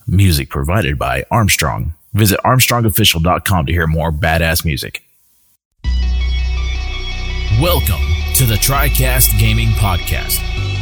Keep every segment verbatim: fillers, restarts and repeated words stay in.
Music provided by Armstrong. Visit armstrong official dot com to hear more badass music. Welcome to the TriCast Gaming Podcast.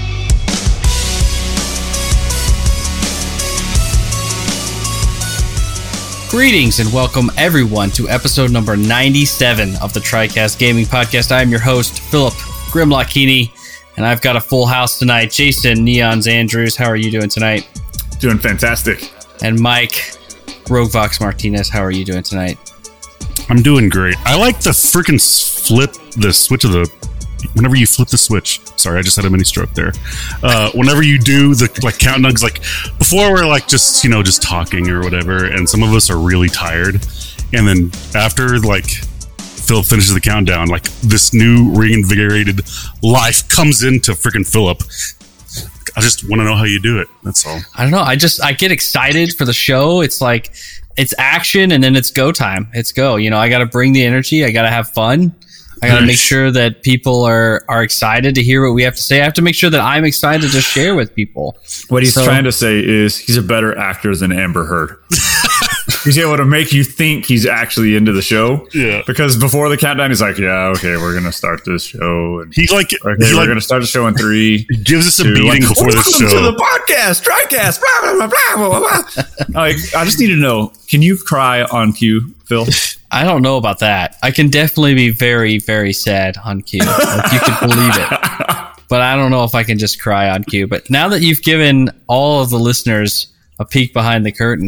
Greetings and welcome everyone to episode number ninety-seven of the TriCast Gaming Podcast. I am your host, Philip Grimlock-Keeney, and I've got a full house tonight. Jason Neons Andrews, how are you doing tonight? Doing fantastic. And Mike Roguevox Martinez, how are you doing tonight? I'm doing great. I like the freaking flip, the switch of the, whenever you flip the switch. Sorry, I just had a mini stroke there. Uh, whenever you do the like countdown, like before we're like just, you know, just talking or whatever, and some of us are really tired. And then after like Phil finishes the countdown, like this new reinvigorated life comes into freaking Philip. I just want to know how you do it. That's all. I don't know. I just, I get excited for the show. It's like, it's action and then it's go time. It's go. You know, I got to bring the energy. I got to have fun. I got to nice. make sure that people are, are excited to hear what we have to say. I have to make sure that I'm excited to share with people. What he's so, trying to say is he's a better actor than Amber Heard. He's able to make you think he's actually into the show. Yeah. Because before the countdown, he's like, yeah, okay, we're going to start this show. And he like, okay, he we're like, going to start the show in three. He gives us a two, beating like, before the show. Welcome to the podcast, TriCast, blah, blah, blah, blah, blah, blah. Like, I just need to know, can you cry on cue, Phil? I don't know about that. I can definitely be very, very sad on cue. Like, you can believe it. But I don't know if I can just cry on cue. But now that you've given all of the listeners a peek behind the curtain,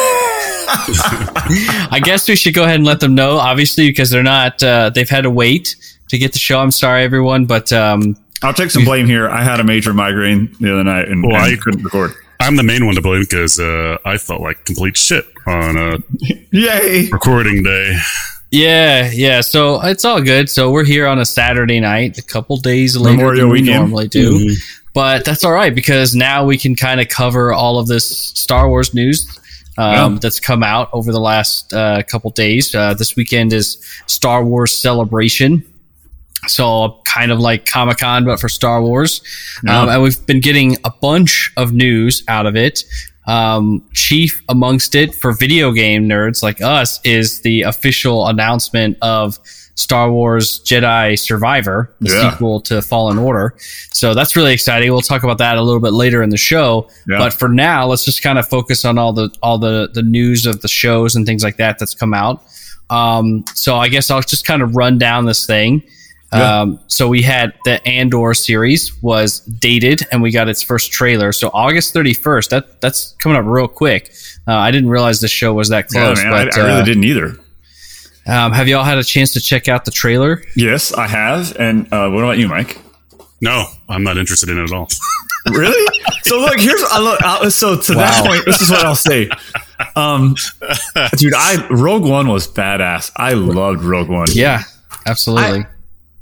I guess we should go ahead and let them know, obviously, because they're not, uh, they've had to wait to get the show. I'm sorry, everyone, but um, I'll take some blame here. I had a major migraine the other night and, well, and I couldn't record. I'm the main one to blame because uh, I felt like complete shit on a Yay. recording day. Yeah, yeah. So it's all good. So we're here on a Saturday night, a couple days later Memorial than we weekend. normally do. Mm-hmm. But that's all right because now we can kind of cover all of this Star Wars news um, yeah. that's come out over the last uh, couple days. Uh, this weekend is Star Wars Celebration. So kind of like Comic-Con, but for Star Wars. Yeah. Um, and we've been getting a bunch of news out of it. Um, chief amongst it for video game nerds like us is the official announcement of Star Wars Jedi Survivor, the yeah. sequel to Fallen Order. So that's really exciting. We'll talk about that a little bit later in the show. Yeah. But for now, let's just kind of focus on all the all the, the news of the shows and things like that that's come out. Um, so I guess I'll just kind of run down this thing. Yeah. Um, so we had the Andor series was dated and we got its first trailer. So August thirty-first, that that's coming up real quick. Uh, I didn't realize the show was that close. Yeah, man, but, I, I really uh, didn't either. Um, have you all had a chance to check out the trailer? Yes, I have. And uh, what about you, Mike? No, I'm not interested in it at all. Really? So look, here's I look. I, so to wow. that point, this is what I'll say. Um, dude, I Rogue One was badass. I loved Rogue One. Yeah, absolutely. I,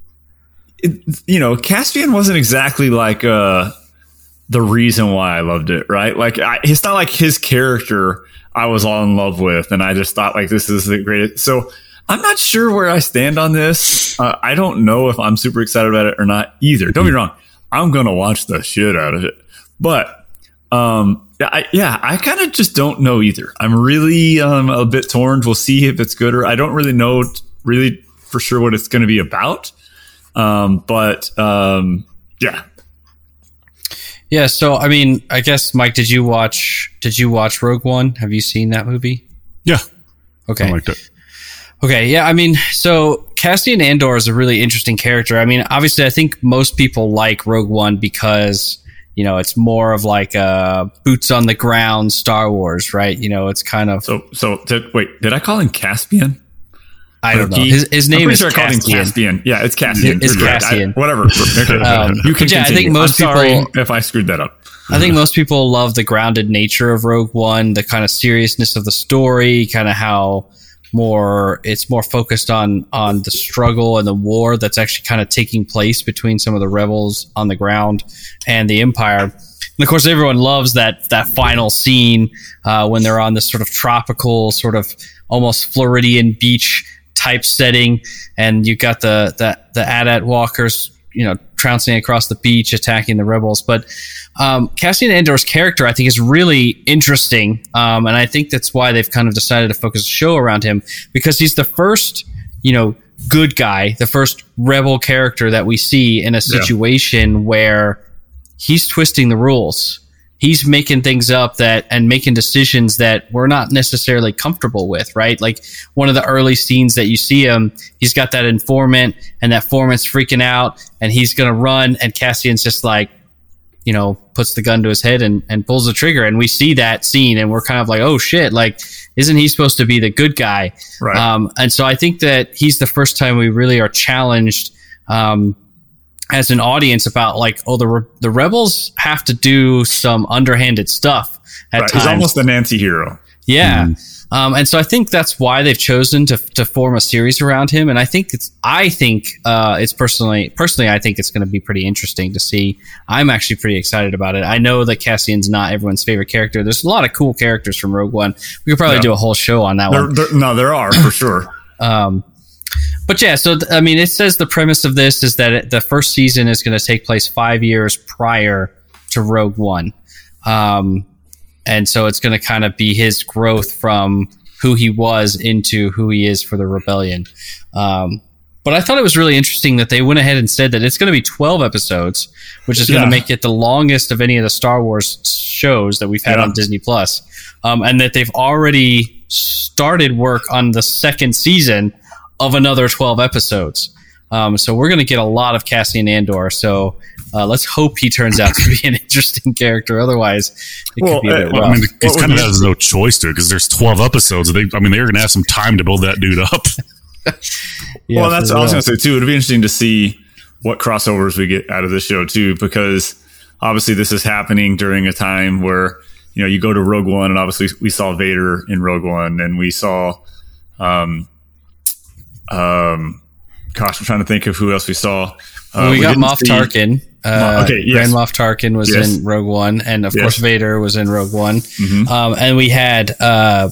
it, you know, Caspian wasn't exactly like uh, the reason why I loved it, right? Like, I, it's not like his character I was all in love with, and I just thought like this is the greatest. So I'm not sure where I stand on this. Uh, I don't know if I'm super excited about it or not either. Don't be wrong. I'm gonna watch the shit out of it, but um, I, yeah, I kind of just don't know either. I'm really um, a bit torn. We'll see if it's good or I don't really know t- really for sure what it's going to be about. Um, but, um, yeah. Yeah. So, I mean, I guess, Mike, did you watch, did you watch Rogue One? Have you seen that movie? Yeah. Okay. I liked it. Okay. Yeah. I mean, so Cassian Andor is a really interesting character. I mean, obviously I think most people like Rogue One because, you know, it's more of like a boots on the ground Star Wars, right? You know, it's kind of, so, so did, wait, did I call him Caspian? I don't know. His, his name is sure Cassian. Caspian. Yeah, it's Cassian. It's You're Cassian. I, whatever. Um, you can yeah, continue. I think most I'm people. Sorry if I screwed that up. I think most people love the grounded nature of Rogue One, the kind of seriousness of the story, kind of how more it's more focused on on the struggle and the war that's actually kind of taking place between some of the rebels on the ground and the Empire. And of course, everyone loves that that final scene uh, when they're on this sort of tropical, sort of almost Floridian beach type setting, and you got the the the A T A T walkers you know, trouncing across the beach, attacking the rebels. But um, Cassian Andor's character, I think, is really interesting. Um, and I think that's why they've kind of decided to focus the show around him, because he's the first, you know, good guy, the first rebel character that we see in a situation yeah. where he's twisting the rules. He's making things up that and making decisions that we're not necessarily comfortable with, right? Like one of the early scenes that you see him, he's got that informant and that informant's freaking out and he's going to run, and Cassian's just like, you know, puts the gun to his head and, and pulls the trigger. And we see that scene and we're kind of like, oh shit, like, isn't he supposed to be the good guy? Right. Um, and so I think that he's the first time we really are challenged, um, as an audience about like, oh, the re- the rebels have to do some underhanded stuff at right. times. He's almost an anti-hero. Yeah. Mm. Um, and so I think that's why they've chosen to to form a series around him. And I think it's, I think, uh, it's personally, personally, I think it's going to be pretty interesting to see. I'm actually pretty excited about it. I know that Cassian's not everyone's favorite character. There's a lot of cool characters from Rogue One. We could probably yeah. do a whole show on that there, one. There, no, there are for sure. Um, But yeah, so, th- I mean, it says the premise of this is that it, the first season is going to take place five years prior to Rogue One. Um, and so it's going to kind of be his growth from who he was into who he is for the rebellion. Um, but I thought it was really interesting that they went ahead and said that it's going to be twelve episodes, which is going to yeah. make it the longest of any of the Star Wars shows that we've had yeah. on Disney Plus. Um, and that they've already started work on the second season of another twelve episodes. Um, so we're going to get a lot of Cassian Andor. So uh, let's hope he turns out to be an interesting character. Otherwise, it well, could be a bit uh, rough. I mean, he kind of has no choice to it because there's twelve episodes. They, I mean, they're going to have some time to build that dude up. yeah, well, that's what I was going to say too. It'd be interesting to see what crossovers we get out of this show too, because obviously this is happening during a time where, you know, you go to Rogue One, and obviously we saw Vader in Rogue One, and we saw, um, um, gosh, I'm trying to think of who else we saw. Uh, well, we, we got Moff see, Tarkin. Uh, okay, yes. Grand Moff Tarkin was yes. in Rogue One, and of yes. course Vader was in Rogue One. Mm-hmm. Um, and we had, uh,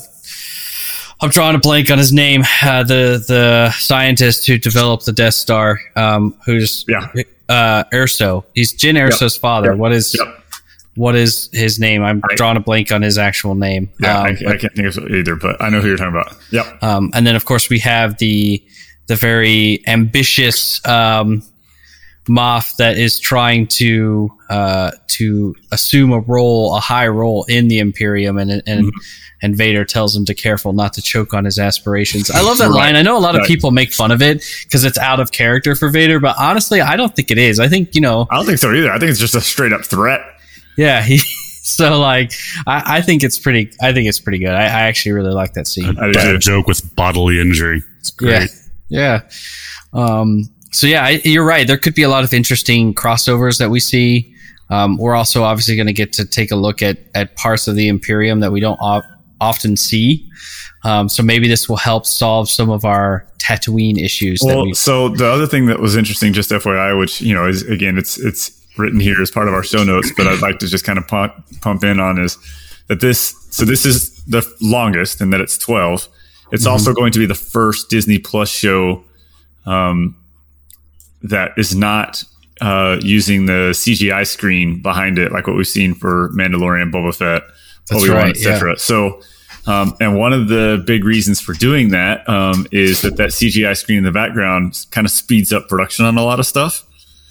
I'm drawing a blank on his name, uh, the the scientist who developed the Death Star, um, who's yeah. uh, Erso. He's Jyn Erso's yep. father. Yep. What is yep. what is his name? I'm I, drawing a blank on his actual name. Yeah, um, I, but, I can't think of it either, but I know who you're talking about. Yep. Um, and then of course we have the the very ambitious um, Moff that is trying to uh, to assume a role, a high role in the Imperium, and and mm-hmm. and Vader tells him to careful not to choke on his aspirations. I love that right. line. I know a lot of right. people make fun of it because it's out of character for Vader, but honestly, I don't think it is. I think, you know, I don't think so either. I think it's just a straight up threat. Yeah. He, so like, I, I think it's pretty. I think it's pretty good. I, I actually really like that scene. A bad joke with bodily injury. It's great. Yeah. Yeah. Um, So yeah, I, you're right. There could be a lot of interesting crossovers that we see. Um, we're also obviously going to get to take a look at at parts of the Imperium that we don't o- often see. Um, so maybe this will help solve some of our Tatooine issues. Well, that we so the other thing that was interesting, just F Y I, which, you know, is again, it's it's written here as part of our show notes, but I'd like to just kind of pump, pump in on is that this. So this is the longest, and that it's twelve. It's mm-hmm. also going to be the first Disney Plus show. Um, that is not uh, using the C G I screen behind it, like what we've seen for Mandalorian, Boba Fett, That's Obi-Wan, right, et cetera. Yeah. So, um, and one of the big reasons for doing that um, is that that C G I screen in the background kind of speeds up production on a lot of stuff,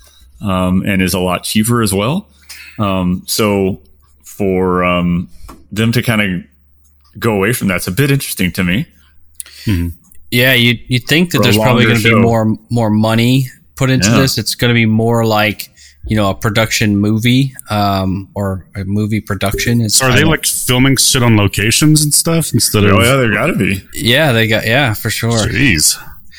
um, and is a lot cheaper as well. Um, so, for um, them to kind of go away from that's a bit interesting to me. Mm-hmm. Yeah, you you think that For a there's probably longer going to be show. more more money put into Yeah. this. It's going to be more like, you know, a production movie, um, or a movie production. It's, So are I they don't- like filming shit on locations and stuff instead of? Oh yeah, there got to be. Yeah, they got yeah for sure. Jeez.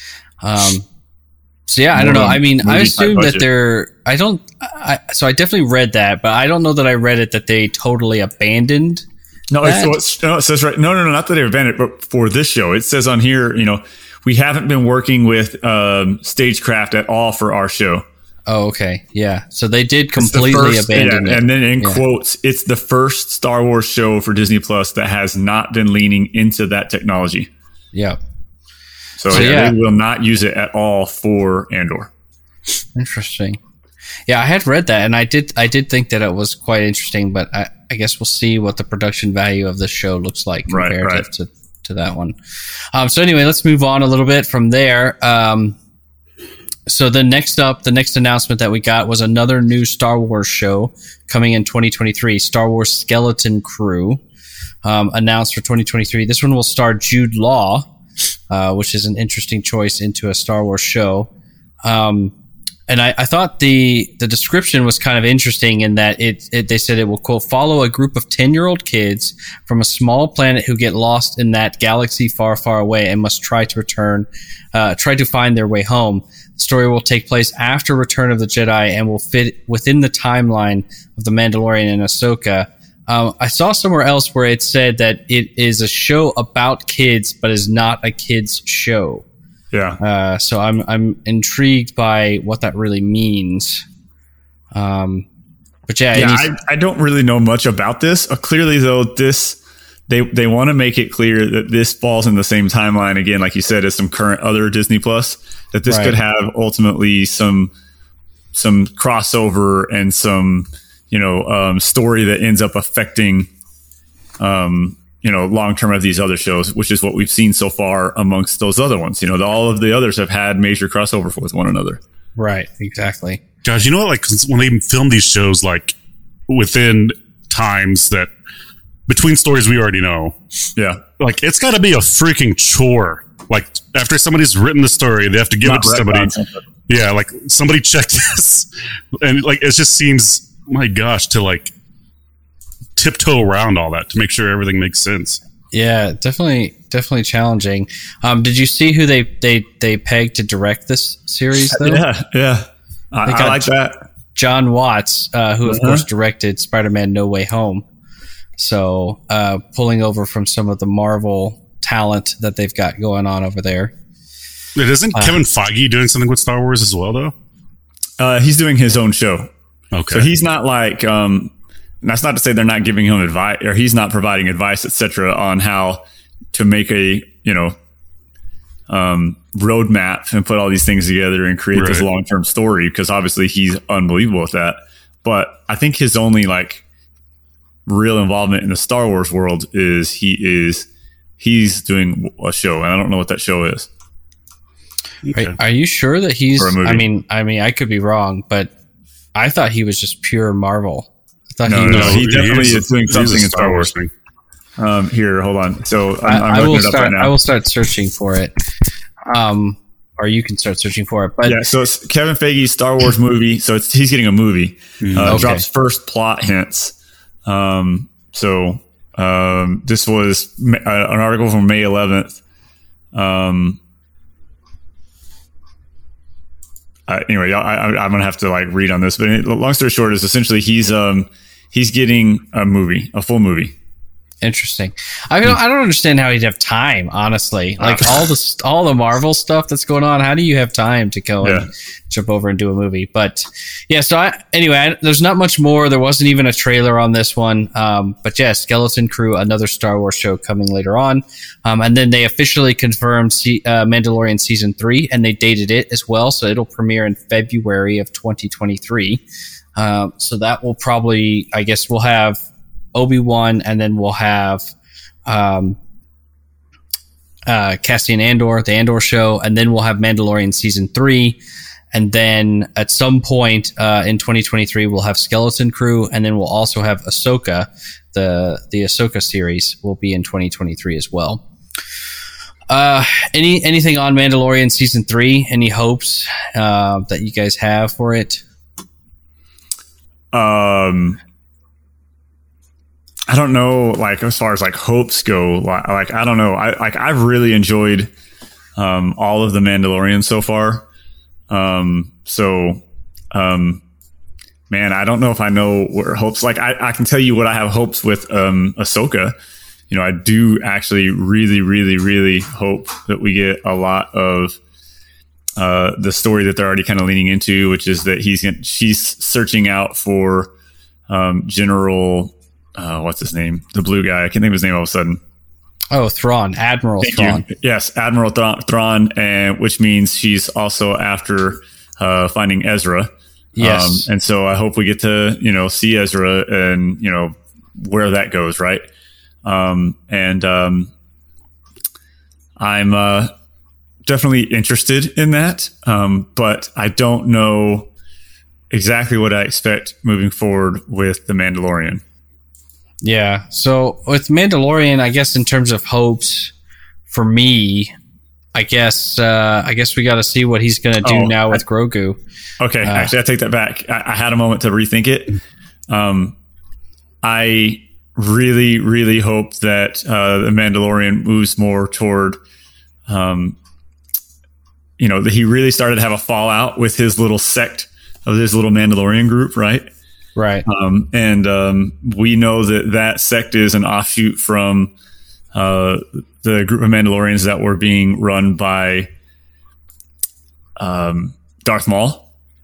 Um, so yeah, I More don't know. of a I mean, I movie-type assume that budget. they're. I don't. I, so I definitely read that, but I don't know that I read it that they totally abandoned. No, that. it's, it's, no, it says right. No, no, no, not that they abandoned it, but for this show, it says on here, you know, we haven't been working with um, Stagecraft at all for our show. Oh, okay, yeah. So they did It's the completely first- abandon yeah, it. and then in Yeah. quotes, it's the first Star Wars show for Disney Plus that has not been leaning into that technology. Yeah. So, So, yeah, yeah. they will not use it at all for Andor. Interesting. Yeah, I had read that, and I did. I did think that it was quite interesting, but I, I guess we'll see what the production value of the show looks like compared right, right. To, to to that one. Um, so anyway, let's move on a little bit from there. Um, so the next up, the next announcement that we got was another new Star Wars show coming in twenty twenty-three. Star Wars Skeleton Crew um, announced for twenty twenty-three. This one will star Jude Law, uh, which is an interesting choice into a Star Wars show. Um, And I, I thought the, the description was kind of interesting in that it, it they said it will, quote, follow a group of ten-year-old kids from a small planet who get lost in that galaxy far, far away and must try to return, uh, try to find their way home. The story will take place after Return of the Jedi and will fit within the timeline of The Mandalorian and Ahsoka. Um, I saw somewhere else where it said that it is a show about kids, but is not a kids show. Yeah. Uh, so I'm I'm intrigued by what that really means. Um, but yeah, yeah, any- I, I don't really know much about this. Uh, clearly, though, this they they want to make it clear that this falls in the same timeline again, like you said, as some current other Disney Plus. That this Right. could have ultimately some some crossover and some you know um, story that ends up affecting um. you know, long term of these other shows, which is what we've seen so far amongst those other ones. You know, the, all of the others have had major crossover with one another. right, exactly. Guys, you know what? Like when they film these shows, like within times that between stories we already know, Yeah. like it's got to be a freaking chore. Like after somebody's written the story, they have to give Not it to somebody. something. Yeah, like somebody check this, and like it just seems, my gosh, to like tiptoe around all that to make sure everything makes sense. Yeah, definitely, definitely challenging. Um, did you see who they they they pegged to direct this series? Though? Yeah. Yeah. I, They I got like that. John Watts, uh, who of Uh-huh. course directed Spider-Man: No Way Home. So uh, pulling over from some of the Marvel talent that they've got going on over there. It isn't uh, Kevin Feige doing something with Star Wars as well, though? Uh, he's doing his own show. Okay. So he's not like, um, that's not to say they're not giving him advice or he's not providing advice, et cetera, on how to make a, you know, um, roadmap and put all these things together and create Right. this long-term story. Because obviously he's unbelievable at that. But I think his only like real involvement in the Star Wars world is he is, he's doing a show and I don't know what that show is. Okay. Are, are you sure that he's? For a movie. I mean, I mean, I could be wrong, but I thought he was just pure Marvel. I thought No, he no, was. he definitely is- is doing he's something a in Star Wars. thing. Um, here, hold on. So I'm, I, I'm I looking will it up start. right now. I will start searching for it. Um, or you can start searching for it. But Yeah, so it's Kevin Feige's Star Wars movie. So it's, he's getting a movie. Uh, Okay. Drops first plot hints. Um, so um, this was uh, an article from May eleventh. Um, I, anyway, I, I, I'm gonna have to like read on this, but it, long story short is essentially he's um he's getting a movie, a full movie. interesting. I don't. I don't understand how he'd have time. Honestly, like all the st- all the Marvel stuff that's going on. How do you have time to go Yeah. and jump over and do a movie? But yeah. So I, anyway, I, there's not much more. There wasn't even a trailer on this one. Um, but yeah, Skeleton Crew, another Star Wars show coming later on. Um, and then they officially confirmed C- uh, Mandalorian season three, and they dated it as well. So it'll premiere in February of twenty twenty-three. Um, so that will probably, I guess, we'll have Obi-Wan, and then we'll have um, uh, Cassian Andor, the Andor show, and then we'll have Mandalorian season three, and then at some point uh, in twenty twenty-three we'll have Skeleton Crew, and then we'll also have Ahsoka. The the Ahsoka series will be in twenty twenty-three as well. Uh, any anything on Mandalorian season three? Any hopes uh, that you guys have for it? Um, I don't know, like as far as like hopes go, like, like I don't know, I like I've really enjoyed um, all of the Mandalorian so far. Um, so, um, man, I don't know if I know what hopes. Like I, I can tell you what I have hopes with um, Ahsoka. You know, I do actually really, really, really hope that we get a lot of uh, the story that they're already kind of leaning into, which is that he's she's searching out for um, General. Uh, what's his name? The blue guy. I can't think of his name all of a sudden. Oh, Thrawn, Admiral Thank Thrawn. you. Yes, Admiral Thrawn, Thrawn, and which means she's also after uh, finding Ezra. Yes. Um, and so I hope we get to, you know, see Ezra and, you know, where that goes. Right. Um, and, um, I'm, uh, definitely interested in that. Um, but I don't know exactly what I expect moving forward with The Mandalorian. Yeah. So with Mandalorian, I guess in terms of hopes for me, I guess uh, I guess we got to see what he's going to do Oh, now with I- Grogu. Okay, Uh, actually, I take that back. I, I had a moment to rethink it. Um, I really, really hope that uh, the Mandalorian moves more toward, um, you know, that he really started to have a fallout with his little sect of his little Mandalorian group, right? Right. Um, and um, we know that that sect is an offshoot from uh, the group of Mandalorians that were being run by um, Darth Maul.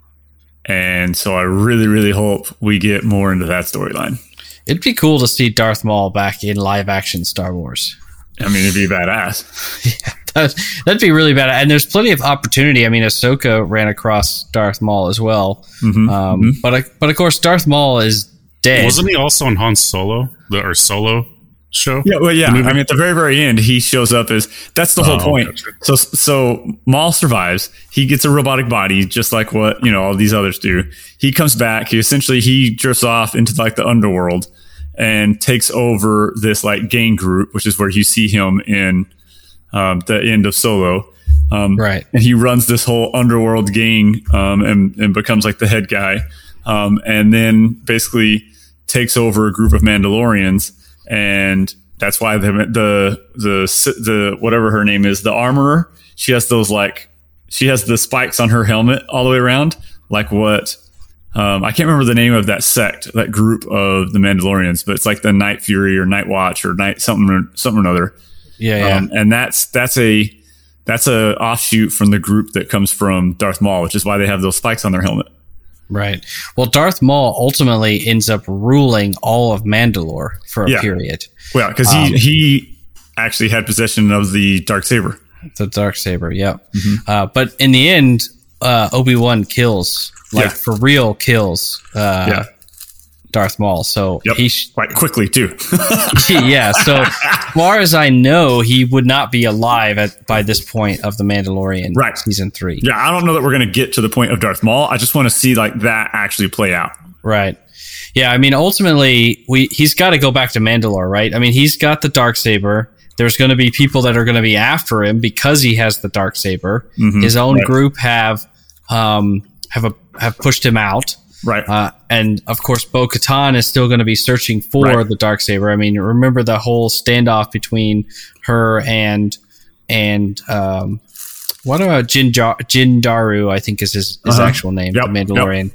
And so I really, really hope we get more into that storyline. It'd be cool to see Darth Maul back in live action Star Wars. I mean, it'd be badass. Yeah, that, that'd be really bad. And there's plenty of opportunity. I mean, Ahsoka ran across Darth Maul as well. Mm-hmm, Um, mm-hmm. But but of course, Darth Maul is dead. Wasn't he also on Han Solo, the or Solo show? Yeah, well, yeah. The movie? I mean, at the very, very end, he shows up as that's the whole Oh, point. gotcha. So, so Maul survives. He gets a robotic body, just like what you know all these others do. He comes back. He essentially he drifts off into like the underworld and takes over this like gang group, which is where you see him in um, the end of Solo. Um, Right. And he runs this whole underworld gang um, and, and becomes like the head guy. Um, and then basically takes over a group of Mandalorians. And that's why the, the, the, the, whatever her name is, the armorer, she has those like, she has the spikes on her helmet all the way around. Like what, um, I can't remember the name of that sect, that group of the Mandalorians, but it's like the Night Fury or Night Watch or Night something, or something or another. Yeah, yeah. Um, and that's, that's a, that's a offshoot from the group that comes from Darth Maul, which is why they have those spikes on their helmet. Right. Well, Darth Maul ultimately ends up ruling all of Mandalore for a Yeah. period. Well, because Um, he, he actually had possession of the Darksaber. The Darksaber, yeah. Uh, but in the end, uh, Obi-Wan kills, like Yeah. for real kills uh, Yeah. Darth Maul. So Yep. he, sh- Quite quickly, too. yeah. So as far as I know, he would not be alive at by this point of the Mandalorian, Right. season three. Yeah, I don't know that we're going to get to the point of Darth Maul. I just want to see like that actually play out. Right. Yeah, I mean, ultimately, we he's got to go back to Mandalore, right? I mean, he's got the Darksaber. There's going to be people that are going to be after him because he has the Darksaber. Mhm, His own right. group have um, have a, have pushed him out, Right. uh, and of course, Bo-Katan is still going to be searching for Right. the Darksaber. I mean, remember the whole standoff between her and and um, what about Jinjar- Jindaru? I think is his, his Uh-huh. actual name, Yep, the Mandalorian.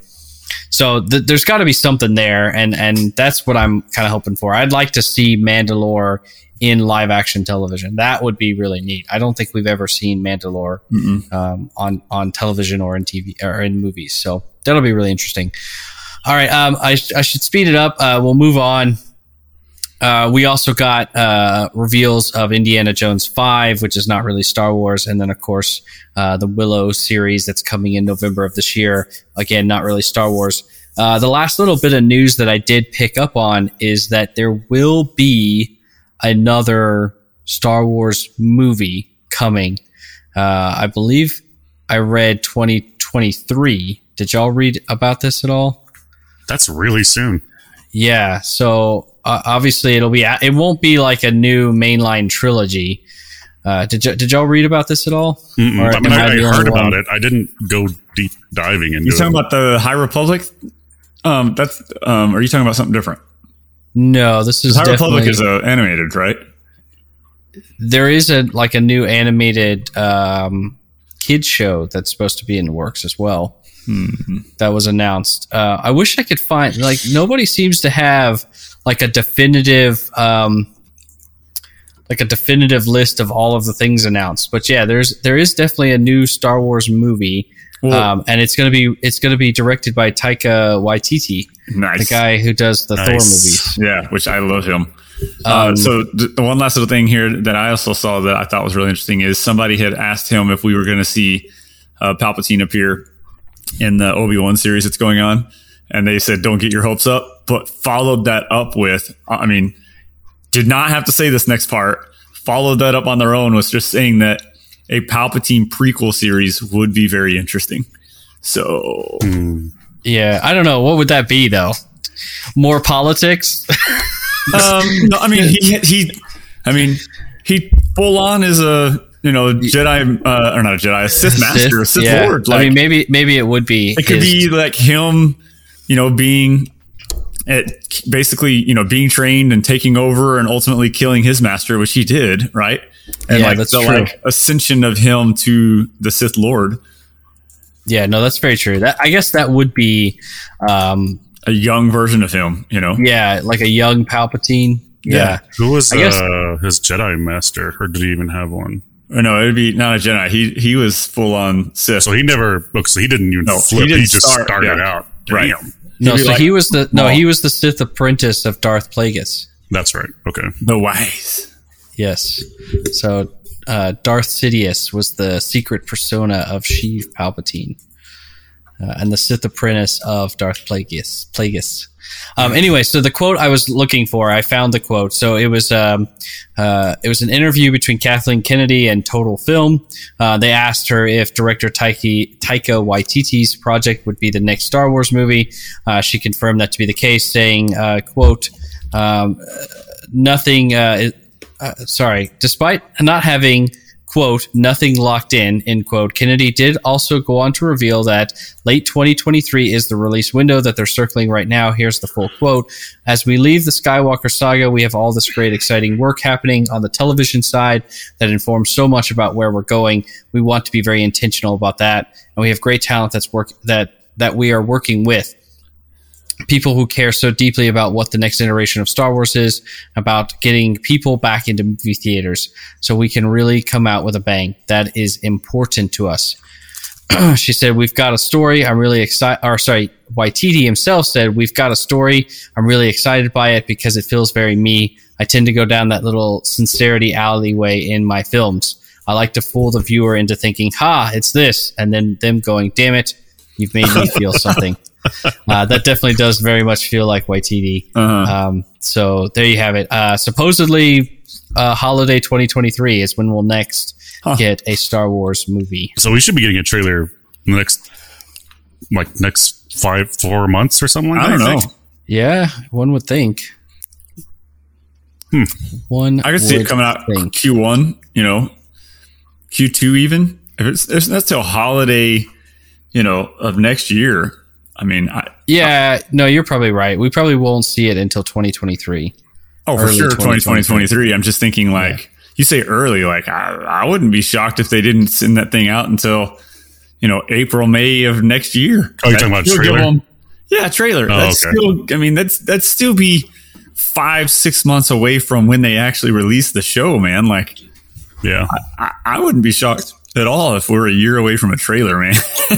So th- there's got to be something there, and and that's what I'm kind of hoping for. I'd like to see Mandalore in live action television. That would be really neat. I don't think we've ever seen Mandalore um, on on television or in T V or in movies. So that'll be really interesting. All right, um, I I should speed it up. Uh, we'll move on. Uh, we also got uh, reveals of Indiana Jones five, which is not really Star Wars, and then of course uh, the Willow series that's coming in November of this year. Again, not really Star Wars. Uh, the last little bit of news that I did pick up on is that there will be another Star Wars movie coming. Uh, I believe I read twenty twenty-three. Did y'all read about this at all? That's really soon. Yeah, so uh, obviously it'll be it won't be like a new mainline trilogy. Uh, did y- did y'all read about this at all? Mm-mm. Or I mean, am I, I the heard only about one? it. I didn't go deep diving into You talking it. about the High Republic? Um, that's um, are you talking about something different? No, this is High definitely Republic is uh, animated, right? there is a like a new animated um, kids show that's supposed to be in the works as well. Mm-hmm. That was announced. Uh, I wish I could find like nobody seems to have like a definitive um, like a definitive list of all of the things announced. But yeah, there's there is definitely a new Star Wars movie, Well, um, and it's gonna be it's gonna be directed by Taika Waititi, nice. the guy who does the Thor Nice. movies. Yeah, which I love him. uh, Um, so th- the one last little thing here that I also saw that I thought was really interesting is somebody had asked him if we were going to see uh, Palpatine appear in the Obi-Wan series that's going on. And they said, don't get your hopes up, but followed that up with, I mean, did not have to say this next part, followed that up on their own, was just saying that a Palpatine prequel series would be very interesting. So, Mm. Yeah, I don't know. What would that be, though? More politics? um, no, I mean, he, he, I mean, he full on is a, you know, Jedi, uh, or not a Jedi, a Sith Master, a Sith yeah. Lord. Like, I mean, maybe maybe it would be. it could his- be like him, you know, being at basically, you know, being trained and taking over and ultimately killing his master, which he did, right? And Yeah, like that's the true. like ascension of him to the Sith Lord, Yeah, no, that's very true. That I guess that would be, um, a young version of him, you know? yeah, like a young Palpatine. Yeah. Yeah. Who was I guess- uh, his Jedi master, or did he even have one? Or no, it'd be not a Jedi. He he was full on Sith. So he never. Look, so he didn't even No, he flip. He, didn't just start- started yeah. out. Right. Damn. No, He'd be so like- he was the no, Well- he was the Sith apprentice of Darth Plagueis. That's right. Okay. The wise. Yes. So uh, Darth Sidious was the secret persona of Sheev Palpatine, uh, and the Sith apprentice of Darth Plagueis. Plagueis. Um, anyway, so the quote I was looking for, I found the quote. So it was um, uh, it was an interview between Kathleen Kennedy and Total Film. Uh, they asked her if director Taika, Taika Waititi's project would be the next Star Wars movie. Uh, she confirmed that to be the case, saying, uh, "quote um, Nothing." Uh, uh, sorry, despite not having, quote, nothing locked in, end quote, Kennedy did also go on to reveal that late twenty twenty-three is the release window that they're circling right now. Here's the full quote. As we leave the Skywalker saga, we have all this great, exciting work happening on the television side that informs so much about where we're going. We want to be very intentional about that. And we have great talent that's work that, that we are working with. People who care so deeply about what the next iteration of Star Wars is, about getting people back into movie theaters so we can really come out with a bang. That is important to us. She said, we've got a story. I'm really excited. Or sorry, Waititi himself said, we've got a story. I'm really excited by it because it feels very me. I tend to go down that little sincerity alleyway in my films. I like to fool the viewer into thinking, ha, it's this. And then them going, damn it, you've made me feel something. Uh, that definitely does very much feel like Waititi. Uh-huh. Um, so there you have it. Uh, supposedly, uh, holiday twenty twenty-three is when we'll next Huh. get a Star Wars movie. So we should be getting a trailer in the next, like next five, four months or something like I that. don't know. think. Yeah, one would think. Hmm. One I could see it would coming out think. Q one, you know, Q two even. If it's, if that's till holiday, you know, of next year. I mean, I, Yeah, no, you're probably right. We probably won't see it until twenty twenty-three. oh, for Early sure, twenty twenty twenty-three. I'm just thinking like, you say early, like I, I wouldn't be shocked if they didn't send that thing out until, you know, April, May of next year. Oh, you're talking about Still give trailer? them- yeah, trailer. Oh, that's okay. still, I mean, that's, that's still be five, six months away from when they actually release the show, man. Like, Yeah. I, I wouldn't be shocked at all if we're a year away from a trailer, man.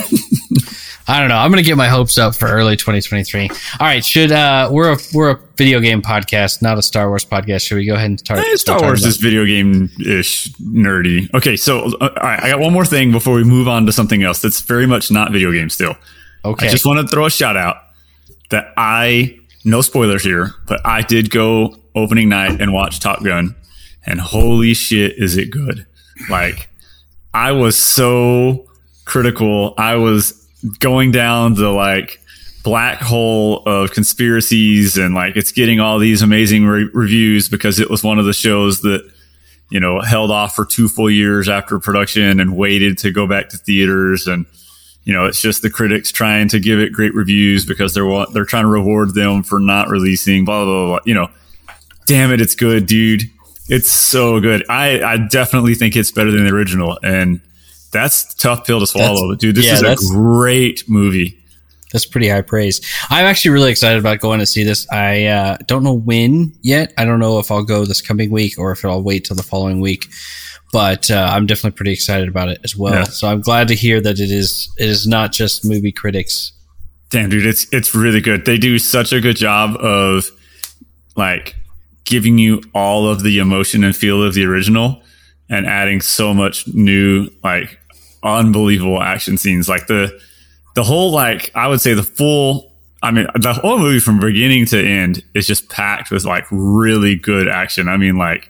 I don't know. I'm going to get my hopes up for early twenty twenty-three. All right, should uh, we're a we're a video game podcast, not a Star Wars podcast. Should we go ahead and start? Eh, Star start Wars talking is video game ish nerdy. Okay, so uh, all right, I got one more thing before we move on to something else that's very much not video game still. about- Okay. I just want to throw a shout out that I, no spoilers here, but I did go opening night and watch Top Gun, and holy shit, is it good! Like, I was so critical. I was going down the like black hole of conspiracies, and like it's getting all these amazing re- reviews because it was one of the shows that, you know, held off for two full years after production and waited to go back to theaters. And, you know, it's just the critics trying to give it great reviews because they're wa- they're trying to reward them for not releasing blah, blah, blah, blah. You know, damn it. It's good, dude. It's so good. I, I definitely think it's better than the original. And that's a tough pill to swallow. That's- But dude, this yeah, is a that's- great movie. That's pretty high praise. I'm actually really excited about going to see this. I uh, don't know when yet. I don't know if I'll go this coming week or if I'll wait till the following week. But uh, I'm definitely pretty excited about it as well. Yeah. So I'm glad to hear that it is it is not just movie critics. Damn, dude, it's it's really good. They do such a good job of like giving you all of the emotion and feel of the original and adding so much new, like unbelievable action scenes. Like the the whole, like, I would say the full, I mean, the whole movie from beginning to end is just packed with like really good action. I mean, like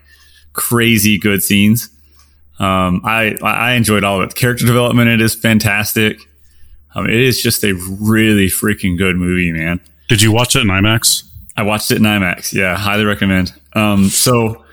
crazy good scenes. Um, I, I enjoyed all of it. The character development in it is fantastic. Um, it is just a really freaking good movie, man. Did you watch it in IMAX? I watched it in IMAX. Yeah, highly recommend. Um, so,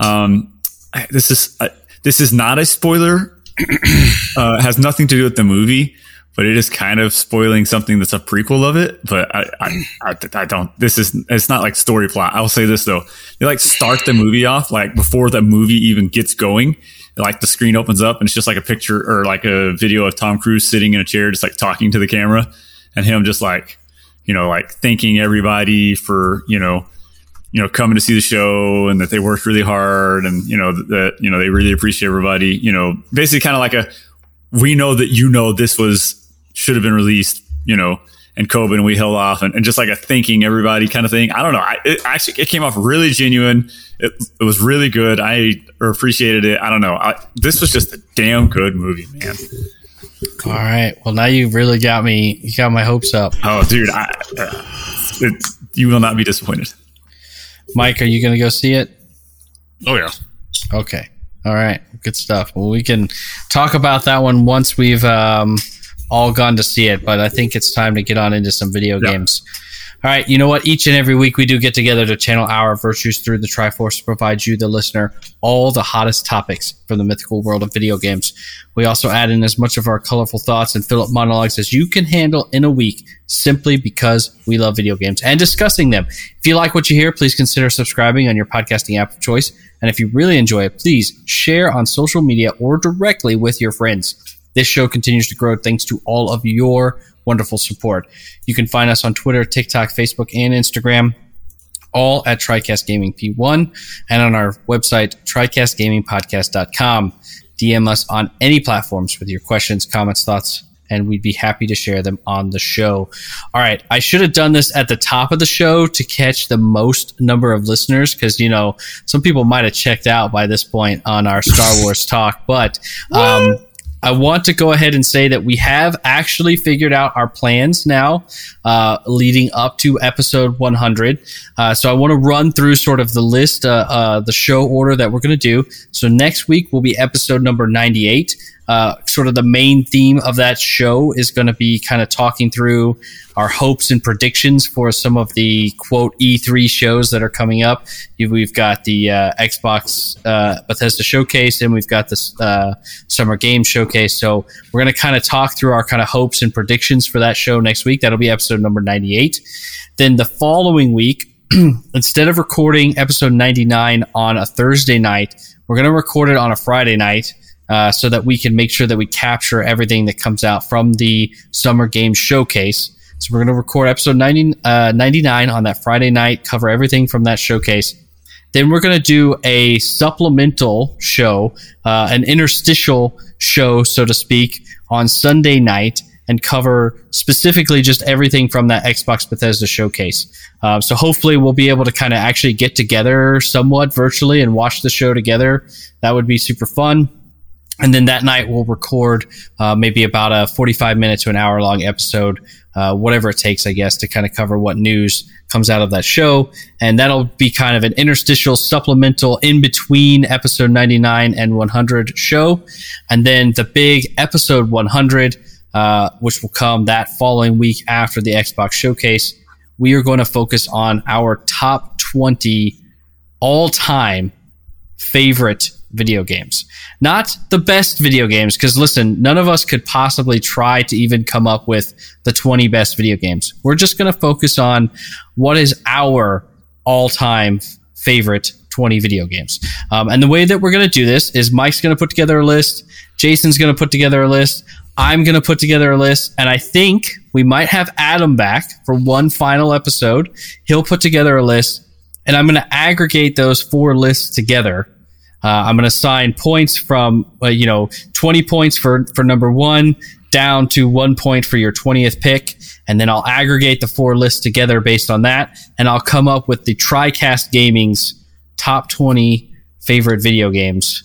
um, I, this is uh, this is not a spoiler. uh, it has nothing to do with the movie, but it is kind of spoiling something that's a prequel of it. But I, I, I, I don't. This is it's not like story plot. I'll say this though: they like start the movie off like before the movie even gets going. Like the screen opens up and it's just like a picture or like a video of Tom Cruise sitting in a chair, just like talking to the camera, and him just like, you know, like thanking everybody for, you know, you know, coming to see the show and that they worked really hard and, you know, that, that you know, they really appreciate everybody, you know, basically kind of like a, we know that, you know, this was, should have been released, you know, and COVID and we held off and, and just like a thanking everybody kind of thing. I don't know. I, it actually, it came off really genuine. It, it was really good. I appreciated it. I don't know. I, this was just a damn good movie, man. All right. Well, now you really got me. You got my hopes up. Oh, dude, I, uh, it, you will not be disappointed. Mike, are you going to go see it? Oh yeah. Okay. All right. Good stuff. Well, we can talk about that one once we've um, all gone to see it. But I think it's time to get on into some video yeah. games. All right, you know what? Each and every week we do get together to channel our virtues through the Triforce to provide you, the listener, all the hottest topics from the mythical world of video games. We also add in as much of our colorful thoughts and fill up monologues as you can handle in a week simply because we love video games and discussing them. If you like what you hear, please consider subscribing on your podcasting app of choice. And if you really enjoy it, please share on social media or directly with your friends. This show continues to grow thanks to all of your wonderful support. You can find us on Twitter, TikTok, Facebook, and Instagram, all at TriCast Gaming P one, and on our website, tricast gaming podcast dot com. D M us on any platforms with your questions, comments, thoughts, and we'd be happy to share them on the show. All right, I should have done this at the top of the show to catch the most number of listeners because, you know, some people might have checked out by this point on our Star Wars talk, but um, I want to go ahead and say that we have actually figured out our plans now uh, leading up to episode one hundred. Uh, so I want to run through sort of the list, uh, uh, the show order that we're going to do. So next week will be episode number ninety-eight. Uh, sort of the main theme of that show is going to be kind of talking through our hopes and predictions for some of the quote E three shows that are coming up. We've got the uh, Xbox uh, Bethesda Showcase and we've got this uh, Summer Game Showcase. So we're going to kind of talk through our kind of hopes and predictions for that show next week. That'll be episode number ninety-eight. Then the following week, instead of recording episode ninety-nine on a Thursday night, we're going to record it on a Friday night. Uh, so that we can make sure that we capture everything that comes out from the Summer Games Showcase. So we're going to record episode ninety, uh, ninety-nine on that Friday night, cover everything from that showcase. Then we're going to do a supplemental show, uh, an interstitial show, so to speak, on Sunday night and cover specifically just everything from that Xbox Bethesda Showcase. Uh, so hopefully we'll be able to kind of actually get together somewhat virtually and watch the show together. That would be super fun. And then that night we'll record uh, maybe about a forty-five minute to an hour long episode, uh, whatever it takes, I guess, to kind of cover what news comes out of that show. And that'll be kind of an interstitial supplemental in between episode ninety-nine and one hundred show. And then the big episode one hundred, uh, which will come that following week after the Xbox Showcase, we are going to focus on our top twenty all-time favorite video games. Not the best video games, because listen, none of us could possibly try to even come up with the twenty best video games. We're just going to focus on what is our all-time favorite twenty video games. Um, and the way that we're going to do this is Mike's going to put together a list, Jason's going to put together a list, I'm going to put together a list, and I think we might have Adam back for one final episode. He'll put together a list, and I'm going to aggregate those four lists together. Uh, I'm going to assign points from, uh, you know, twenty points for, for number one down to one point for your twentieth pick. And then I'll aggregate the four lists together based on that. And I'll come up with the TriCast Gaming's top twenty favorite video games.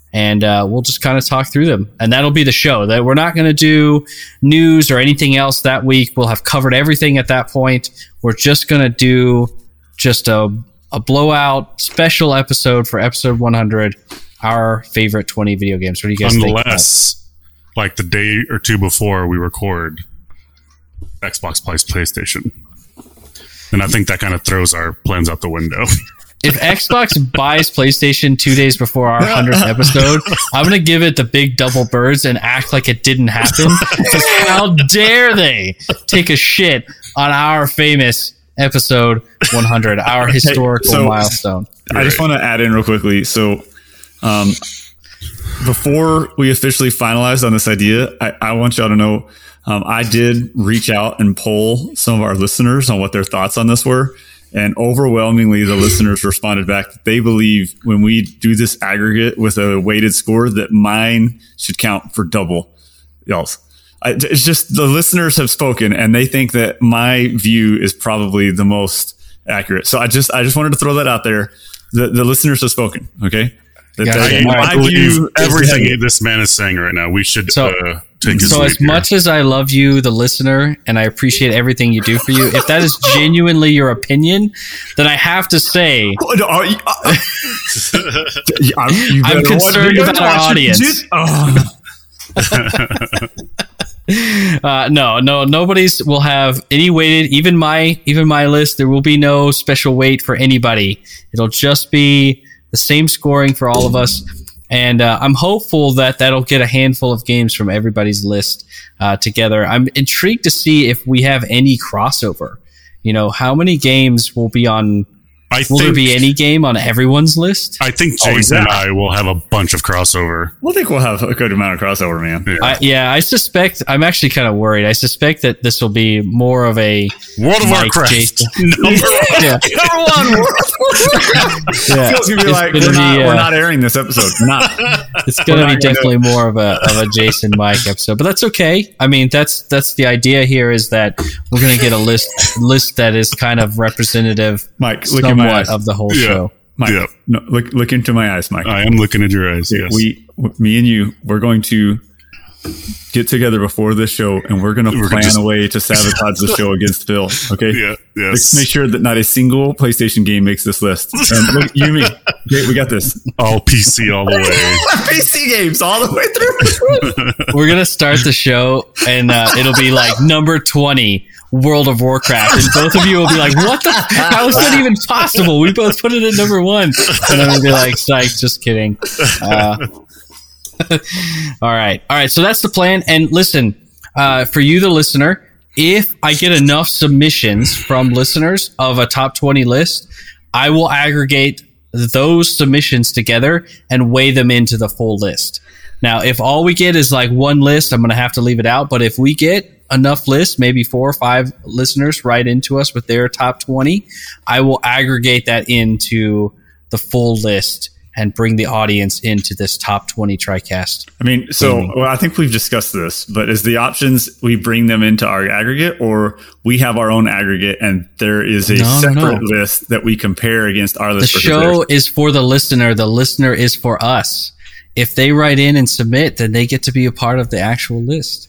and uh, we'll just kind of talk through them. And that'll be the show. That we're not going to do news or anything else that week. We'll have covered everything at that point. We're just going to do just a, a blowout special episode for episode one hundred, our favorite twenty video games. What do you guys think? Unless, like the day or two before we record, Xbox plays PlayStation. And I think that kind of throws our plans out the window. If Xbox buys PlayStation two days before our hundredth episode, I'm going to give it the big double birds and act like it didn't happen. Because how dare they take a shit on our famous episode one hundred, our historical hey, so milestone. I just want to add in real quickly. So um, before we officially finalized on this idea, I, I want y'all to know um, I did reach out and poll some of our listeners on what their thoughts on this were. And overwhelmingly, the listeners responded back that they believe when we do this aggregate with a weighted score that mine should count for double y'all's. I, it's just the listeners have spoken and they think that my view is probably the most accurate. So I just I just wanted to throw that out there. The, the listeners have spoken, okay? That, Yeah, that, I, my I believe view is everything heavy. this man is saying right now. We should So- uh, take his So lead as here. much as I love you, the listener, and I appreciate everything you do for you, if that is genuinely your opinion, then I have to say Oh, no, are you- uh, you- I'm, you I'm better concerned watch- about our watch it. audience. Just- oh. Uh, no, no, nobody's will have any weighted, even my, even my list. There will be no special weight for anybody. It'll just be the same scoring for all of us. And, uh, I'm hopeful that that'll get a handful of games from everybody's list, uh, together. I'm intrigued to see if we have any crossover. You know, how many games will be on, I will think, there be any game on everyone's list? I think Oh, Jason yeah. and I will have a bunch of crossover. I think we'll have a good amount of crossover, man. Yeah. I, yeah, I suspect, I'm actually kind of worried. I suspect that this will be more of a World of Mike, Warcraft. Jason. Number one. Yeah. Number one. Yeah. Feels gonna be It's like gonna we're not, be, we're uh, not airing this episode. We're not. It's going We're to be not gonna- definitely more of a of a Jason Mike episode, but that's okay. I mean, that's that's the idea here is that we're going to get a list list that is kind of representative, Mike, look in my somewhat eyes. of the whole Yeah. show. Mike, Yeah. no, look look into my eyes, Mike. I am looking at your eyes. Yes. We, me and you, we're going to get together before this show, and we're going to We're plan just- a way to sabotage the show against Phil. Okay. yeah. Yes. Let's make sure that not a single PlayStation game makes this list. And look, you and me, okay, we got this. All P C all the way. P C games all the way through. We're going to start the show, and uh, it'll be like number twenty, World of Warcraft, and both of you will be like, "What the? How is that even possible?" We both put it at number one, and then we'll be like, "Psych, just kidding." Uh, all right, all right. So that's the plan. And listen, uh, for you, the listener, if I get enough submissions from listeners of a top twenty list, I will aggregate those submissions together and weigh them into the full list. Now, if all we get is like one list, I'm going to have to leave it out. But if we get enough lists, maybe four or five listeners write into us with their top twenty, I will aggregate that into the full list and bring the audience into this top twenty TriCast. I mean, so well, I think we've discussed this, but is the options we bring them into our aggregate, or we have our own aggregate and there is a No, no, separate no. list that we compare against our The list? because show there's- is for the listener. The listener is for us. If they write in and submit, then they get to be a part of the actual list.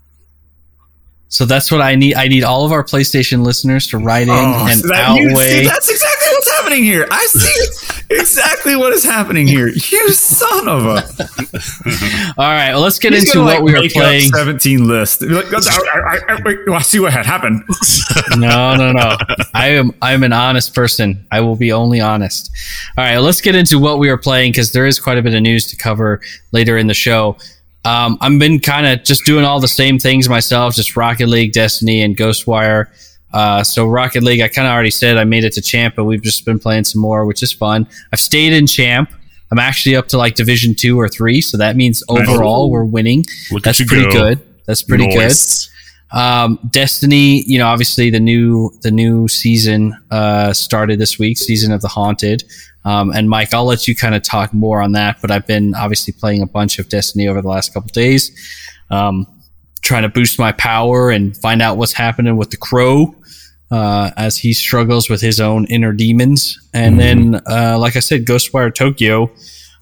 So that's what I need. I need all of our PlayStation listeners to write in Oh, and so that- you outweigh. see, that's exactly what's happening here. I see exactly what is happening here. You son of a. All right, well, let's get He's into gonna, what like, we are make up playing. seventeen lists. Be like, I, I, I, wait, I see what had happened. No, no, no. I am I'm an honest person. I will be only honest. All right, let's get into what we are playing because there is quite a bit of news to cover later in the show. Um, I've been kind of just doing all the same things myself, just Rocket League, Destiny, and Ghostwire. Uh, so Rocket League, I kind of already said I made it to champ, but we've just been playing some more, which is fun. I've stayed in champ. I'm actually up to like division two or three, so that means overall we're winning. Look That's at you pretty go. good. That's pretty good. Nice. Um, Destiny, you know, obviously the new the new season uh, started this week, Season of the Haunted. Um, and Mike, I'll let you kind of talk more on that. But I've been obviously playing a bunch of Destiny over the last couple days, um, trying to boost my power and find out what's happening with the Crow uh, as he struggles with his own inner demons. And then, uh, like I said, Ghostwire Tokyo.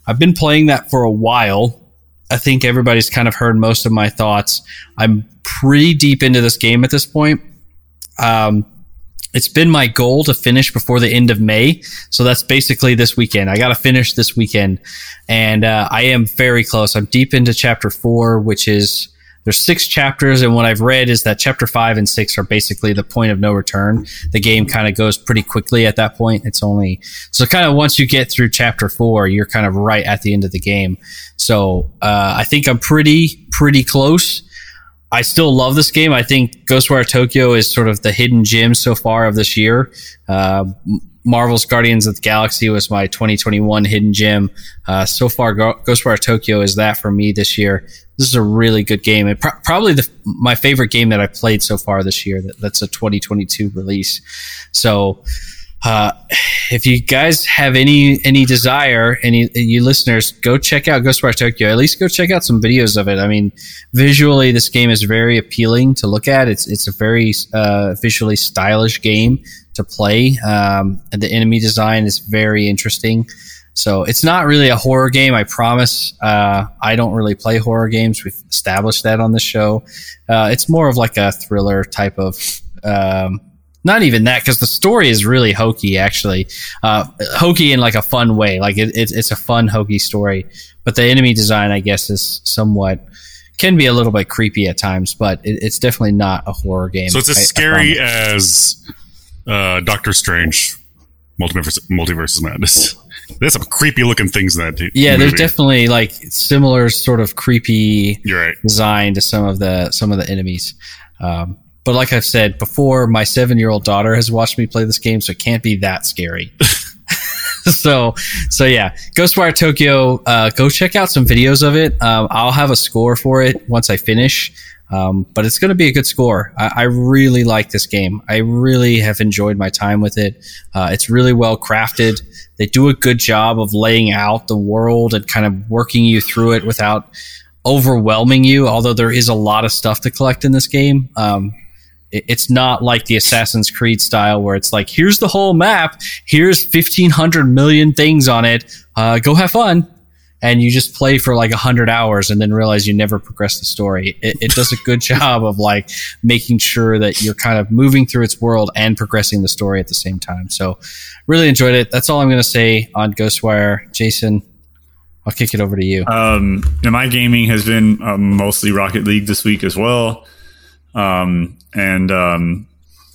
I've been playing that for a while. I think everybody's kind of heard most of my thoughts. I'm pretty deep into this game at this point. Um, it's been my goal to finish before the end of May. So that's basically this weekend. I got to finish this weekend. And uh, I am very close. I'm deep into chapter four, which is, there's six chapters. And what I've read is that chapter five and six are basically the point of no return. The game kind of goes pretty quickly at that point. It's only, so kind of once you get through chapter four, you're kind of right at the end of the game. So uh, I think I'm pretty, pretty close. I still love this game. I think Ghostwire Tokyo is sort of the hidden gem so far of this year. Uh, Marvel's Guardians of the Galaxy was my twenty twenty-one hidden gem. Uh, so far, Go- Ghostwire Tokyo is that for me this year. This is a really good game. And pro- probably the, my favorite game that I played so far this year. That, that's a twenty twenty-two release. So uh, if you guys have any any desire, any you listeners, go check out Ghostwire Tokyo. At least go check out some videos of it. I mean, visually, this game is very appealing to look at. It's it's a very uh, visually stylish game to play. Um, and the enemy design is very interesting. So it's not really a horror game, I promise. Uh, I don't really play horror games. We've established that on the show. Uh, it's more of like a thriller type of, um, not even that, because the story is really hokey, actually. Uh, hokey in like a fun way. Like it, it, it's a fun, hokey story. But the enemy design, I guess, is somewhat, can be a little bit creepy at times, but it, it's definitely not a horror game. So it's as I, scary I as uh, Doctor Strange, Multiverse, Multiverse of Madness. There's some creepy looking things in that too. Yeah, movie. There's definitely like similar sort of creepy You're right. design to some of the some of the enemies. Um, but like I've said before, my seven year old daughter has watched me play this game, so it can't be that scary. so so yeah, Ghostwire Tokyo. Uh, go check out some videos of it. Um, I'll have a score for it once I finish. Um, but it's going to be a good score. I, I really like this game. I really have enjoyed my time with it. Uh, it's really well crafted. They do a good job of laying out the world and kind of working you through it without overwhelming you, although there is a lot of stuff to collect in this game. Um, it, it's not like the Assassin's Creed style where it's like, here's the whole map, here's fifteen hundred million things on it, uh, go have fun. And you just play for like a hundred hours and then realize you never progress the story. It, it does a good job of like making sure that you're kind of moving through its world and progressing the story at the same time. So really enjoyed it. That's all I'm going to say on Ghostwire. Jason, I'll kick it over to you. Um, you know, my gaming has been uh, mostly Rocket League this week as well. Um, and, um,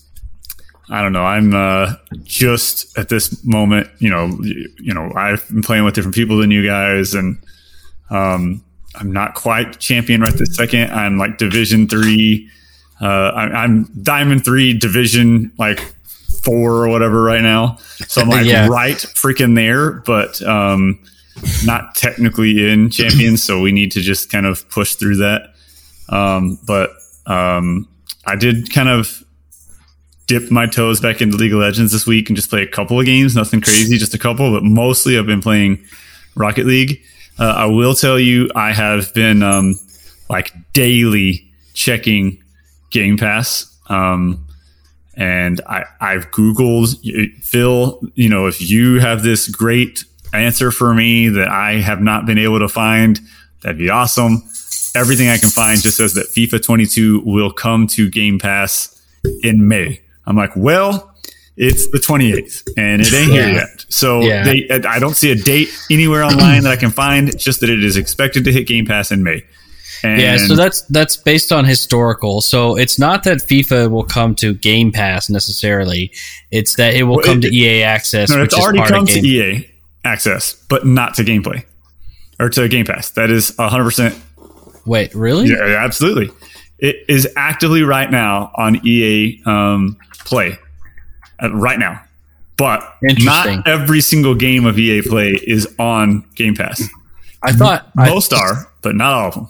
I don't know. I'm uh, just at this moment, you know, you, you know, I've been playing with different people than you guys, and um, I'm not quite champion right this second. I'm like Division three. Uh, I, I'm Diamond three, Division like four or whatever right now. So I'm like yeah. right freaking there, but um, not technically in champions. So we need to just kind of push through that. Um, but um, I did kind of dip my toes back into League of Legends this week and just play a couple of games, nothing crazy, just a couple, but mostly I've been playing Rocket League. Uh, I will tell you, I have been um, like daily checking Game Pass. Um, and I, I've Googled, Phil, you know, if you have this great answer for me that I have not been able to find, that'd be awesome. Everything I can find just says that FIFA twenty-two will come to Game Pass in May. I'm like, well, it's the twenty-eighth and it ain't yeah. here yet. So yeah. they, I don't see a date anywhere online that I can find. It's just that it is expected to hit Game Pass in May. And yeah, so that's that's based on historical. So it's not that FIFA will come to Game Pass necessarily. It's that it will well, come it, to E A Access. No, which it's already is come to E A Access, but not to Gameplay or to Game Pass. That is one hundred percent. Wait, really? Yeah, absolutely. It is actively right now on E A um, Play uh, right now, but not every single game of E A Play is on Game Pass. I thought most I, are, but not all of them.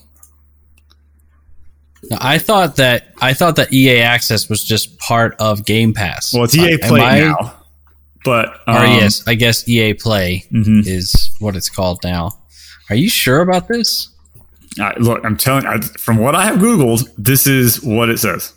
I thought that I thought that E A Access was just part of Game Pass. Well, it's E A uh, Play I, now, but um, or yes, I guess E A Play mm-hmm. is what it's called now. Are you sure about this? Uh, look, I'm telling you, from what I have Googled, this is what it says.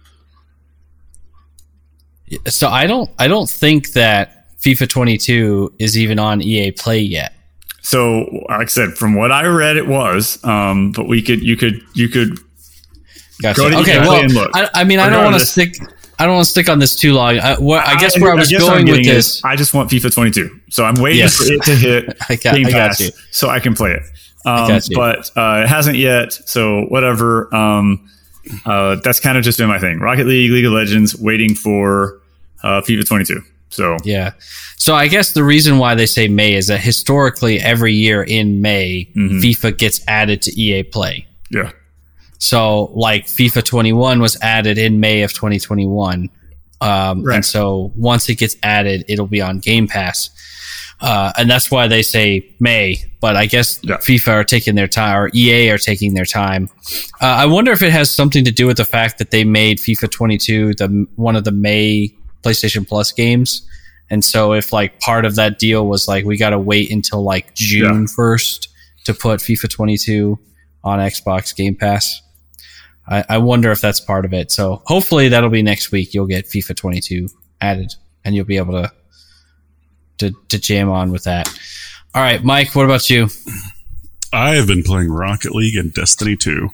So I don't, I don't think that FIFA twenty-two is even on E A Play yet. So, like I said, from what I read, it was. Um, but we could, you could, you could. Gotcha. Go to Okay. Well, I, I mean, I don't want to stick. I don't want to stick on this too long. I, what, I guess where I, I was going with this, is, I just want FIFA twenty-two. So I'm waiting yes. for it to hit I got, Game I Pass got you. so I can play it. Um, I got you. But uh, it hasn't yet. So whatever. Um, uh, that's kind of just been my thing. Rocket League, League of Legends, waiting for uh, FIFA twenty-two. So yeah. So I guess the reason why they say May is that historically every year in May, mm-hmm. FIFA gets added to E A Play. Yeah. So like FIFA twenty-one was added in May of twenty twenty-one. Um, right. And so once it gets added, it'll be on Game Pass. Uh, and that's why they say May, but I guess yeah. FIFA are taking their time, or E A are taking their time. Uh, I wonder if it has something to do with the fact that they made FIFA twenty-two the one of the May PlayStation Plus games. And so if like part of that deal was like, we got to wait until like June first to put FIFA twenty-two on Xbox Game Pass. I, I wonder if that's part of it. So hopefully that'll be next week. You'll get FIFA twenty-two added and you'll be able to, to, to jam on with that. All right, Mike, what about you? I have been playing Rocket League and Destiny two.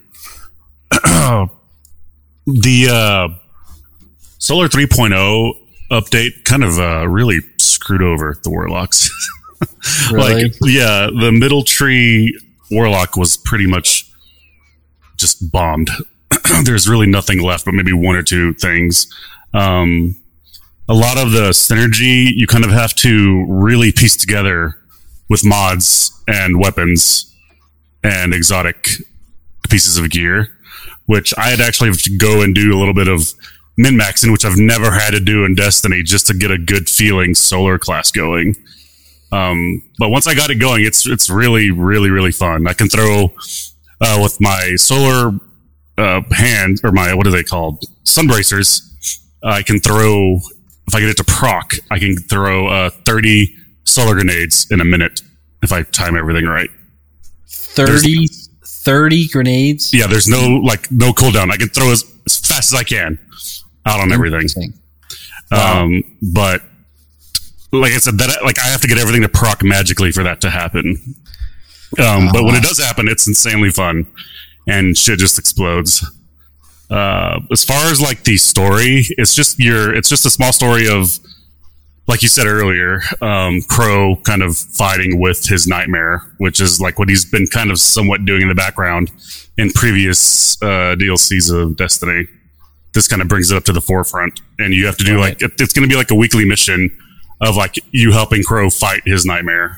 the uh, Solar three point oh update kind of uh, really screwed over the Warlocks. Really? Like, yeah, the middle tree Warlock was pretty much just bombed. There's really nothing left, but maybe one or two things. Um, a lot of the synergy you kind of have to really piece together with mods and weapons and exotic pieces of gear, which I'd actually have to go and do a little bit of min-maxing, which I've never had to do in Destiny, just to get a good feeling solar class going. Um, but once I got it going, it's it's really, really, really fun. I can throw uh, with my solar uh, hand, or my, what are they called? Sunbracers. Uh, I can throw, if I get it to proc, I can throw uh, thirty solar grenades in a minute if I time everything right. thirty, thirty grenades? Yeah, there's no like no cooldown. I can throw as, as fast as I can out on everything. Wow. Um, but like I said, that like I have to get everything to proc magically for that to happen. Um, wow. But when it does happen, it's insanely fun, and shit just explodes. Uh, as far as like the story, it's just your, it's just a small story of, like you said earlier, um, Crow kind of fighting with his nightmare, which is like what he's been kind of somewhat doing in the background in previous uh, D L Cs of Destiny. This kind of brings it up to the forefront, and you have to do right. like, it's going to be like a weekly mission of like you helping Crow fight his nightmare.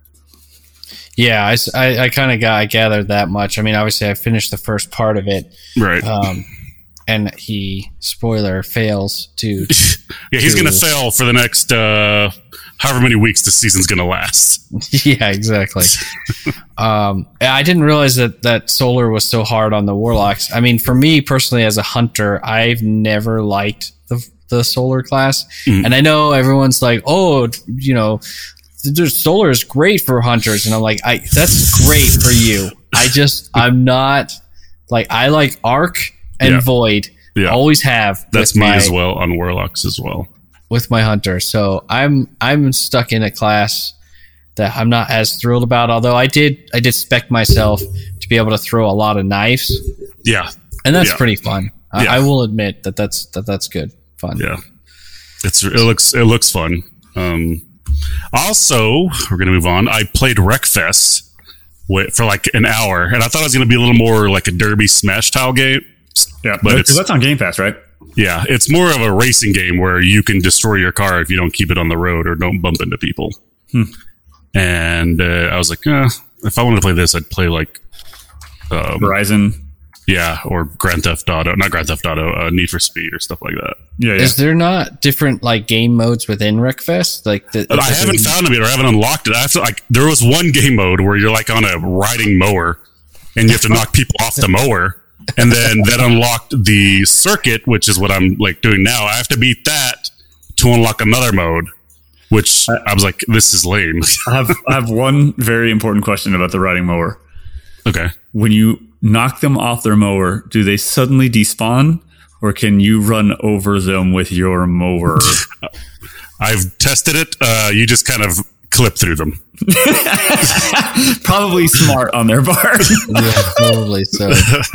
Yeah, I, I, I kind of got I gathered that much. I mean, obviously, I finished the first part of it, right? Um, and he, spoiler, fails to. Yeah, he's to, going to fail for the next uh, however many weeks the season's going to last. Yeah, exactly. um, I didn't realize that that Solar was so hard on the Warlocks. I mean, for me personally, as a hunter, I've never liked the the Solar class, mm-hmm. and I know everyone's like, "Oh, you know." Solar is great for hunters, and I'm like, I that's great for you. I just I'm not like I like Arc and yeah. Void. Yeah. Always have. That's me my, as well on Warlocks as well. With my hunter, so I'm I'm stuck in a class that I'm not as thrilled about. Although I did I did spec myself to be able to throw a lot of knives. Yeah, and that's yeah. pretty fun. I, yeah. I will admit that that's that that's good fun. Yeah, it's it looks it looks fun. Um, Also, we're going to move on. I played Wreckfest for like an hour, and I thought it was going to be a little more like a Derby Smash style game. Yeah, but it's, that's on Game Pass, right? Yeah, it's more of a racing game where you can destroy your car if you don't keep it on the road or don't bump into people. Hmm. And uh, I was like, eh, if I wanted to play this, I'd play like um, Horizon. Yeah, or Grand Theft Auto, not Grand Theft Auto, uh, Need for Speed or stuff like that. Yeah, yeah. Is there not different like game modes within Wreckfest? Like the, I haven't found them yet, or I haven't unlocked it. I have to, like, there was one game mode where you're like on a riding mower, and you have to knock people off the mower, and then that unlocked the circuit, which is what I'm like doing now. I have to beat that to unlock another mode, which I, I was like, this is lame. I have I have one very important question about the riding mower. Okay, when you knock them off their mower, do they suddenly despawn, or can you run over them with your mower? I've tested it. Uh, you just kind of clip through them. Probably smart on their part. Yeah, probably so.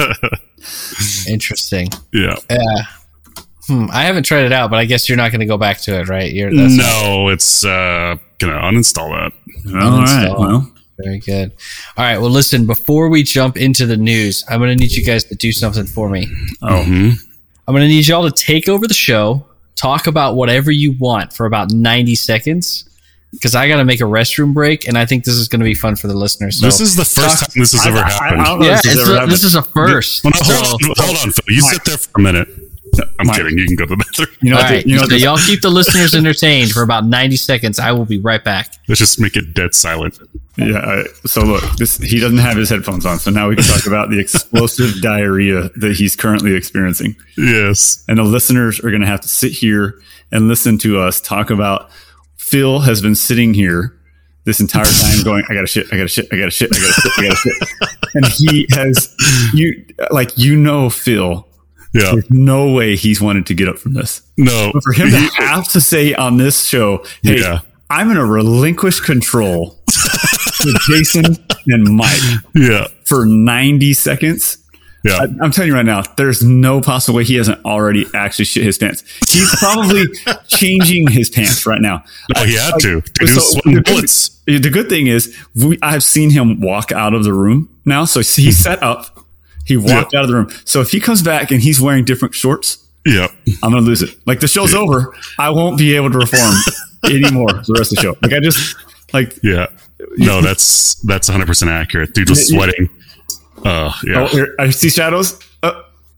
Interesting. Yeah. Yeah. Hmm, I haven't tried it out, but I guess you're not going to go back to it, right? You're, that's no, it's uh, gonna uninstall that. All right. Uninstall. Well, Very good. All right. Well, listen, before we jump into the news, I'm going to need you guys to do something for me. oh, Mhm. I'm going to need y'all to take over the show, talk about whatever you want for about ninety seconds, because I got to make a restroom break, and I think this is going to be fun for the listeners. So, This is the first talk- time this has I- ever I- I happened. don't know yeah, if this has it's ever a, happened. this is a first. Well, no, So- hold, on, hold on, Phil. You Mike. sit there for a minute. I'm Mike. kidding. You can go to the bathroom. You know, all what the- right. you know, so what the- y'all keep the listeners entertained for about ninety seconds. I will be right back. Let's just make it dead silent. yeah. I- So look, this he doesn't have his headphones on, so now we can talk about the explosive diarrhea that he's currently experiencing, Yes. and the listeners are going to have to sit here and listen to us talk about. Phil has been sitting here this entire time going, I gotta shit, I gotta shit, I gotta shit, I gotta shit, I gotta shit. And he has, you, like, you know, Phil, Yeah. there's no way he's wanted to get up from this. No. But for him to have to say on this show, hey, Yeah. I'm going to relinquish control to Jason and Mike Yeah. for ninety seconds. Yeah. I, I'm telling you right now, there's no possible way he hasn't already actually shit his pants. He's probably changing his pants right now. Oh, he had Like, to. Dude, he so was sweating the good- bullets. The good thing is, we, I've seen him walk out of the room now. So he set up, he walked Yeah. out of the room. So if he comes back and he's wearing different shorts, Yeah. I'm going to lose it. Like the show's over. I won't be able to perform anymore for the rest of the show. Like I just, like, Yeah. No, that's that's one hundred percent accurate. Dude was sweating. Uh, yeah. oh, here, I see shadows. Uh,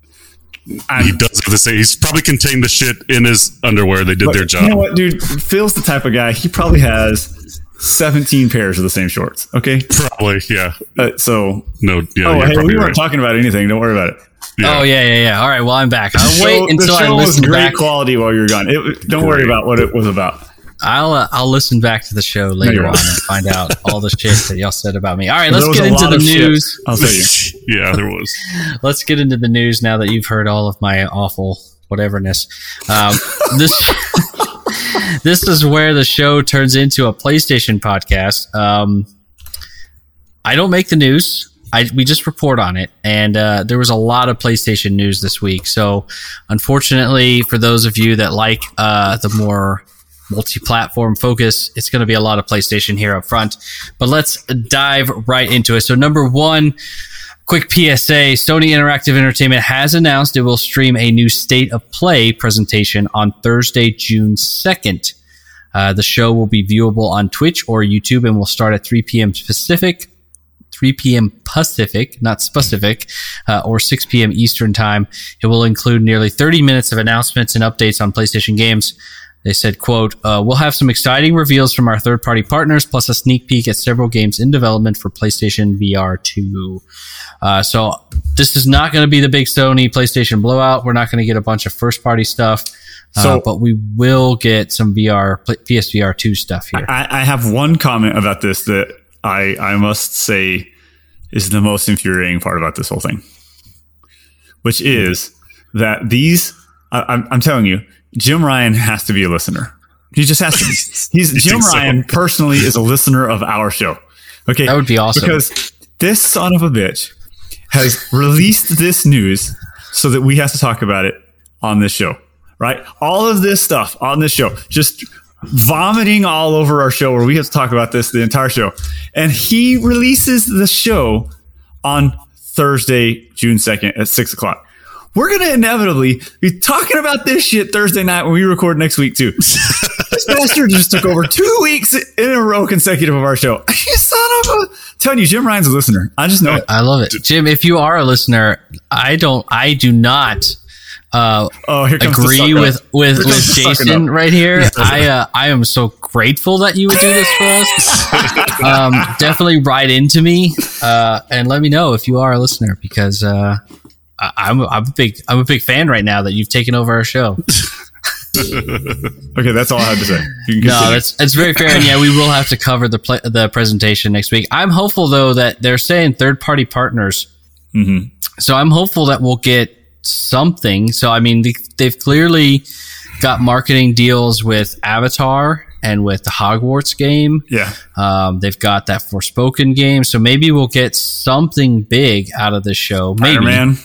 He I'm, does have to say he's probably contained the shit in his underwear. They did but their job. You know what, dude? Phil's the type of guy, he probably has seventeen pairs of the same shorts. Okay. Probably, yeah. Uh, so, No, yeah. oh, you're hey, probably we weren't right. talking about anything. Don't worry about it. Yeah. Oh, yeah, yeah, yeah. All right. Well, I'm back. I'll Show- wait until the I show was listen great back. quality while you were gone. It, don't worry Great. about what it was about. I'll uh, I'll listen back to the show later you on won't. and find out all the shit that y'all said about me. All right, There let's was get a into lot the of shit, news. I'll tell you. Yeah, there was. Let's get into the news now that you've heard all of my awful whateverness. Um, this this is where the show turns into a PlayStation podcast. Um, I don't make the news. I, we just report on it, and uh, there was a lot of PlayStation news this week. So, unfortunately, for those of you that like uh, the more multi-platform focus, it's going to be a lot of PlayStation here up front. But let's dive right into it. So, number one, quick P S A: Sony Interactive Entertainment has announced it will stream a new State of Play presentation on Thursday, June second. Uh, the show will be viewable on Twitch or YouTube and will start at three p.m. Pacific. three p.m. Pacific, not specific, uh, or six p.m. Eastern time. It will include nearly thirty minutes of announcements and updates on PlayStation games. They said, quote, uh, we'll have some exciting reveals from our third-party partners, plus a sneak peek at several games in development for PlayStation V R two. Uh, so this is not going to be the big Sony PlayStation blowout. We're not going to get a bunch of first-party stuff, uh, So- but we will get some V R, P S V R two stuff here. I, I have one comment about this that I, I must say is the most infuriating part about this whole thing, which is that these, I, I'm, I'm telling you, Jim Ryan has to be a listener. He just has to be. He's Jim think so? Ryan personally is a listener of our show. Okay. That would be awesome. Because this son of a bitch has released this news so that we have to talk about it on this show, right? All of this stuff on this show, just vomiting all over our show where we have to talk about this the entire show. And he releases the show on Thursday, June second at six o'clock. We're going to inevitably be talking about this shit Thursday night when we record next week too. This bastard just took over two weeks in a row consecutive of our show. You son of a... I'm telling you, Jim Ryan's a listener. I just know it. I love it. Jim, if you are a listener, I don't, I do not uh, Oh, here comes the agree suck up. with, with, Here with comes the sucking Jason up. right here. I, uh, I am so grateful that you would do this for us. um, definitely write into me uh, and let me know if you are a listener, because uh, I, I'm, I'm a big, I'm a big fan right now that you've taken over our show. Okay, that's all I had to say. You can No, continue. that's that's very fair, and yeah, we will have to cover the pla the presentation next week. I'm hopeful though that they're saying third party partners, Mhm. so I'm hopeful that we'll get something. So I mean, they, they've clearly got marketing deals with Avatar and with the Hogwarts game. Yeah. Um, they've got that Forspoken game. So maybe we'll get something big out of this show. Maybe. Spider-Man.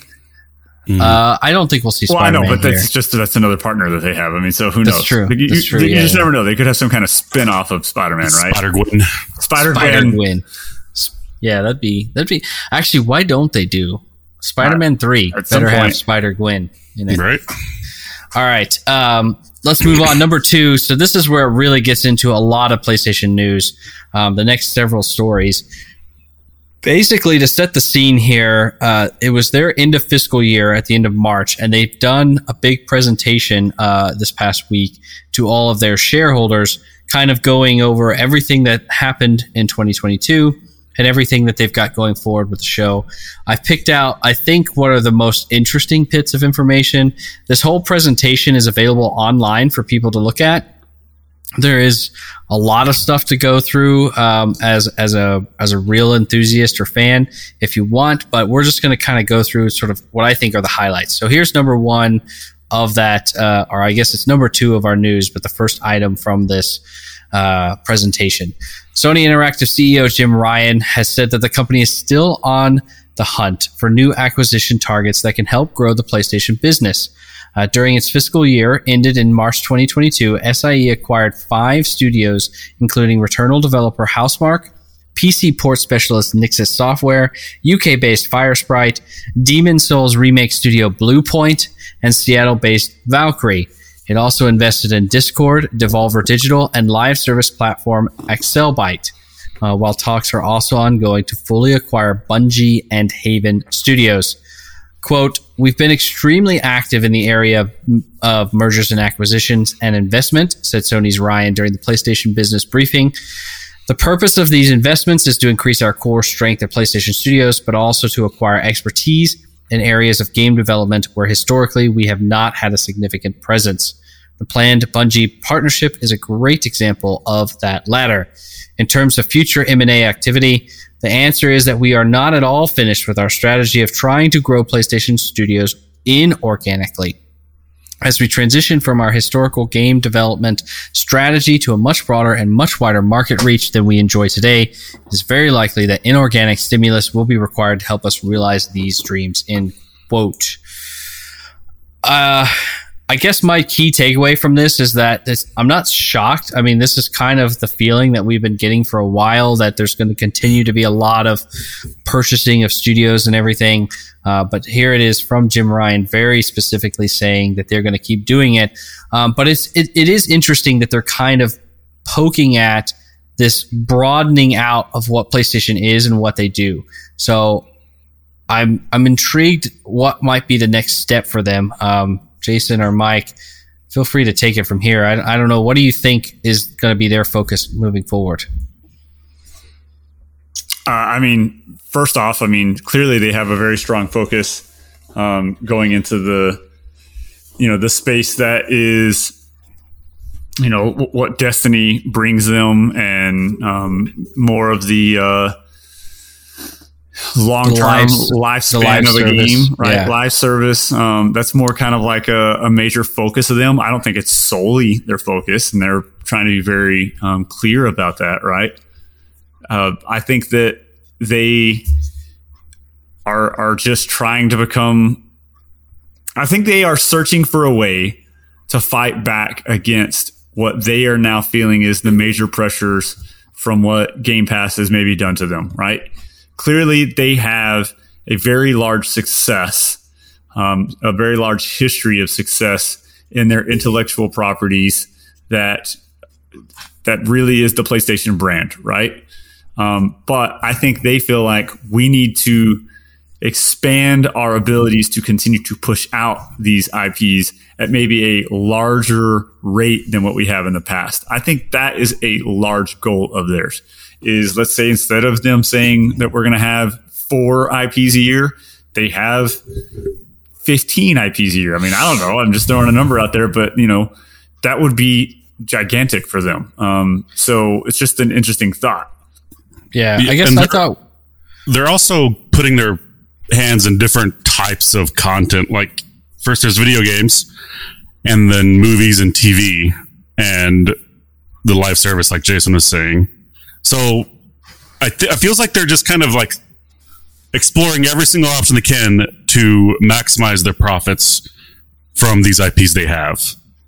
Uh, I don't think we'll see Well, Spider-Man I know, but here. that's just that's another partner that they have. I mean, so who That's knows? true. You, That's true. you, you Yeah, just yeah. never know. They could have some kind of spin-off of Spider-Man, right? Spider-Gwen. Spider-Gwen. Spider-Gwen. Yeah, that'd be that'd be actually. Why don't they do Spider-Man three? At some Better have point. Spider-Gwen in it. Right? All right. Um, let's move on. Number two. So this is where it really gets into a lot of PlayStation news. Um, the next several stories. Basically, to set the scene here, uh, it was their end of fiscal year at the end of March, and they've done a big presentation uh, this past week to all of their shareholders, kind of going over everything that happened in twenty twenty-two and everything that they've got going forward with the show. I've picked out, I think, what are the most interesting bits of information. This whole presentation is available online for people to look at. There is a lot of stuff to go through um, as as a as a real enthusiast or fan if you want, but we're just going to kind of go through sort of what I think are the highlights. So here's number one of that, uh, or I guess it's number two of our news, but the first item from this uh, presentation. Sony Interactive C E O Jim Ryan has said that the company is still on the hunt for new acquisition targets that can help grow the PlayStation business. Uh, during its fiscal year, ended in March twenty twenty-two, S I E acquired five studios, including Returnal developer Housemarque, P C port specialist Nixxes Software, U K-based Firesprite, Demon Souls remake studio Bluepoint, and Seattle-based Valkyrie. It also invested in Discord, Devolver Digital, and live service platform Axelbyte, uh, while talks are also ongoing to fully acquire Bungie and Haven Studios. Quote, we've been extremely active in the area of, of mergers and acquisitions and investment, said Sony's Ryan during the PlayStation business briefing. The purpose of these investments is to increase our core strength at PlayStation Studios, but also to acquire expertise in areas of game development where historically we have not had a significant presence. The planned Bungie partnership is a great example of that latter. In terms of future M and A activity, the answer is that we are not at all finished with our strategy of trying to grow PlayStation Studios inorganically. As we transition from our historical game development strategy to a much broader and much wider market reach than we enjoy today, it is very likely that inorganic stimulus will be required to help us realize these dreams, end quote. Uh, I guess my key takeaway from this is that this, I'm not shocked. I mean, this is kind of the feeling that we've been getting for a while, that there's going to continue to be a lot of purchasing of studios and everything. Uh, but here it is from Jim Ryan, very specifically saying that they're going to keep doing it. Um, but it's it, it is interesting that they're kind of poking at this broadening out of what PlayStation is and what they do. So I'm I'm intrigued what might be the next step for them. Um, Jason or Mike, feel free to take it from here. I, I don't know. What do you think is going to be their focus moving forward? Uh, I mean, first off, I mean, clearly they have a very strong focus um, going into the, you know, the space that is, you know, w- what Destiny brings them, and um, more of the uh, long-term live, lifespan live of a service. game, right? Yeah. Live service. Um, that's more kind of like a, a major focus of them. I don't think it's solely their focus, and they're trying to be very um, clear about that, right? Uh, I think that they are are just trying to become. I think they are searching for a way to fight back against what they are now feeling is the major pressures from what Game Pass has maybe done to them, right? Clearly, they have a very large success, um, a very large history of success in their intellectual properties that that really is the PlayStation brand, right? Um, but I think they feel like we need to expand our abilities to continue to push out these I Ps at maybe a larger rate than what we have in the past. I think that is a large goal of theirs. Is, let's say, instead of them saying that we're going to have four I Ps a year, they have fifteen I Ps a year. I mean, I don't know. I'm just throwing a number out there, but, you know, that would be gigantic for them. Um, so it's just an interesting thought. Yeah, Yeah, I guess and I they're- thought. They're also putting their hands in different types of content. Like, first there's video games, and then movies and T V. And the live service, like Jason was saying. So I th- it feels like they're just kind of like exploring every single option they can to maximize their profits from these I Ps they have.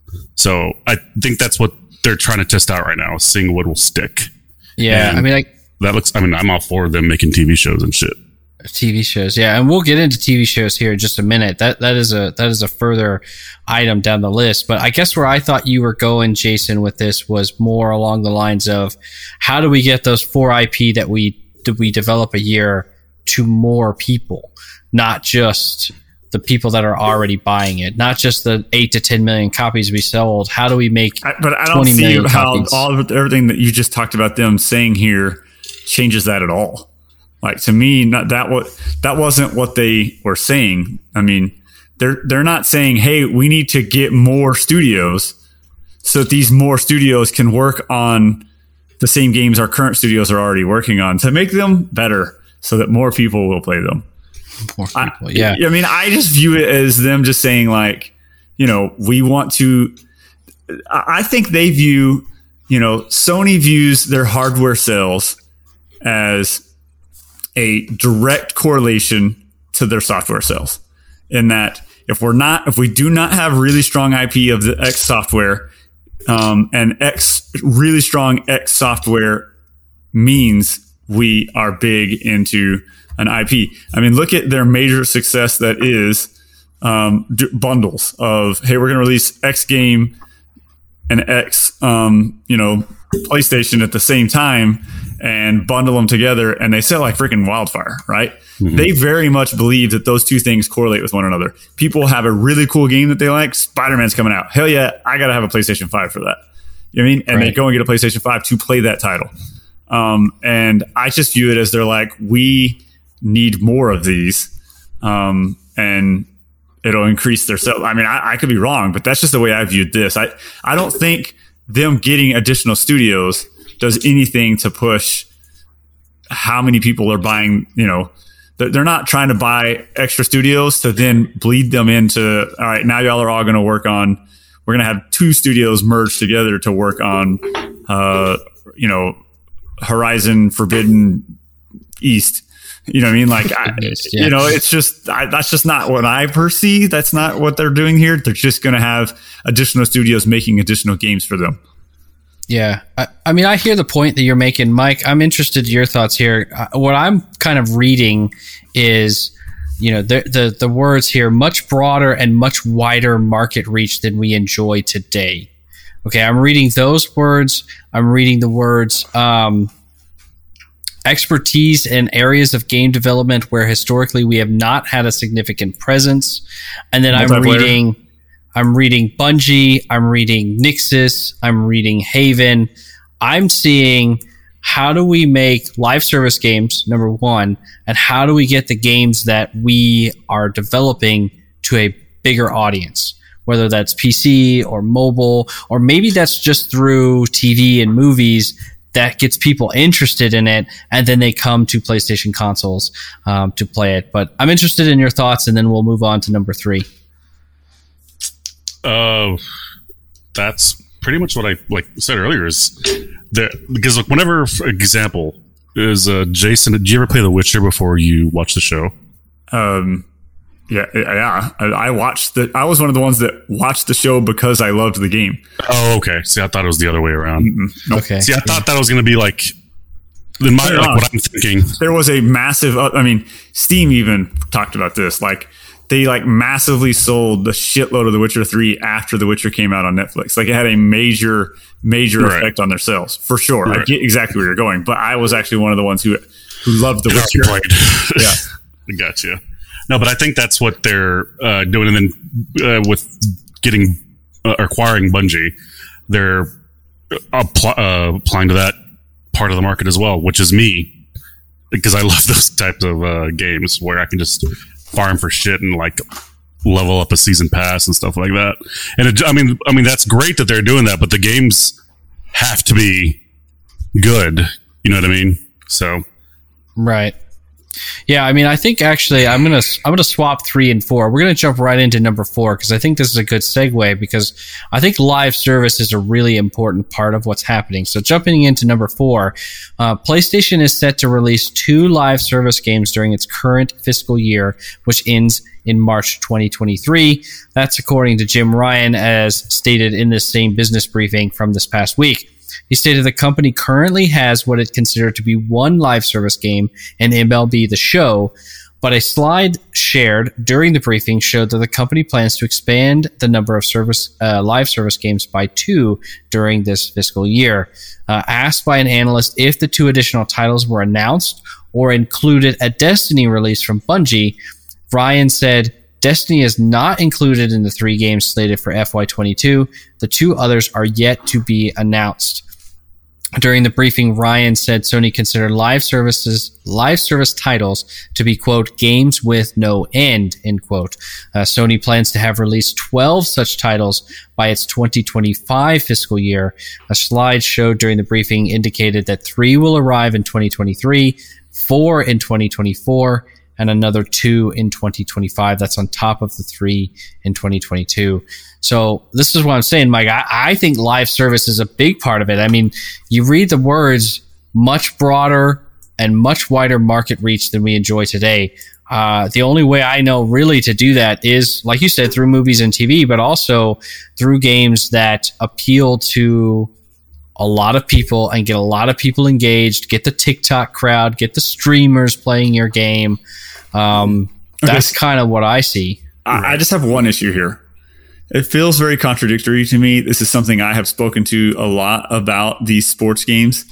So I think that's what they're trying to test out right now, seeing what will stick. Yeah, and I mean, like that looks. I mean, I'm all for them making T V shows and shit. T V shows, yeah, and we'll get into T V shows here in just a minute. That that is a that is a further item down the list. But I guess where I thought you were going, Jason, with this was more along the lines of how do we get those four I P that we that we develop a year to more people, not just the people that are already buying it, not just the eight to ten million copies we sold. How do we make? I, but I don't see how copies? all of everything that you just talked about them saying here changes that at all. Like, to me, not that what that wasn't what they were saying. I mean, they're they're not saying, "Hey, we need to get more studios so that these more studios can work on the same games our current studios are already working on to make them better, so that more people will play them." More people, I, yeah. I mean, I just view it as them just saying, like, you know, we want to. I think they view, you know, Sony views their hardware sales as a direct correlation to their software sales, in that if we're not, if we do not have really strong I P of the X software, um, and X really strong X software means we are big into an I P. I mean, look at their major success that is um, d- bundles of, hey, we're going to release X game and X, um, you know, PlayStation at the same time, and bundle them together, and they sell like freaking wildfire, right? Mm-hmm. They very much believe that those two things correlate with one another. People have a really cool game that they like. Spider-Man's coming out. Hell yeah, I got to have a PlayStation five for that. You know what I mean? And right. they go and get a PlayStation five to play that title. Um, and I just view it as they're like, we need more of these, um, and it'll increase their sales. I mean, I, I could be wrong, but that's just the way I viewed this. I, I don't think them getting additional studios does anything to push how many people are buying. You know, they're not trying to buy extra studios to then bleed them into, all right, now y'all are all going to work on, we're going to have two studios merged together to work on, uh, you know, Horizon Forbidden East. You know what I mean? Like, I, yeah. you know, it's just, I, that's just not what I perceive. That's not what they're doing here. They're just going to have additional studios making additional games for them. Yeah. I, I mean, I hear the point that you're making, Mike. I'm interested in your thoughts here. Uh, what I'm kind of reading is, you know, the, the, the words here, much broader and much wider market reach than we enjoy today. Okay. I'm reading those words. I'm reading the words, um, expertise in areas of game development where historically we have not had a significant presence. And then I'm reading, I'm reading Bungie, I'm reading Nixxes, I'm reading Haven. I'm seeing, how do we make live service games, number one, and how do we get the games that we are developing to a bigger audience, whether that's P C or mobile, or maybe that's just through T V and movies that gets people interested in it, and then they come to PlayStation consoles um, to play it. But I'm interested in your thoughts, and then we'll move on to number three. Uh, that's pretty much what I like said earlier. Is that because like whenever, for example, is uh, Jason? Did you ever play The Witcher before you watched the show? Um, yeah, yeah. I, I watched the. I was one of the ones that watched the show because I loved the game. Oh, okay. See, I thought it was the other way around. Mm-hmm. Okay. See, I thought that was going to be like, in my like what I'm thinking. There was a massive. Uh, I mean, Steam even talked about this. Like, they like massively sold the shitload of The Witcher three after The Witcher came out on Netflix. Like, it had a major, major right. effect on their sales for sure. Right. I get exactly where you're going, but I was actually one of the ones who who loved The Witcher. Played. Yeah, I gotcha. No, but I think that's what they're uh, doing, and then uh, with getting uh, acquiring Bungie, they're appl- uh, applying to that part of the market as well, which is me, because I love those types of uh, games where I can just farm for shit and like level up a season pass and stuff like that. And it, I mean, I mean that's great that they're doing that, but the games have to be good. You know what I mean? So, right. Yeah, I mean, I think actually I'm gonna I'm gonna swap three and four. We're gonna jump right into number four because I think this is a good segue because I think live service is a really important part of what's happening. So jumping into number four, uh, PlayStation is set to release two live service games during its current fiscal year, which ends in March twenty twenty-three. That's according to Jim Ryan, as stated in this same business briefing from this past week. He stated the company currently has what it considered to be one live service game in M L B The Show, but a slide shared during the briefing showed that the company plans to expand the number of service uh, live service games by two during this fiscal year. Uh, asked by an analyst if the two additional titles were announced or included a Destiny release from Bungie, Ryan said, Destiny is not included in the three games slated for F Y twenty-two. The two others are yet to be announced. During the briefing, Ryan said Sony considered live services, live service titles to be, quote, games with no end, end quote. Uh, Sony plans to have released twelve such titles by its twenty twenty-five fiscal year. A slide showed during the briefing indicated that three will arrive in twenty twenty-three, four in twenty twenty-four, and another two in twenty twenty-five. That's on top of the three in twenty twenty-two. So this is what I'm saying, Mike. I, I think live service is a big part of it. I mean, you read the words, much broader and much wider market reach than we enjoy today. Uh, the only way I know really to do that is, like you said, through movies and T V, but also through games that appeal to a lot of people and get a lot of people engaged, get the TikTok crowd, get the streamers playing your game. Um, that's okay. Kind of what I see. I, I just have one issue here. It feels very contradictory to me. This is something I have spoken to a lot about these sports games.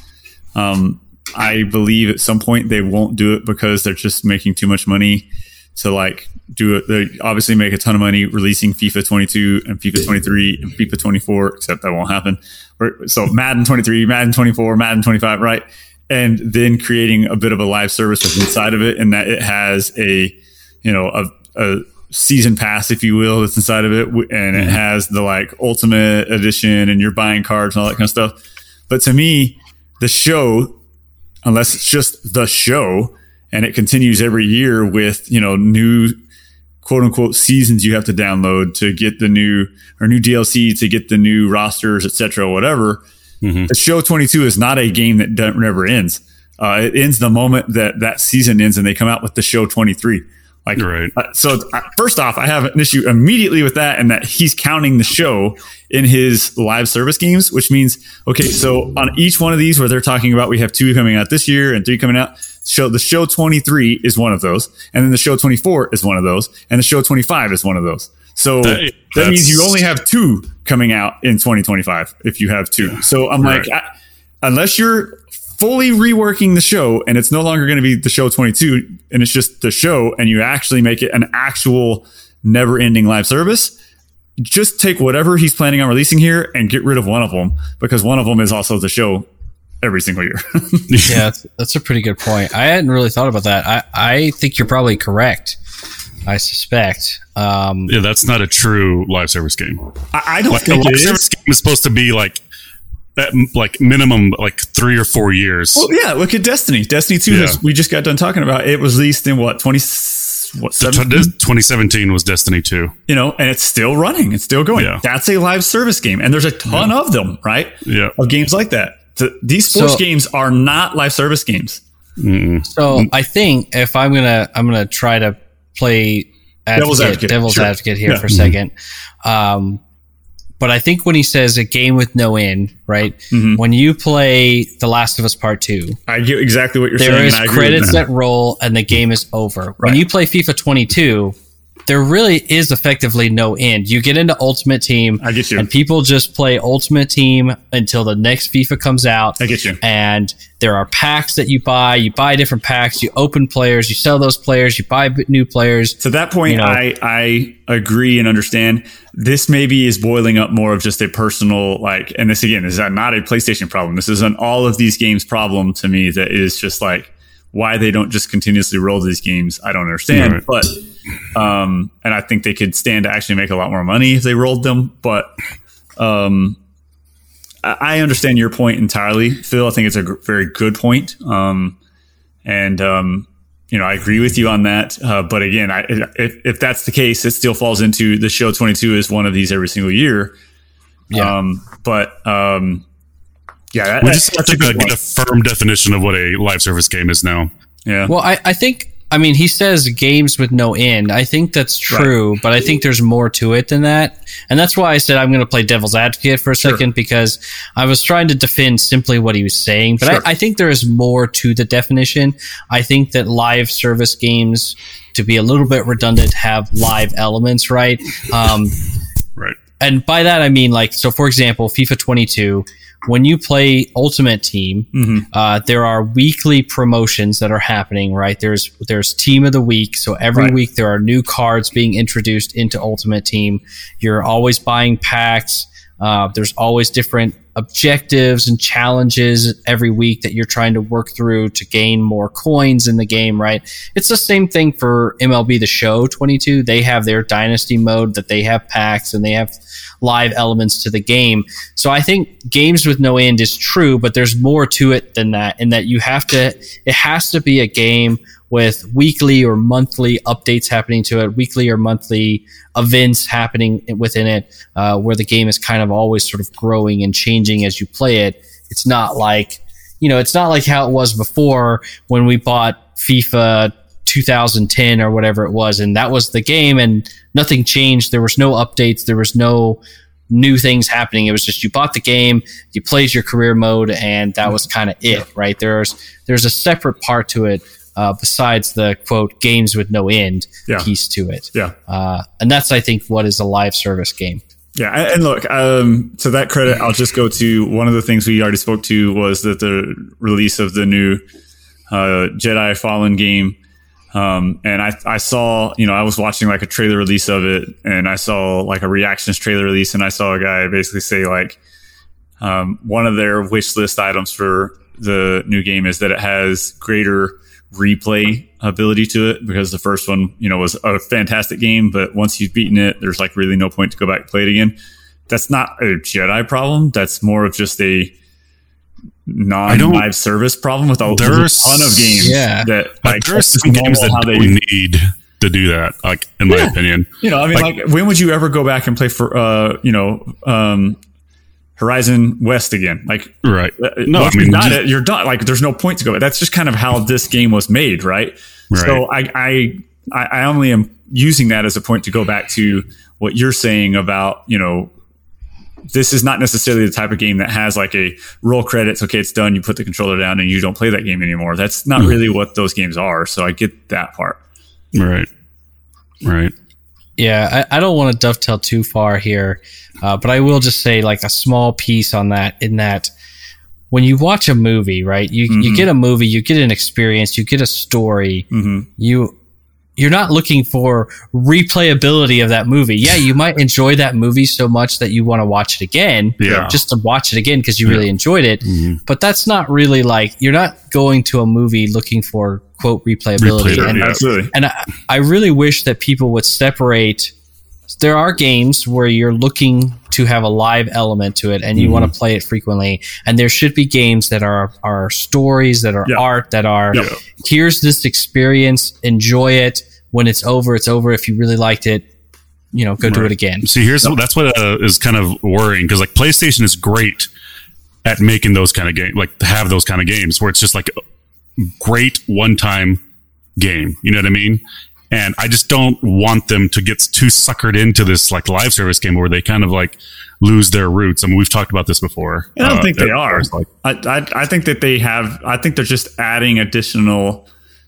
Um, I believe at some point they won't do it because they're just making too much money to like do it. They obviously make a ton of money releasing FIFA twenty-two and FIFA twenty-three and FIFA twenty-four, except that won't happen. So Madden twenty-three, Madden twenty-four, Madden twenty-five, right? And then creating a bit of a live service inside of it, and that it has a, you know, a, a season pass, if you will, that's inside of it, and it has the like ultimate edition, and you're buying cards and all that kind of stuff. But to me, the show, unless it's just the show, and it continues every year with, you know, new quote unquote seasons you have to download to get the new or new D L C to get the new rosters, et cetera, whatever. Mm-hmm. The show twenty-two is not a game that never ends. Uh, it ends the moment that that season ends and they come out with the show twenty-three. Like, right. uh, so uh, first off, I have an issue immediately with that, and that he's counting the show in his live service games, which means, okay, so on each one of these where they're talking about we have two coming out this year and three coming out, show the show twenty-three is one of those, and then the show twenty-four is one of those, and the show twenty-five is one of those. So that, that means you only have two coming out in twenty twenty-five if you have two. So I'm right. like, I, unless you're fully reworking the show and it's no longer going to be the show twenty-two and it's just the show, and you actually make it an actual never ending live service, just take whatever he's planning on releasing here and get rid of one of them, because one of them is also the show every single year. Yeah, that's, that's a pretty good point. I hadn't really thought about that. I, I think you're probably correct. I suspect. Um, yeah, that's not a true live service game. I, I don't like, think a live it service is. game is supposed to be like at like minimum like three or four years. Well, yeah, look at Destiny. Destiny two, yeah. is, we just got done talking about. It was released in what, twenty, what, twenty seventeen was Destiny two. You know, and it's still running. It's still going. Yeah. That's a live service game. And there's a ton yeah. of them, right? Yeah. Of games like that. The, these sports so, games are not live service games. Mm-mm. So I think if I'm going to, I'm going to try to play advocate, devil's advocate, devil's sure. advocate here yeah. for a second. Mm-hmm. Um, But I think when he says a game with no end, right? Mm-hmm. When you play The Last of Us Part two, I get exactly what you're there saying. There is credits that. that roll and the game is over. Right. When you play FIFA twenty-two, there really is effectively no end. You get into Ultimate Team, I get you. And people just play Ultimate Team until the next FIFA comes out. I get you. And there are packs that you buy. You buy different packs. You open players. You sell those players. You buy new players. To that point, you know, I, I agree and understand. This maybe is boiling up more of just a personal, like, and this again is not a PlayStation problem. This is an all of these games problem to me that is just like why they don't just continuously roll these games. I don't understand, right. but, um, and I think they could stand to actually make a lot more money if they rolled them. But, um, I understand your point entirely, Phil. I think it's a very good point. Um, and, um, you know, I agree with you on that. Uh, but again, I, if, if that's the case, it still falls into the show twenty-two is one of these every single year. Yeah. Um, but, um, yeah, that, We that's, just have that's to a good get a firm definition of what a live service game is now. Yeah. Well, I, I think, I mean, he says games with no end. I think that's true, right. But I think there's more to it than that. And that's why I said I'm going to play devil's advocate for a Sure. second, because I was trying to defend simply what he was saying. But Sure. I, I think there is more to the definition. I think that live service games, to be a little bit redundant, have live elements, right? Um, Right. and by that, I mean, like, so for example, FIFA twenty-two, when you play Ultimate Team, Mm-hmm. uh, there are weekly promotions that are happening, right? There's there's Team of the Week. So every Right. week there are new cards being introduced into Ultimate Team. You're always buying packs. Uh, there's always different objectives and challenges every week that you're trying to work through to gain more coins in the game, right? It's the same thing for M L B The Show twenty-two. They have their Dynasty mode that they have packs and they have live elements to the game. So I think games with no end is true, but there's more to it than that, in that you have to, it has to be a game with weekly or monthly updates happening to it, weekly or monthly events happening within it, uh, where the game is kind of always sort of growing and changing as you play it. It's not like, you know, it's not like how it was before when we bought FIFA two thousand ten or whatever it was, and that was the game and nothing changed. There was no updates. There was no new things happening. It was just you bought the game, you played your career mode, and that was kind of it, right? There's there's a separate part to it uh, besides the, quote, games with no end Yeah. piece to it. Yeah. Uh, and that's, I think, what is a live service game. Yeah, and and look, um, to that credit, I'll just go to one of the things we already spoke to was that the release of the new uh, Jedi Fallen game. Um, and I, I saw, you know, I was watching like a trailer release of it, and I saw like a reactions trailer release, and I saw a guy basically say like, um, one of their wish list items for the new game is that it has greater replay ability to it, because the first one, you know, was a fantastic game, but once you've beaten it, there's like really no point to go back and play it again. That's not a Jedi problem. That's more of just a non-live service problem with a, with a There's- ton of games Yeah. that Like, like there are that's some normal games that how they- don't need to do that, like, in my Yeah. opinion. You know, I mean, Like- like, when would you ever go back and play for, uh, you know, um, Horizon West again? Like, Right. uh, No, once I mean, you got just- it, you're done. Like, there's no point to go back. That's just kind of how this game was made, right? Right. So I, I, I I only am using that as a point to go back to what you're saying about, you know, this is not necessarily the type of game that has like a roll credits. Okay, it's done. You put the controller down and you don't play that game anymore. That's not Mm. really what those games are. So I get that part. Right. Right. Yeah, I, I don't want to dovetail too far here, uh, but I will just say like a small piece on that, in that when you watch a movie, right, you, you Mhm. get a movie, you get an experience, you get a story, Mm-hmm. you, you're not looking for replayability of that movie. Yeah, you might enjoy that movie so much that you want to watch it again, Yeah. just to watch it again because you really enjoyed it. Mhm. But that's not really like, you're not going to a movie looking for, quote, replayability. Replayability, And Yeah, absolutely. and I, I really wish that people would separate. There are games where you're looking to have a live element to it and you Mhm. want to play it frequently. And there should be games that are, are stories, that are Yeah. art, that are, Yeah. here's this experience, enjoy it. When it's over, it's over. If you really liked it, you know, go do Right. it again. See, here's that's what uh, is kind of worrying, because like PlayStation is great at making those kind of games, like to have those kind of games where it's just like a great one time game. You know what I mean? And I just don't want them to get too suckered into this like live service game where they kind of like lose their roots. I mean, we've talked about this before. I don't Uh, think they as far are. as, like, I, I I think that they have. I think they're just adding additional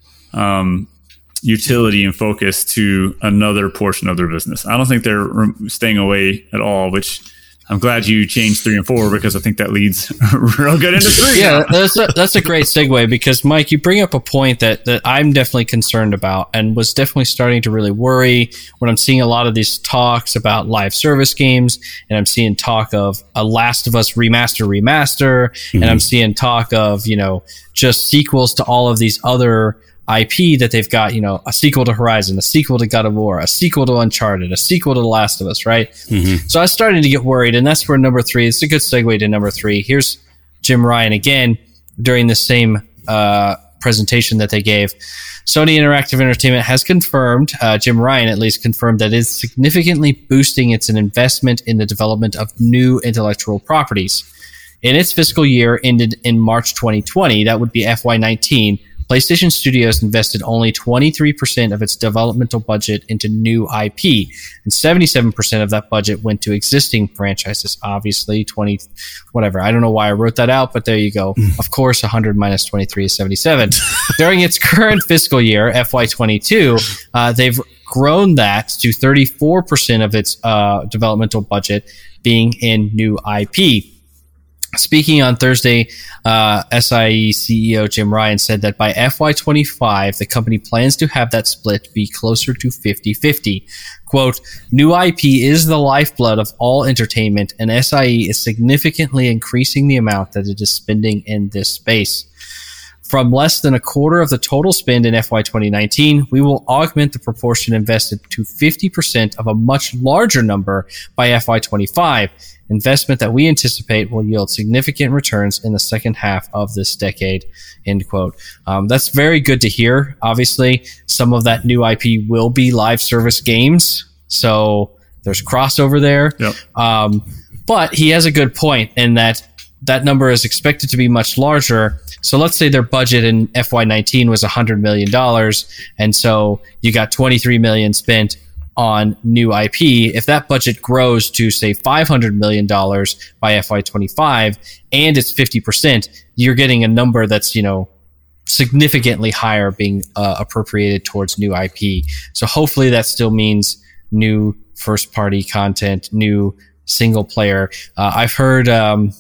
um, utility and focus to another portion of their business. I don't think they're rem- staying away at all. Which I'm glad you changed three and four, because I think that leads real good into three. Yeah, that's a, that's a great segue, because Mike, you bring up a point that, that I'm definitely concerned about and was definitely starting to really worry when I'm seeing a lot of these talks about live service games, and I'm seeing talk of a Last of Us remaster remaster, and I'm seeing talk of, you know, just sequels to all of these other I P that they've got, you know, a sequel to Horizon, a sequel to God of War, a sequel to Uncharted, a sequel to The Last of Us, right? Mhm. So I was starting to get worried, and that's where number three, it's a good segue to number three. Here's Jim Ryan again during the same uh, presentation that they gave. Sony Interactive Entertainment has confirmed, uh, Jim Ryan at least confirmed, that it's significantly boosting its investment in the development of new intellectual properties. In its fiscal year ended in March twenty twenty, that would be F Y nineteen, PlayStation Studios invested only twenty-three percent of its developmental budget into new I P, and seventy-seven percent of that budget went to existing franchises. Obviously, twenty, whatever. I don't know why I wrote that out, but there you go. Mm. Of course, one hundred minus twenty-three is seventy-seven. During its current fiscal year, F Y twenty-two, uh, they've grown that to thirty-four percent of its uh, developmental budget being in new I P. Speaking on Thursday, uh, S I E C E O Jim Ryan said that by F Y twenty-five, the company plans to have that split be closer to fifty-fifty. Quote, new I P is the lifeblood of all entertainment, and S I E is significantly increasing the amount that it is spending in this space. From less than a quarter of the total spend in F Y twenty nineteen, we will augment the proportion invested to fifty percent of a much larger number by F Y twenty-five. Investment that we anticipate will yield significant returns in the second half of this decade, end quote. Um, that's very good to hear. Obviously, some of that new I P will be live service games, so there's crossover there. Yep. Um, but he has a good point in that that number is expected to be much larger. So let's say their budget in F Y nineteen was one hundred million dollars, and so you got twenty-three million dollars spent on new I P. If that budget grows to, say, five hundred million dollars by F Y twenty-five, and it's fifty percent, you're getting a number that's, you know, significantly higher being uh, appropriated towards new I P. So hopefully that still means new first-party content, new single-player. Uh, I've heard... Um,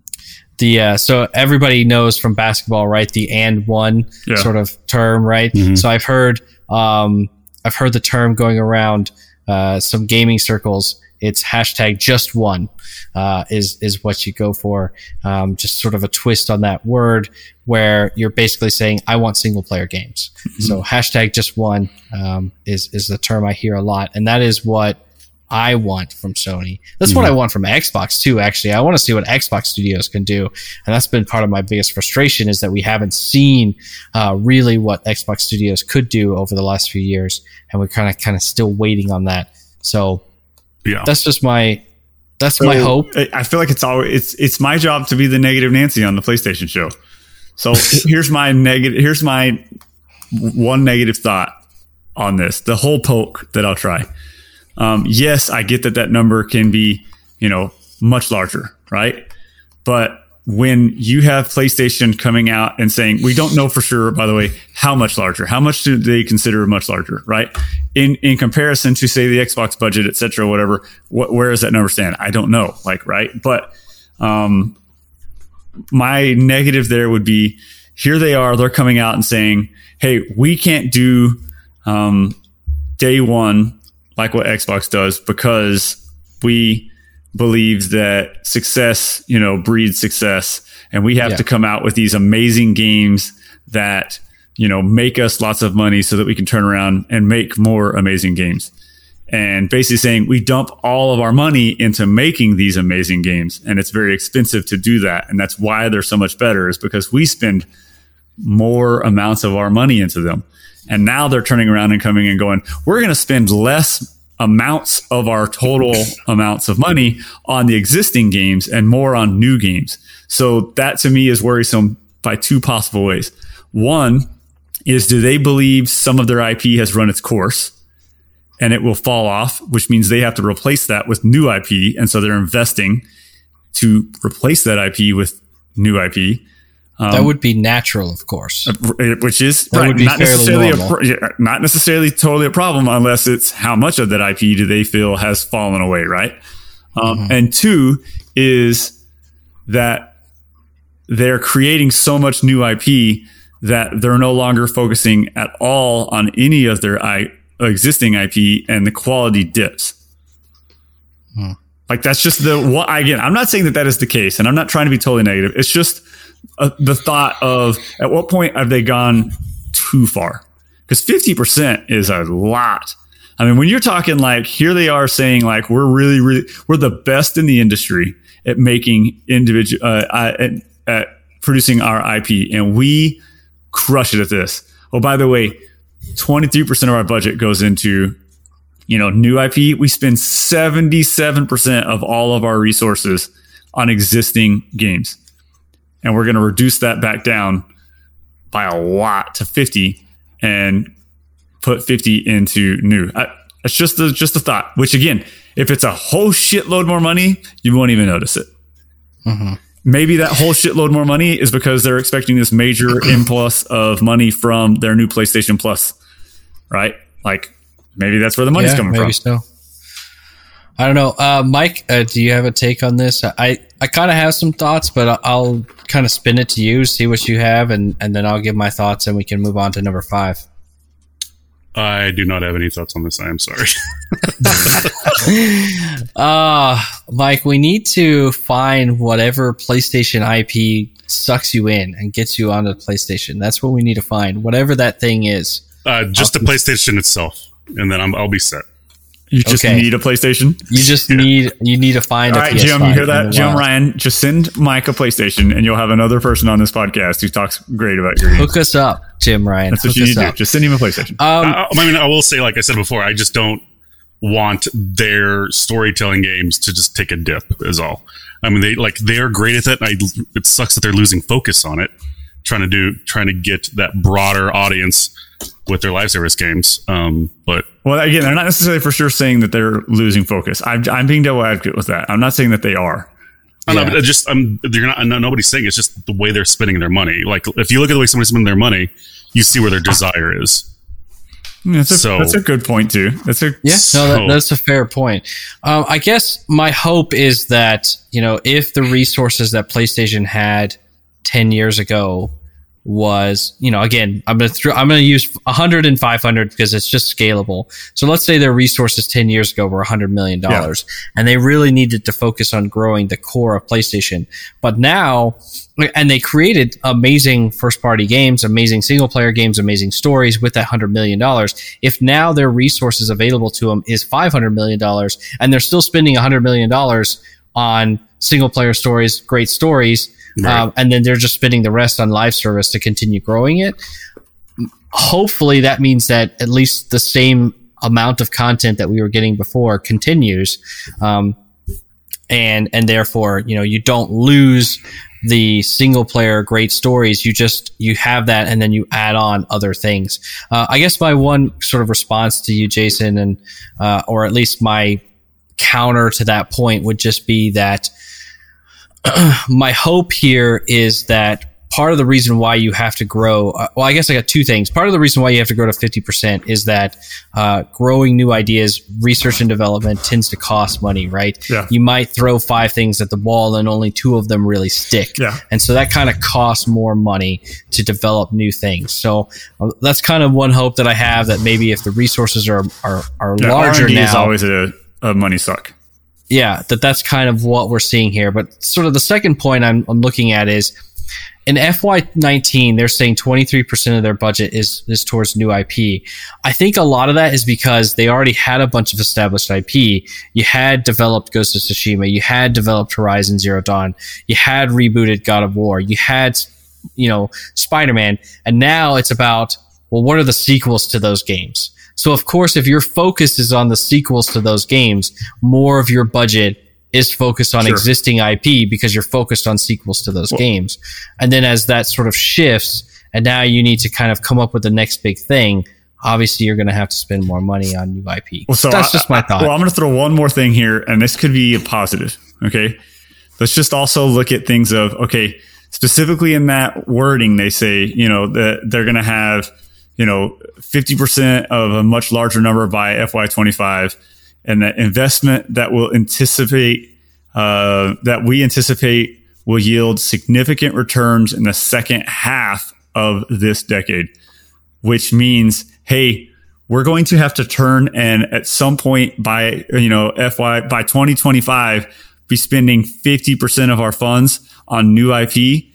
The uh, so everybody knows from basketball, right? The and one yeah. sort of term, right? Mm-hmm. So I've heard um, I've heard the term going around uh, some gaming circles. It's hashtag just one uh, is is what you go for. Um, just sort of a twist on that word, where you're basically saying I want single player games. Mm-hmm. So hashtag just one um, is is the term I hear a lot, and that is what I want from Sony. That's mm-hmm. what I want from Xbox too, actually. I want to see what Xbox Studios can do. And that's been part of my biggest frustration, is that we haven't seen uh, really what Xbox Studios could do over the last few years. And we're kind of kind of still waiting on that. So yeah, that's just my that's so my hope. I feel like it's always it's it's my job to be the negative Nancy on the PlayStation show. So here's my negative here's my one negative thought on this. The whole poke that I'll try. Um, yes, I get that that number can be, you know, much larger, right? But when you have PlayStation coming out and saying, we don't know for sure, by the way, how much larger, how much do they consider much larger, right? In in comparison to, say, the Xbox budget, et cetera, whatever, wh- where does that number stand? I don't know, like, right? But um, my negative there would be, here they are, they're coming out and saying, hey, we can't do um, day one like what Xbox does, because we believe that success, you know, breeds success, and we have yeah. to come out with these amazing games that, you know, make us lots of money so that we can turn around and make more amazing games. And basically saying we dump all of our money into making these amazing games, and it's very expensive to do that. And that's why they're so much better, is because we spend more amounts of our money into them. And now they're turning around and coming and going, we're going to spend less amounts of our total amounts of money on the existing games and more on new games. So that to me is worrisome by two possible ways. One is, do they believe some of their I P has run its course and it will fall off, which means they have to replace that with new I P. And so they're investing to replace that I P with new I P. Um, that would be natural, of course. Which is that right, would be not fairly necessarily normal. a, not necessarily totally a problem, unless it's how much of that I P do they feel has fallen away, right? Um, mm-hmm. And two is that they're creating so much new I P that they're no longer focusing at all on any of their I, existing I P, and the quality dips. Hmm. Like, that's just the what. Again, I'm not saying that that is the case, and I'm not trying to be totally negative. It's just Uh, the thought of, at what point have they gone too far? Because fifty percent is a lot. I mean, when you're talking like, here they are saying like, we're really, really, we're the best in the industry at making individual, uh, at, at producing our I P, and we crush it at this. Oh, by the way, twenty-three percent of our budget goes into, you know, new I P. We spend seventy-seven percent of all of our resources on existing games. And we're going to reduce that back down by a lot to fifty and put fifty into new. I, it's just a, just a thought, which again, if it's a whole shitload more money, you won't even notice it. Mm-hmm. Maybe that whole shitload more money is because they're expecting this major influx of money from their new PlayStation Plus, right? Like maybe that's where the money's yeah, coming maybe from. So. I don't know. Uh, Mike, uh, do you have a take on this? I, I kind of have some thoughts, but I'll kind of spin it to you, see what you have, and, and then I'll give my thoughts and we can move on to number five. I do not have any thoughts on this. I am sorry. uh, Mike, we need to find whatever PlayStation I P sucks you in and gets you onto PlayStation. That's what we need to find, whatever that thing is. Uh, just the PlayStation itself, and then I'm, I'll be set. You just okay. need a PlayStation? You just need you need to find All a right, P S five. Jim, you hear that? Jim wild. Ryan, just send Mike a PlayStation and you'll have another person on this podcast who talks great about your games. Hook us up, Jim Ryan. That's what Hook you need us to up. do. Just send him a PlayStation. Um, I, I mean, I will say, like I said before, I just don't want their storytelling games to just take a dip is all. I mean, they like they're great at that. And I, it sucks that they're losing focus on it, trying to do trying to get that broader audience with their live service games. Um, but well, again, they're not necessarily for sure saying that they're losing focus. I'm, I'm being devil advocate with that. I'm not saying that they are. I Yeah. know, but just um, they're not. No, nobody's saying it's just the way they're spending their money. Like if you look at the way somebody's spending their money, you see where their desire is. That's a, So- that's a good point too. That's a Yeah, no, that, So- that's a fair point. Um, I guess my hope is that, you know, if the resources that PlayStation had ten years ago was, you know, again, I'm going to I'm going to use one hundred and five hundred because it's just scalable. So let's say their resources ten years ago were one hundred million dollars and they really needed to focus on growing the core of PlayStation. But now, and they created amazing first party games, amazing single player games, amazing stories with that one hundred million dollars. If now their resources available to them is five hundred million dollars and they're still spending one hundred million dollars on single player stories, great stories, Right. um, and then they're just spending the rest on live service to continue growing it. Hopefully that means that at least the same amount of content that we were getting before continues. Um, and, and therefore, you know, you don't lose the single player great stories. You just, you have that and then you add on other things. Uh, I guess my one sort of response to you, Jason, and, uh, or at least my counter to that point would just be that my hope here is that part of the reason why you have to grow, uh, well, I guess I got two things. Part of the reason why you have to grow to fifty percent is that uh, growing new ideas, research and development tends to cost money, right? Yeah. You might throw five things at the wall and only two of them really stick. Yeah. And so that kind of costs more money to develop new things. So uh, that's kind of one hope that I have, that maybe if the resources are, are, are yeah, larger R and D now. is always a, a money suck. Yeah, that that's kind of what we're seeing here. But sort of the second point I'm, I'm looking at is in F Y nineteen, they're saying twenty-three percent of their budget is, is towards new I P. I think a lot of that is because they already had a bunch of established I P. You had developed Ghost of Tsushima. You had developed Horizon Zero Dawn. You had rebooted God of War. You had, you know, Spider-Man. And now it's about, well, what are the sequels to those games? So, of course, if your focus is on the sequels to those games, more of your budget is focused on Sure. existing I P because you're focused on sequels to those Well, games. And then as that sort of shifts, and now you need to kind of come up with the next big thing, obviously you're going to have to spend more money on new I P. Well, so That's I- just my I- thought. Well, I'm going to throw one more thing here, and this could be a positive. Okay. Let's just also look at things of, okay, specifically in that wording, they say, you know, that they're going to have, you know, fifty percent of a much larger number by F Y twenty-five, and that investment that will anticipate, uh, that we anticipate will yield significant returns in the second half of this decade, which means, hey, we're going to have to turn and at some point by, you know, F Y by twenty twenty-five, be spending fifty percent of our funds on new I P,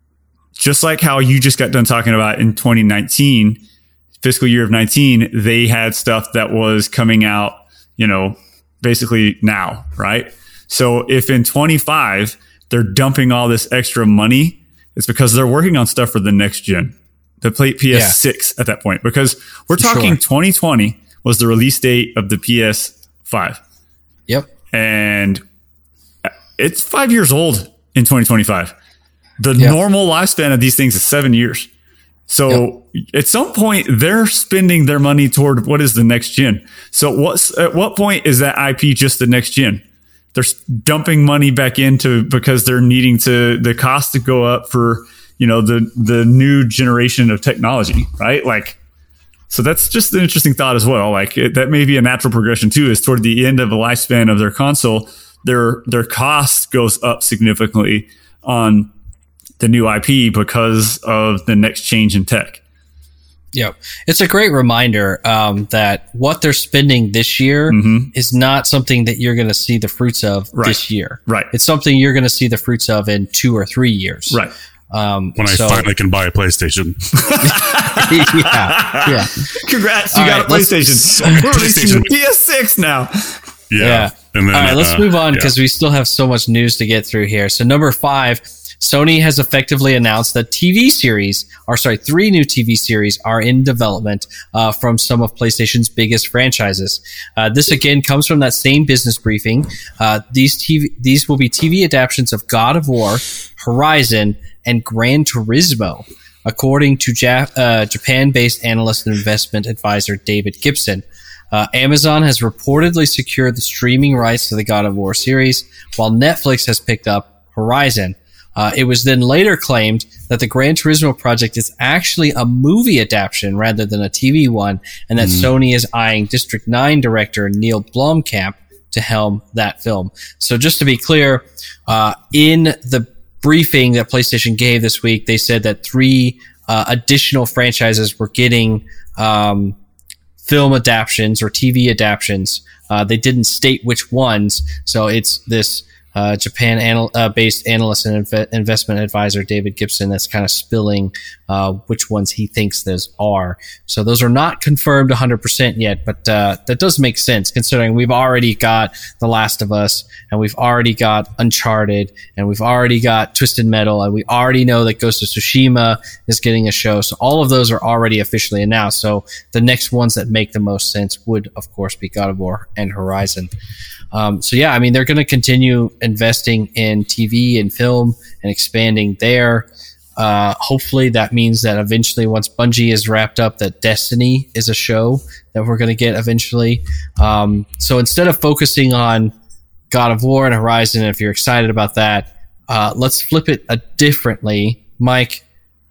just like how you just got done talking about in twenty nineteen, fiscal year of nineteen, they had stuff that was coming out, you know, basically now, right? So if in twenty-five, they're dumping all this extra money, it's because they're working on stuff for the next gen, the play P S six yeah. at that point, because we're For talking sure. twenty twenty was the release date of the P S five. Yep. And it's five years old in twenty twenty-five. The yep. normal lifespan of these things is seven years. So yep. at some point, they're spending their money toward what is the next gen. So what's at what point is that I P just the next gen? They're dumping money back into because they're needing to the cost to go up for, you know, the the new generation of technology, right? Like, so that's just an interesting thought as well. Like it, that may be a natural progression too, is toward the end of the lifespan of their console, their their cost goes up significantly on the new I P because of the next change in tech. Yeah, it's a great reminder um, that what they're spending this year mm-hmm. is not something that you're going to see the fruits of right. this year. Right. It's something you're going to see the fruits of in two or three years. Right. Um, when I so, finally can buy a PlayStation. yeah. Yeah. Congrats, you All got right, a PlayStation. We're releasing the P S six now. Yeah. yeah. And then, All right, let's uh, move on because yeah. we still have so much news to get through here. So number five, Sony has effectively announced that T V series, or sorry, three new T V series are in development uh, from some of PlayStation's biggest franchises. Uh, this again comes from that same business briefing. Uh, these T V, these will be T V adaptations of God of War, Horizon, and Gran Turismo, according to Jap- uh, Japan-based analyst and investment advisor David Gibson. Uh, Amazon has reportedly secured the streaming rights to the God of War series, while Netflix has picked up Horizon. Uh, it was then later claimed that the Gran Turismo project is actually a movie adaptation rather than a T V one, and that mm. Sony is eyeing District nine director Neil Blomkamp to helm that film. So just to be clear, uh, in the briefing that PlayStation gave this week, they said that three uh, additional franchises were getting um, film adaptations or T V adaptations. Uh, they didn't state which ones, so it's this Uh, Japan anal- uh, based analyst and inv- investment advisor David Gibson that's kind of spilling uh, which ones he thinks those are. So those are not confirmed one hundred percent yet, but uh, that does make sense considering we've already got The Last of Us, and we've already got Uncharted, and we've already got Twisted Metal, and we already know that Ghost of Tsushima is getting a show. So all of those are already officially announced. So the next ones that make the most sense would, of course, be God of War and Horizon. Um, so yeah, I mean, they're going to continue investing in T V and film and expanding there. Uh, hopefully that means that eventually once Bungie is wrapped up, that Destiny is a show that we're going to get eventually. Um, so instead of focusing on God of War and Horizon, if you're excited about that, uh, let's flip it a differently. Mike,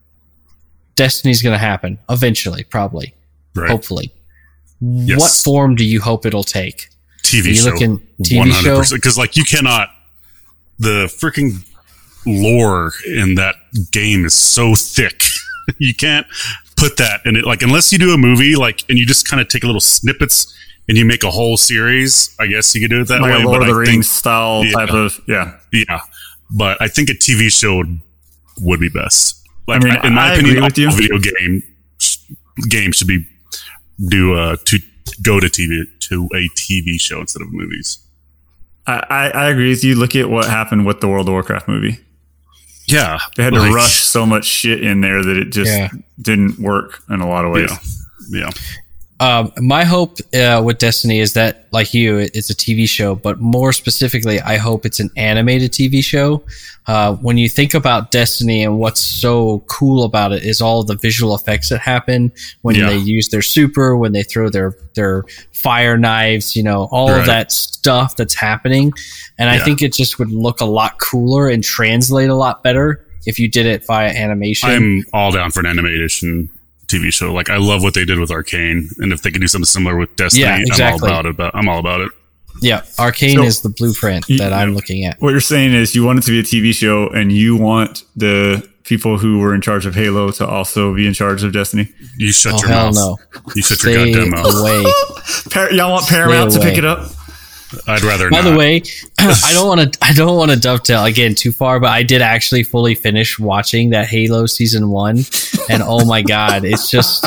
Destiny's going to happen eventually, probably, right. hopefully. Yes. What form do you hope it'll take? T V show, T V one hundred percent. Because like you cannot, the freaking lore in that game is so thick. You can't put that in it. Like unless you do a movie, like and you just kind of take little snippets and you make a whole series. I guess you could do it that like way. A Lord but of the I Rings think, style yeah, type of yeah, yeah. But I think a T V show would, would be best. Like I mean, in my I opinion, agree with all you. video game game should be do uh to go to T V to a T V show instead of movies. I, I, I agree with you. Look at what happened with the World of Warcraft movie. Yeah, they had like, to rush so much shit in there that it just yeah. didn't work in a lot of ways. Yeah. yeah. Um, my hope uh, with Destiny is that, like you, it's a T V show, but more specifically, I hope it's an animated T V show. Uh, when you think about Destiny and what's so cool about it is all the visual effects that happen when yeah. they use their super, when they throw their, their fire knives, you know, all right. of that stuff that's happening. And yeah. I think it just would look a lot cooler and translate a lot better if you did it via animation. I'm all down for an animation T V show. Like I love what they did with Arcane, and if they could do something similar with Destiny, yeah, exactly. I'm all about it. But I'm all about it. Yeah, Arcane so, is the blueprint that you, I'm looking at. What you're saying is you want it to be a T V show, and you want the people who were in charge of Halo to also be in charge of Destiny. You shut oh, your hell mouth. No. You shut Stay your goddamn mouth. Away. Par- y'all want Paramount to pick it up? I'd rather By not. the way, I don't want to. I don't want to dovetail again too far, but I did actually fully finish watching that Halo season one, and oh my god, it's just.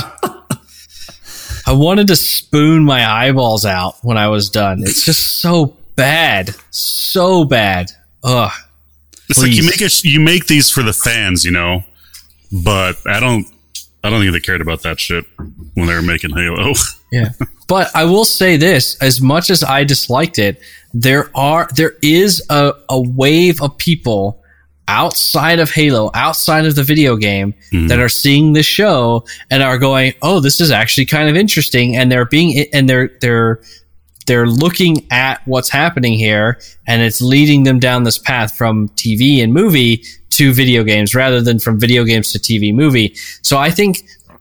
I wanted to spoon my eyeballs out when I was done. It's just so bad, so bad. Ugh. It's please. like you make it. You make these for the fans, you know. But I don't. I don't think they cared about that shit when they were making Halo. Yeah. But I will say this, as much as I disliked it, there are there is a, a wave of people outside of Halo, outside of the video game, mm-hmm. that are seeing this show and are going, "Oh, this is actually kind of interesting," and they're being and they're they're they're looking at what's happening here, and it's leading them down this path from T V and movie to video games rather than from video games to T V movie. So I think,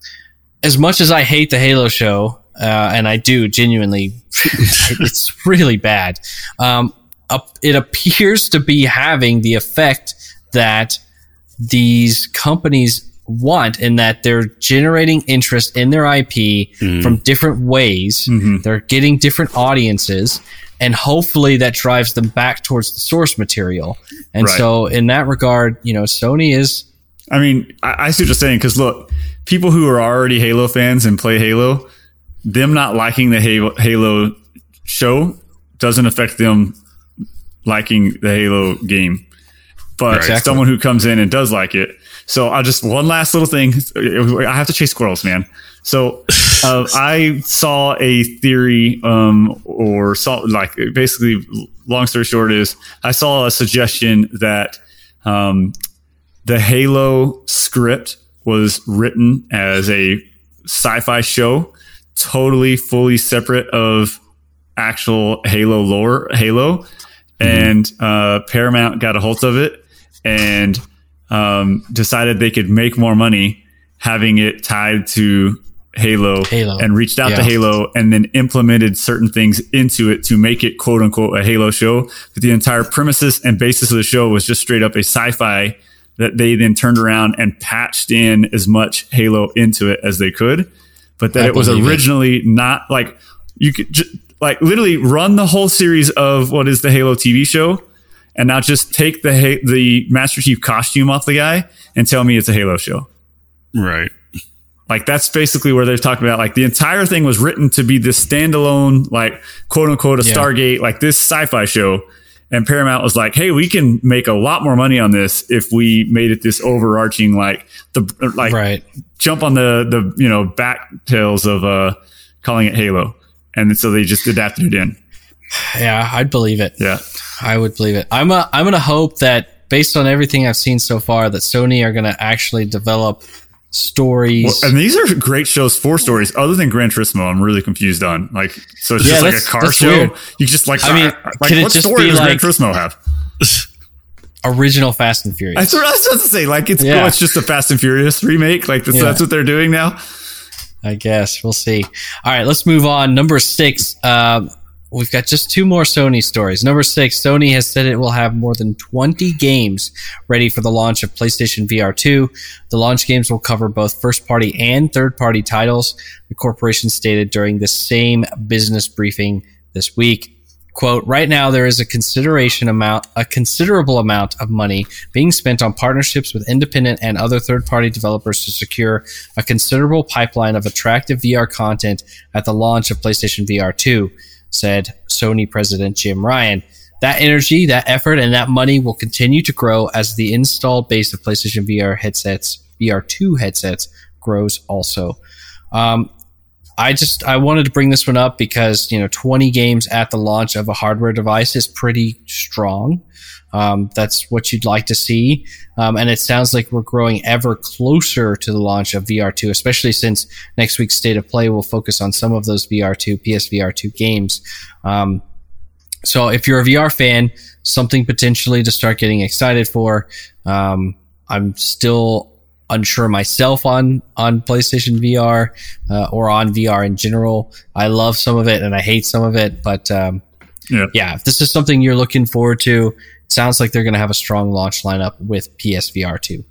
as much as I hate the Halo show, uh, and I do genuinely, it's really bad. Um, it appears to be having the effect that these companies want, in that they're generating interest in their I P mm. from different ways. Mm-hmm. They're getting different audiences, and hopefully that drives them back towards the source material. And right. so in that regard, you know, Sony is... I mean, I, I see what you're saying, because look, people who are already Halo fans and play Halo, them not liking the Halo, Halo show doesn't affect them liking the Halo game. But exactly. someone who comes in and does like it. So I'll just, one last little thing. I have to chase squirrels, man. So uh, I saw a theory, um, or saw, like, basically, long story short is, I saw a suggestion that um, the Halo script was written as a sci-fi show, totally, fully separate of actual Halo lore, Halo. Mm-hmm. And uh, Paramount got a hold of it and um, decided they could make more money having it tied to Halo, Halo. and reached out yeah. to Halo and then implemented certain things into it to make it quote unquote a Halo show. But the entire premises and basis of the show was just straight up a sci-fi that they then turned around and patched in as much Halo into it as they could. But that I it was originally it. not like you could just, like literally run the whole series of what is the Halo T V show, and now just take the the Master Chief costume off the guy and tell me it's a Halo show. Right. Like, that's basically where they're talking about, like, the entire thing was written to be this standalone, like, quote unquote, a yeah. Stargate, like this sci-fi show. And Paramount was like, hey, we can make a lot more money on this if we made it this overarching, like, the, like, right. jump on the, the, you know, back tails of, uh, calling it Halo. And so they just adapted it in. Yeah, I'd believe it. Yeah. I would believe it. I'm a, I'm going to hope that, based on everything I've seen so far, that Sony are going to actually develop stories. Well, and these are great shows for stories. Other than Gran Turismo, I'm really confused on. Like, so it's yeah, just like a car show. Weird. You just like, I mean, like what story does like Gran Turismo have? Original Fast and Furious. That's what I was supposed to say. Like, it's yeah. cool. It's just a Fast and Furious remake. Like, that's, yeah. that's what they're doing now. I guess we'll see. All right, let's move on. Number six. Um, We've got just two more Sony stories. Number six, Sony has said it will have more than twenty games ready for the launch of PlayStation V R two. The launch games will cover both first-party and third-party titles, the corporation stated during the same business briefing this week. Quote, right now there is a consideration amount, a considerable amount of money being spent on partnerships with independent and other third-party developers to secure a considerable pipeline of attractive V R content at the launch of PlayStation V R two. Said Sony president Jim Ryan. That energy, that effort, and that money will continue to grow as the installed base of PlayStation V R headsets, V R two headsets, grows also. Um, I just, I wanted to bring this one up because, you know, twenty games at the launch of a hardware device is pretty strong. Um, that's what you'd like to see. Um, and it sounds like we're growing ever closer to the launch of V R two, especially since next week's State of Play will focus on some of those V R two, P S V R two games. Um, so if you're a V R fan, something potentially to start getting excited for. Um, I'm still unsure myself on, on PlayStation V R, uh, or on V R in general. I love some of it and I hate some of it, but, um, yeah, yeah if this is something you're looking forward to, sounds like they're going to have a strong launch lineup with P S V R two.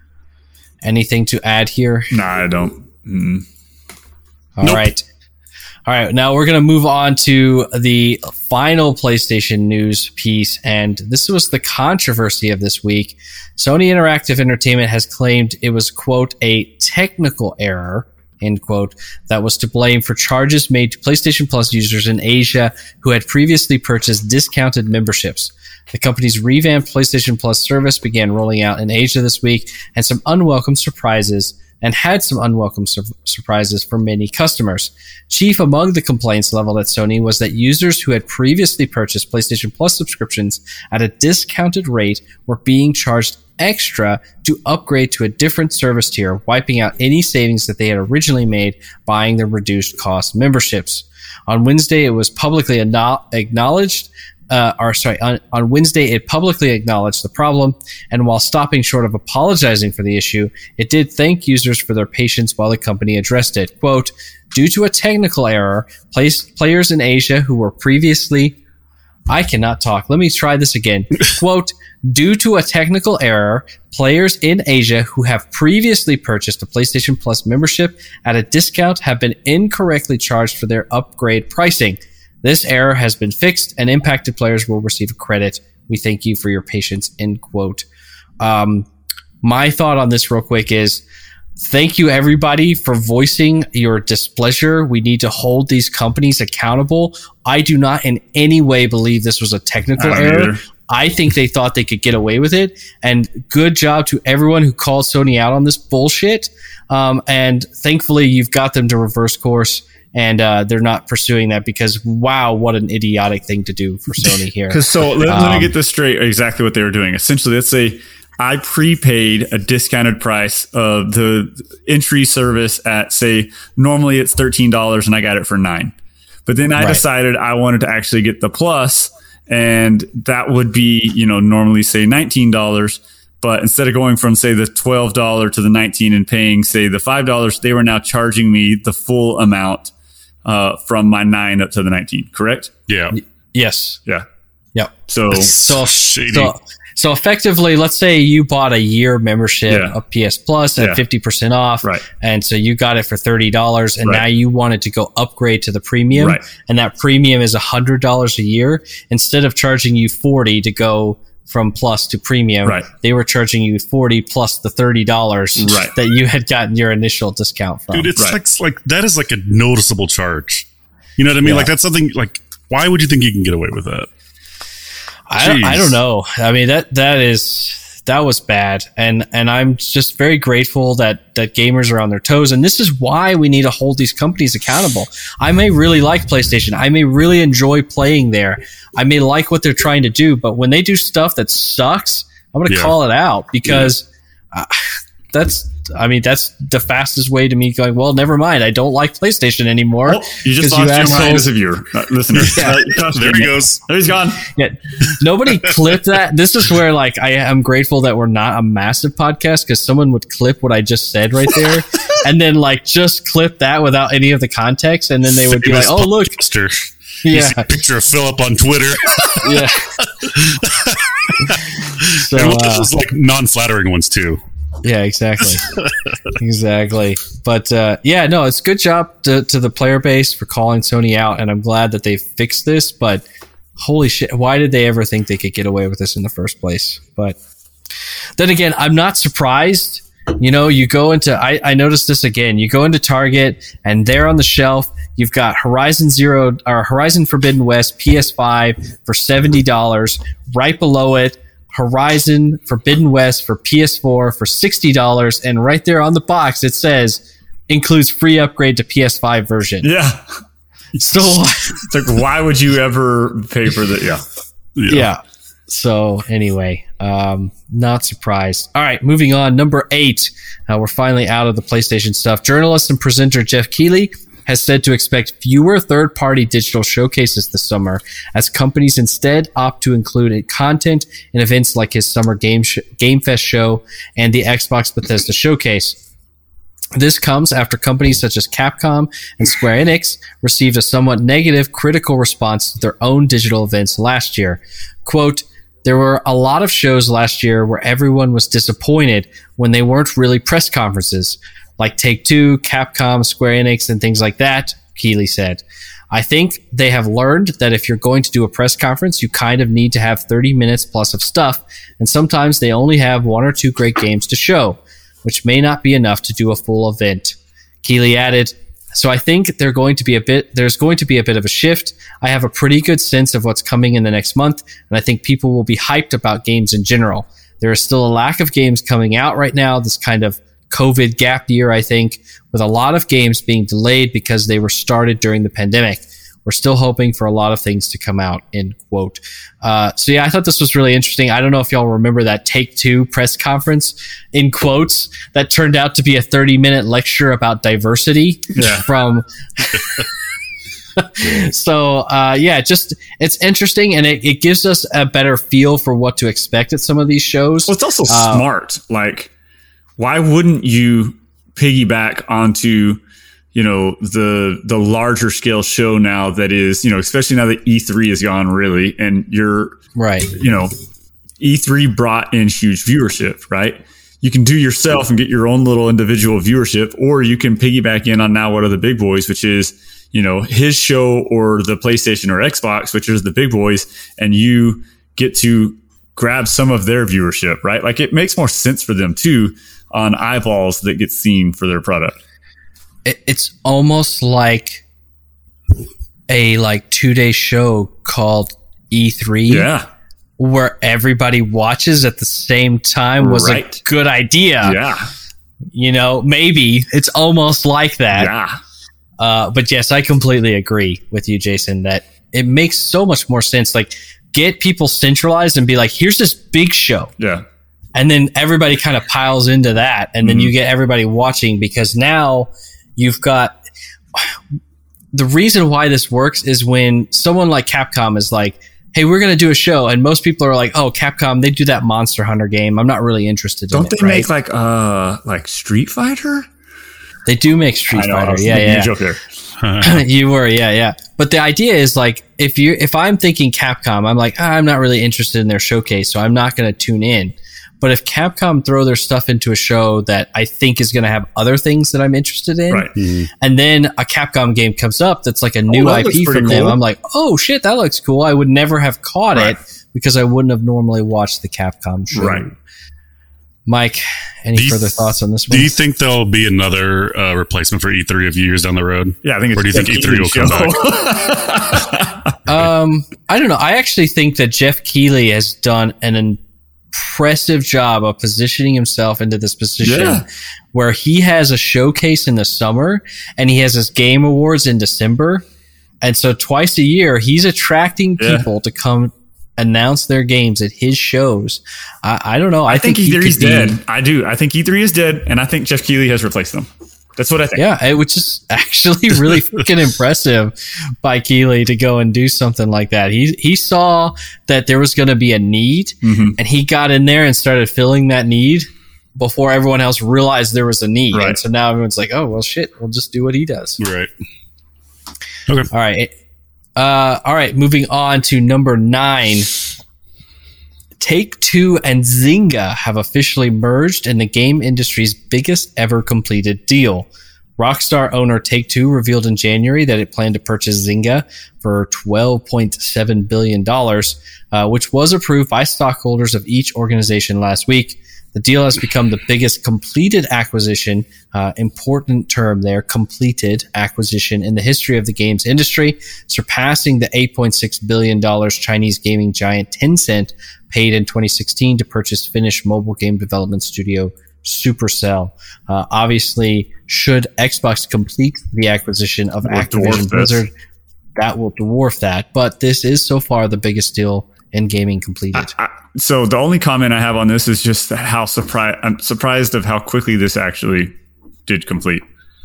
Anything to add here? Nah, I don't. Mm. All nope. right. All right. Now we're going to move on to the final PlayStation news piece. And this was the controversy of this week. Sony Interactive Entertainment has claimed it was, quote, a technical error, end quote, that was to blame for charges made to PlayStation Plus users in Asia who had previously purchased discounted memberships. The company's revamped PlayStation Plus service began rolling out in Asia this week, and some unwelcome surprises and had some unwelcome sur- surprises for many customers. Chief among the complaints leveled at Sony was that users who had previously purchased PlayStation Plus subscriptions at a discounted rate were being charged extra to upgrade to a different service tier, wiping out any savings that they had originally made buying the reduced cost memberships. On Wednesday, it was publicly acknowledged Uh, or sorry, on, on Wednesday, it publicly acknowledged the problem, and while stopping short of apologizing for the issue, it did thank users for their patience while the company addressed it. Quote, due to a technical error, place, players in Asia who were previously... I cannot talk. Let me try this again. Quote, due to a technical error, players in Asia who have previously purchased a PlayStation Plus membership at a discount have been incorrectly charged for their upgrade pricing. This error has been fixed and impacted players will receive a credit. We thank you for your patience, end quote. Um, my thought on this real quick is thank you everybody for voicing your displeasure. We need to hold these companies accountable. I do not in any way believe this was a technical error. Either. I think they thought they could get away with it. And good job to everyone who called Sony out on this bullshit. Um, and thankfully you've got them to reverse course. And uh, they're not pursuing that because, wow, what an idiotic thing to do for Sony here. Because so let, um, let me get this straight. Exactly what they were doing. Essentially, let's say I prepaid a discounted price of the entry service at, say, normally it's thirteen dollars, and I got it for nine. But then I right. decided I wanted to actually get the plus, and that would be, you know, normally say nineteen dollars. But instead of going from, say, the twelve dollars to the nineteen and paying, say, the five dollars, they were now charging me the full amount. Uh, from my nine up to the nineteen, correct? Yeah. Y- yes. Yeah. Yep. So, so, so, so effectively, let's say you bought a year membership yeah. of P S Plus at yeah. fifty percent off. Right. And so you got it for thirty dollars and right. now you wanted to go upgrade to the premium. Right. And that premium is one hundred dollars a year. Instead of charging you forty dollars to go from plus to premium, right. they were charging you forty plus the thirty dollars right. that you had gotten your initial discount from. Dude, it's right. like, like that is like a noticeable charge. You know what I mean? Yeah. Like that's something like, why would you think you can get away with that? I don't, I don't know. I mean, that, that is, that was bad. And, and I'm just very grateful that, that gamers are on their toes. And this is why we need to hold these companies accountable. I may really like PlayStation. I may really enjoy playing there. I may like what they're trying to do, but when they do stuff that sucks, I'm going to yeah. call it out because yeah. uh, that's, I mean, that's the fastest way to me going, well, never mind. I don't like PlayStation anymore. Oh, you just lost you your mind as a viewer, uh, listener. Yeah. There he goes. There he's gone. Yeah. Nobody clipped that. This is where, like, I am grateful that we're not a massive podcast because someone would clip what I just said right there and then, like, just clip that without any of the context. And then they would be like, oh, look. Poster. Yeah. You see a picture of Philip on Twitter. Yeah. So, and what uh, was like non-flattering ones, too. Yeah, exactly. exactly. But uh, yeah, no, it's a good job to, to the player base for calling Sony out, and I'm glad that they fixed this, but holy shit, why did they ever think they could get away with this in the first place? But then again, I'm not surprised. You know, you go into, I, I noticed this again, you go into Target, and there on the shelf, you've got Horizon Zero, or Horizon Forbidden West P S five for seventy dollars. Right below it, Horizon Forbidden West for P S four for sixty dollars, and right there on the box it says includes free upgrade to P S five version. Yeah. So it's like, why would you ever pay for that? Yeah. yeah. Yeah. So anyway, um, not surprised. All right, moving on. Number eight. Uh, we're finally out of the PlayStation stuff. Journalist and presenter Jeff Keighley has said to expect fewer third-party digital showcases this summer as companies instead opt to include content in events like his summer game sh- Game Fest show and the Xbox Bethesda Showcase. This comes after companies such as Capcom and Square Enix received a somewhat negative critical response to their own digital events last year. Quote, there were a lot of shows last year where everyone was disappointed when they weren't really press conferences, like Take-Two, Capcom, Square Enix, and things like that, Keighley said. I think they have learned that if you're going to do a press conference, you kind of need to have thirty minutes plus of stuff, and sometimes they only have one or two great games to show, which may not be enough to do a full event. Keighley added, so I think they're going to be a bit, there's going to be a bit of a shift. I have a pretty good sense of what's coming in the next month, and I think people will be hyped about games in general. There is still a lack of games coming out right now, this kind of COVID gap year, I think, with a lot of games being delayed because they were started during the pandemic. We're still hoping for a lot of things to come out, end quote. Uh, so yeah, I thought this was really interesting. I don't know if y'all remember that Take-Two press conference, in quotes, that turned out to be a thirty minute lecture about diversity yeah. from... So uh, yeah, just it's interesting, and it, it gives us a better feel for what to expect at some of these shows. Well, it's also uh, smart. Like, why wouldn't you piggyback onto, you know, the the larger scale show now that is, you know, especially now that E three is gone, really, and you're right. You know, E three brought in huge viewership, right? You can do yourself and get your own little individual viewership, or you can piggyback in on now what are the big boys, which is, you know, his show or the PlayStation or Xbox, which is the big boys, and you get to grab some of their viewership, right? Like, it makes more sense for them too on eyeballs that get seen for their product. It, it's almost like a like two day show called E three. Yeah. Where everybody watches at the same time was right. a good idea. Yeah. You know, maybe it's almost like that. Yeah. Uh, but yes, I completely agree with you, Jason, that it makes so much more sense. Like, get people centralized and be like, here's this big show. Yeah. And then everybody kind of piles into that. And then mm-hmm. you get everybody watching, because now you've got the reason why this works is when someone like Capcom is like, hey, we're going to do a show. And most people are like, oh, Capcom, they do that Monster Hunter game. I'm not really interested Don't in it. Don't they right? make like, uh, like Street Fighter? They do make Street I know, Fighter. I was yeah, yeah. A joke there. You were, yeah, yeah. But the idea is like, if you, if I'm thinking Capcom, I'm like, ah, I'm not really interested in their showcase, so I'm not going to tune in. But if Capcom throw their stuff into a show that I think is going to have other things that I'm interested in, right. mm-hmm. and then a Capcom game comes up that's like a new oh, I P from cool. them, I'm like, oh shit, that looks cool. I would never have caught right. it because I wouldn't have normally watched the Capcom show. Right. Mike, any do further you, thoughts on this one? Do you think there'll be another uh, replacement for E three a few years down the road? Yeah, I think it's Or do you think E three will come back? um, I don't know. I actually think that Jeff Keighley has done an impressive job of positioning himself into this position yeah. where he has a showcase in the summer and he has his Game Awards in December. And so twice a year, he's attracting people yeah. to come announce their games at his shows. I, I don't know. I, I think, think E three is dead. I do. I think E three is dead, and I think Jeff Keighley has replaced them. That's what I think. Yeah, it was just actually really fucking impressive by Keighley to go and do something like that. He he saw that there was going to be a need, mm-hmm. and he got in there and started filling that need before everyone else realized there was a need. Right. And so now everyone's like, oh, well, shit, we'll just do what he does. Right. Okay. All right. Uh, all right, moving on to number nine. Take-Two and Zynga have officially merged in the game industry's biggest ever completed deal. Rockstar owner Take-Two revealed in January that it planned to purchase Zynga for twelve point seven billion dollars, uh, which was approved by stockholders of each organization last week. The deal has become the biggest completed acquisition, uh, important term there, completed acquisition in the history of the games industry, surpassing the eight point six billion dollars Chinese gaming giant Tencent paid in twenty sixteen to purchase Finnish mobile game development studio Supercell. Uh, obviously, should Xbox complete the acquisition of We'll Activision Blizzard, that will dwarf that. But this is so far the biggest deal in gaming completed. I, I, so the only comment I have on this is just how surprised I'm surprised of how quickly this actually did complete.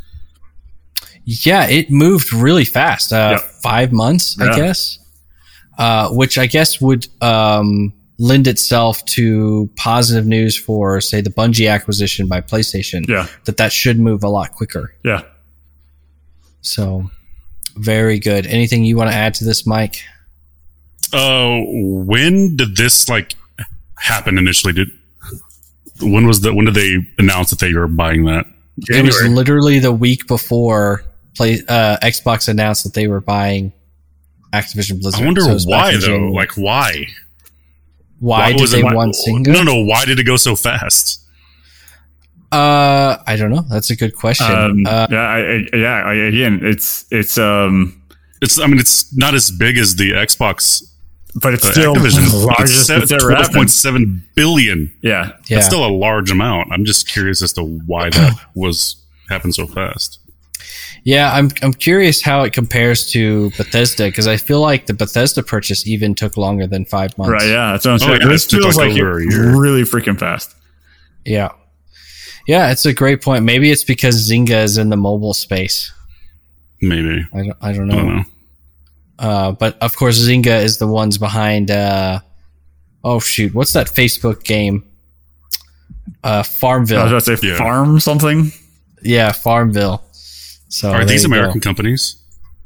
Yeah, it moved really fast. Uh, yep. Five months, yeah. I guess. Uh, which I guess would um, lend itself to positive news for, say, the Bungie acquisition by PlayStation. Yeah. That that should move a lot quicker. Yeah. So, very good. Anything you want to add to this, Mike? Uh, when did this like happen initially? Did when was the when did they announce that they were buying that? January. It was literally the week before play uh, Xbox announced that they were buying Activision Blizzard. I wonder so why though. January. Like why? Why, why did they want Zynga? No, no. Why did it go so fast? Uh, I don't know. That's a good question. Um, uh, yeah, I, I, yeah. I, again, it's it's um, it's. I mean, it's not as big as the Xbox but it's But still Activision, the largest that's ever twelve happened. point seven billion. Yeah. Yeah. That's still a large amount. I'm just curious as to why that was happened so fast. Yeah, I'm I'm curious how it compares to Bethesda, because I feel like the Bethesda purchase even took longer than five months. Right, yeah. That's what I'm Oh, saying. yeah, This it took feels like like over it a year. really freaking fast. Yeah. Yeah, it's a great point. Maybe it's because Zynga is in the mobile space. Maybe. I don't, I don't I know. don't know. Uh, but of course, Zynga is the ones behind. Uh, oh shoot, what's that Facebook game? Uh, Farmville. I was about to say Yeah. farm something. Yeah, Farmville. So Are there these you go. American companies?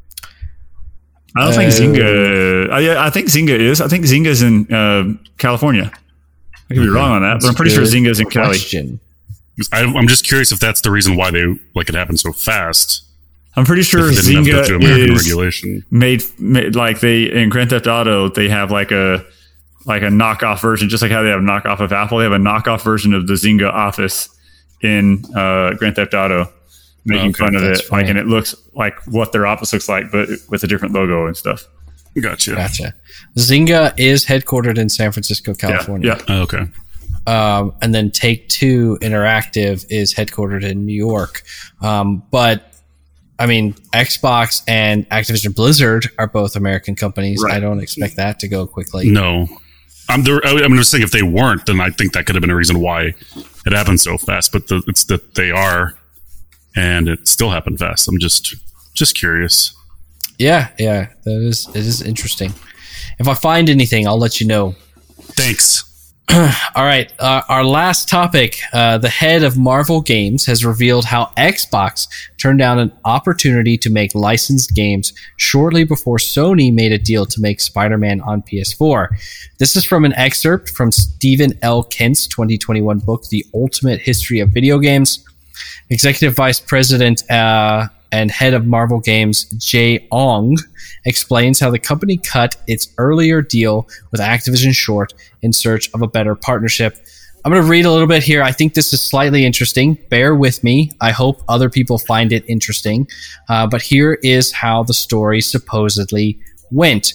I don't think Uh, Zynga. Uh, yeah, I think Zynga is. I think Zynga's in uh, California. I could be wrong on that, but I'm pretty sure Good Zynga's in Cali. question. I, I'm just curious if that's the reason why they like it happened so fast. I'm pretty sure If it didn't have to go Zynga through American is regulation. made, made like they in Grand Theft Auto. They have like a like a knockoff version, just like how they have a knockoff of Apple. They have a knockoff version of the Zynga office in uh, Grand Theft Auto, making Okay, fun of that's it. Like, funny. and it looks like what their office looks like, but with a different logo and stuff. Gotcha. Gotcha. Zynga is headquartered in San Francisco, Yeah, California. yeah. Oh, okay. Um, and then Take Two Interactive is headquartered in New York. Um, but I mean, Xbox and Activision Blizzard are both American companies. Right. I don't expect that to go quickly. No. I'm, there, I'm just saying if they weren't, then I think that could have been a reason why it happened so fast. But the, it's that they are, and it still happened fast. I'm just just curious. Yeah, yeah, that is it is interesting. If I find anything, I'll let you know. Thanks. All right, uh, our last topic. Uh, the head of Marvel Games has revealed how Xbox turned down an opportunity to make licensed games shortly before Sony made a deal to make Spider-Man on P S four. This is from an excerpt from Stephen L. Kent's twenty twenty-one book, The Ultimate History of Video Games. Executive Vice President uh, and head of Marvel Games, Jay Ong, explains how the company cut its earlier deal with Activision short in search of a better partnership. I'm going to read a little bit here. I think this is slightly interesting. Bear with me. I hope other people find it interesting. Uh, but here is how the story supposedly went.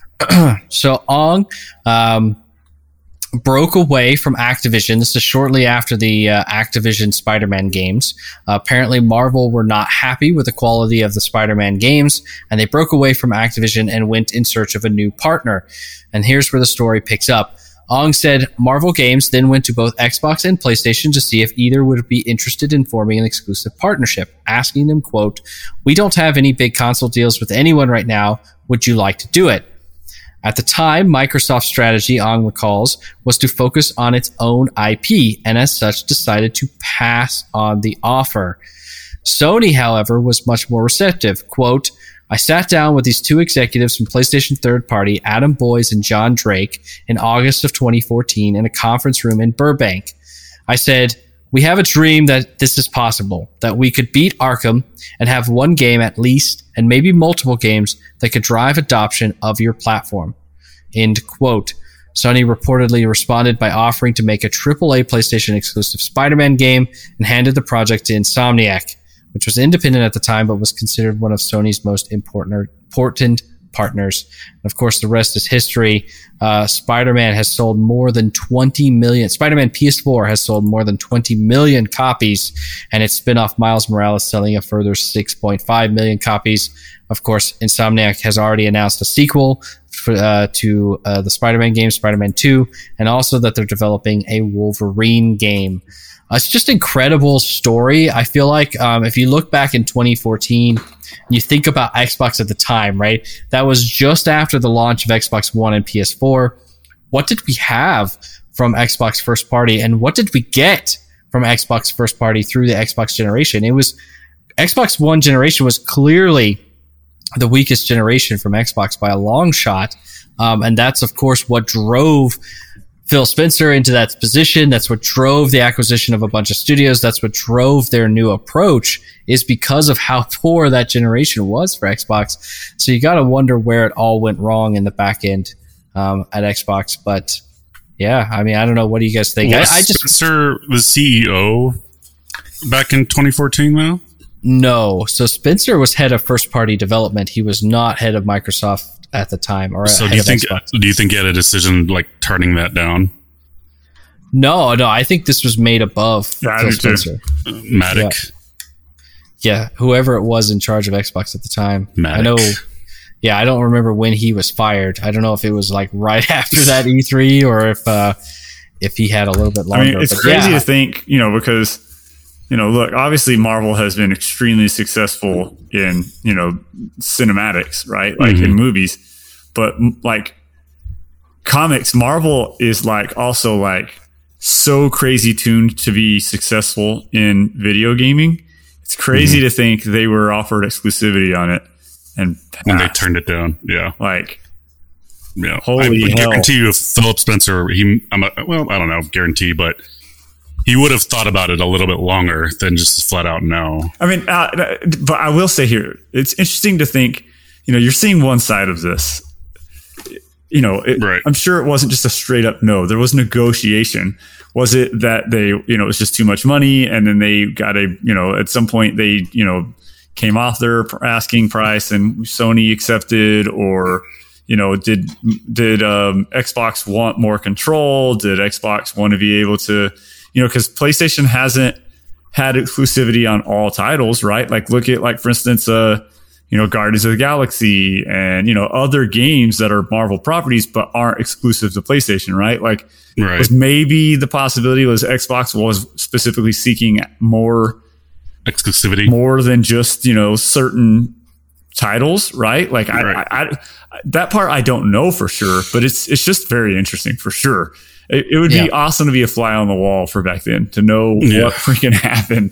So Ong um, broke away from Activision. This is shortly after the uh, Activision Spider-Man games. Uh, apparently, Marvel were not happy with the quality of the Spider-Man games, and they broke away from Activision and went in search of a new partner. And here's where the story picks up. Ong said Marvel Games then went to both Xbox and PlayStation to see if either would be interested in forming an exclusive partnership, asking them, quote, "We don't have any big console deals with anyone right now. Would you like to do it?" At the time, Microsoft's strategy, Ong recalls, was to focus on its own I P, and as such decided to pass on the offer. Sony, however, was much more receptive. Quote, "I sat down with these two executives from PlayStation third party, Adam Boyes and John Drake, in August of twenty fourteen in a conference room in Burbank. I said, we have a dream that this is possible, that we could beat Arkham and have one game at least, and maybe multiple games that could drive adoption of your platform." End quote. Sony reportedly responded by offering to make a triple A PlayStation exclusive Spider-Man game and handed the project to Insomniac, which was independent at the time but was considered one of Sony's most important, important partners. And of course, the rest is history. Uh, Spider-Man has sold more than twenty million. Spider-Man P S four has sold more than twenty million copies, and its spin-off Miles Morales selling a further six point five million copies. Of course, Insomniac has already announced a sequel for, uh, to uh, the Spider-Man game, Spider-Man two, and also that they're developing a Wolverine game. Uh, it's just incredible story. I feel like um, if you look back in twenty fourteen, you think about Xbox at the time, right? That was just after the launch of Xbox One and P S four. What did we have from Xbox first party, and what did we get from Xbox first party through the Xbox generation? It was Xbox One generation was clearly the weakest generation from Xbox by a long shot. Um, and that's, of course, what drove Phil Spencer into that position. That's what drove the acquisition of a bunch of studios. That's what drove their new approach, is because of how poor that generation was for Xbox. So you got to wonder where it all went wrong in the back end um, at Xbox. But yeah, I mean, I don't know. What do you guys think? Was I, I just Spencer the C E O back in twenty fourteen now? No. So Spencer was head of first party development. He was not head of Microsoft at the time. Or so do you think Xbox. do you think he had a decision like turning that down? No, no, I think this was made above yeah, Phil Spencer. Uh, Matic. Yeah. yeah, whoever it was in charge of Xbox at the time. Matic. I know. Yeah, I don't remember when he was fired. I don't know if it was like right after that E three or if uh, if he had a little bit longer. I mean, it's but crazy yeah. to think, you know, because, you know, look, obviously Marvel has been extremely successful in, you know, cinematics, right? Like mm-hmm. in movies, but like comics, Marvel is like also like so crazy tuned to be successful in video gaming. It's crazy mm-hmm. to think they were offered exclusivity on it and, and they turned it down. Yeah. Like, yeah. Holy I hell. guarantee you if Philip Spencer, he, I'm a, well, I don't know, guarantee, but he would have thought about it a little bit longer than just flat out no. I mean, uh, but I will say here, it's interesting to think, you know, you're seeing one side of this. You know, it, right. I'm sure it wasn't just a straight up no. There was negotiation. Was it that they, you know, it was just too much money and then they got a, you know, at some point they, you know, came off their asking price and Sony accepted, or, you know, did did um, Xbox want more control? Did Xbox want to be able to, you know, because PlayStation hasn't had exclusivity on all titles, right? Like look at like, for instance, uh, you know, Guardians of the Galaxy and, you know, other games that are Marvel properties but aren't exclusive to PlayStation, right? Like right. was maybe the possibility was Xbox was specifically seeking more exclusivity, more than just, you know, certain titles, right? Like right. I, I, I, that part I don't know for sure, but it's it's just very interesting for sure. It, it would yeah. be awesome to be a fly on the wall for back then to know yeah. what freaking happened.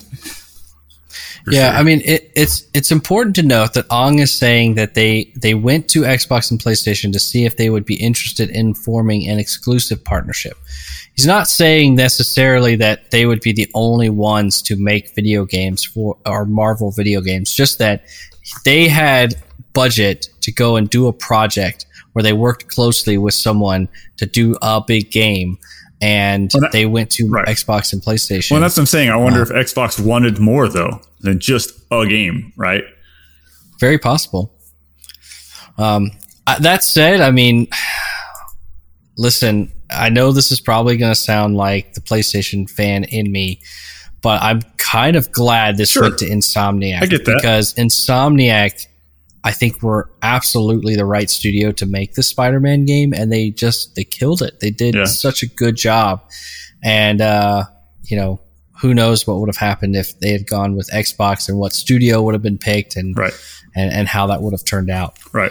For yeah, sure. I mean, it, it's it's important to note that Ong is saying that they they went to Xbox and PlayStation to see if they would be interested in forming an exclusive partnership. He's not saying necessarily that they would be the only ones to make video games for or Marvel video games, just that they had budget to go and do a project where they worked closely with someone to do a big game. And well, that, they went to right. Xbox and PlayStation. Well, that's what I'm saying. I wonder uh, if Xbox wanted more, though, than just a game, right? Very possible. Um, that said, I mean, listen, I know this is probably going to sound like the PlayStation fan in me, but I'm kind of glad this sure. went to Insomniac. I get that. Because Insomniac, I think, were absolutely the right studio to make the Spider-Man game, and they just they killed it. They did yeah. such a good job, and uh, you know, who knows what would have happened if they had gone with Xbox and what studio would have been picked, and right. and, and how that would have turned out. Right.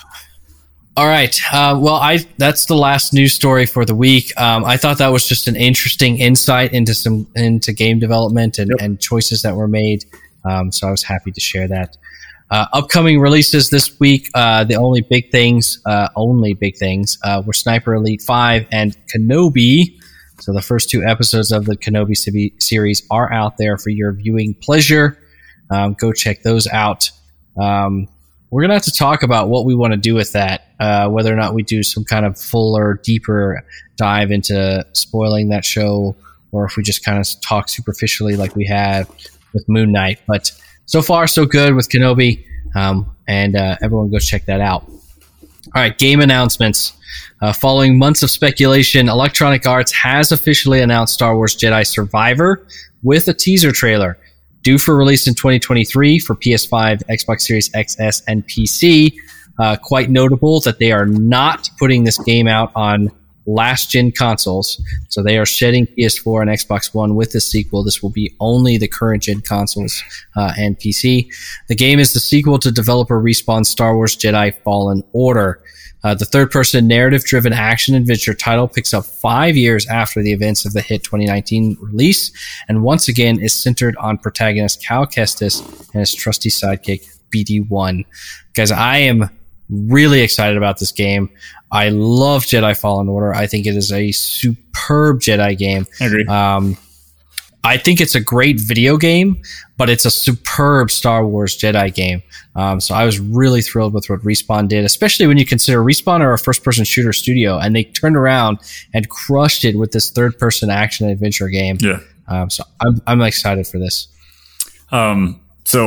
All right. Uh, well, I that's the last news story for the week. Um, I thought that was just an interesting insight into some into game development and, yep. and choices that were made. Um, so I was happy to share that. Uh, upcoming releases this week, uh, the only big things, uh, only big things, uh, were Sniper Elite five and Kenobi. So the first two episodes of the Kenobi series are out there for your viewing pleasure. Um, go check those out. Um, we're going to have to talk about what we want to do with that, uh, whether or not we do some kind of fuller, deeper dive into spoiling that show, or if we just kind of talk superficially like we have with Moon Knight. But so far, so good with Kenobi, um, and uh, everyone go check that out. All right, game announcements. Uh, following months of speculation, Electronic Arts has officially announced Star Wars Jedi Survivor with a teaser trailer. Due for release in twenty twenty-three for P S five, Xbox Series X S, and P C. Uh, quite notable that they are not putting this game out on last-gen consoles. So they are shedding P S four and Xbox One with this sequel. This will be only the current-gen consoles uh, and P C. The game is the sequel to developer Respawn's Star Wars Jedi Fallen Order. Uh, the third-person narrative-driven action-adventure title picks up five years after the events of the hit twenty nineteen release, and once again is centered on protagonist Cal Kestis and his trusty sidekick, B D one. Guys, I am really excited about this game. I love Jedi Fallen Order. I think it is a superb Jedi game. I agree. Um, I think it's a great video game, but it's a superb Star Wars Jedi game. Um, so I was really thrilled with what Respawn did, especially when you consider Respawn are a first-person shooter studio, and they turned around and crushed it with this third-person action adventure game. Yeah. Um, so I'm I'm excited for this. Um. So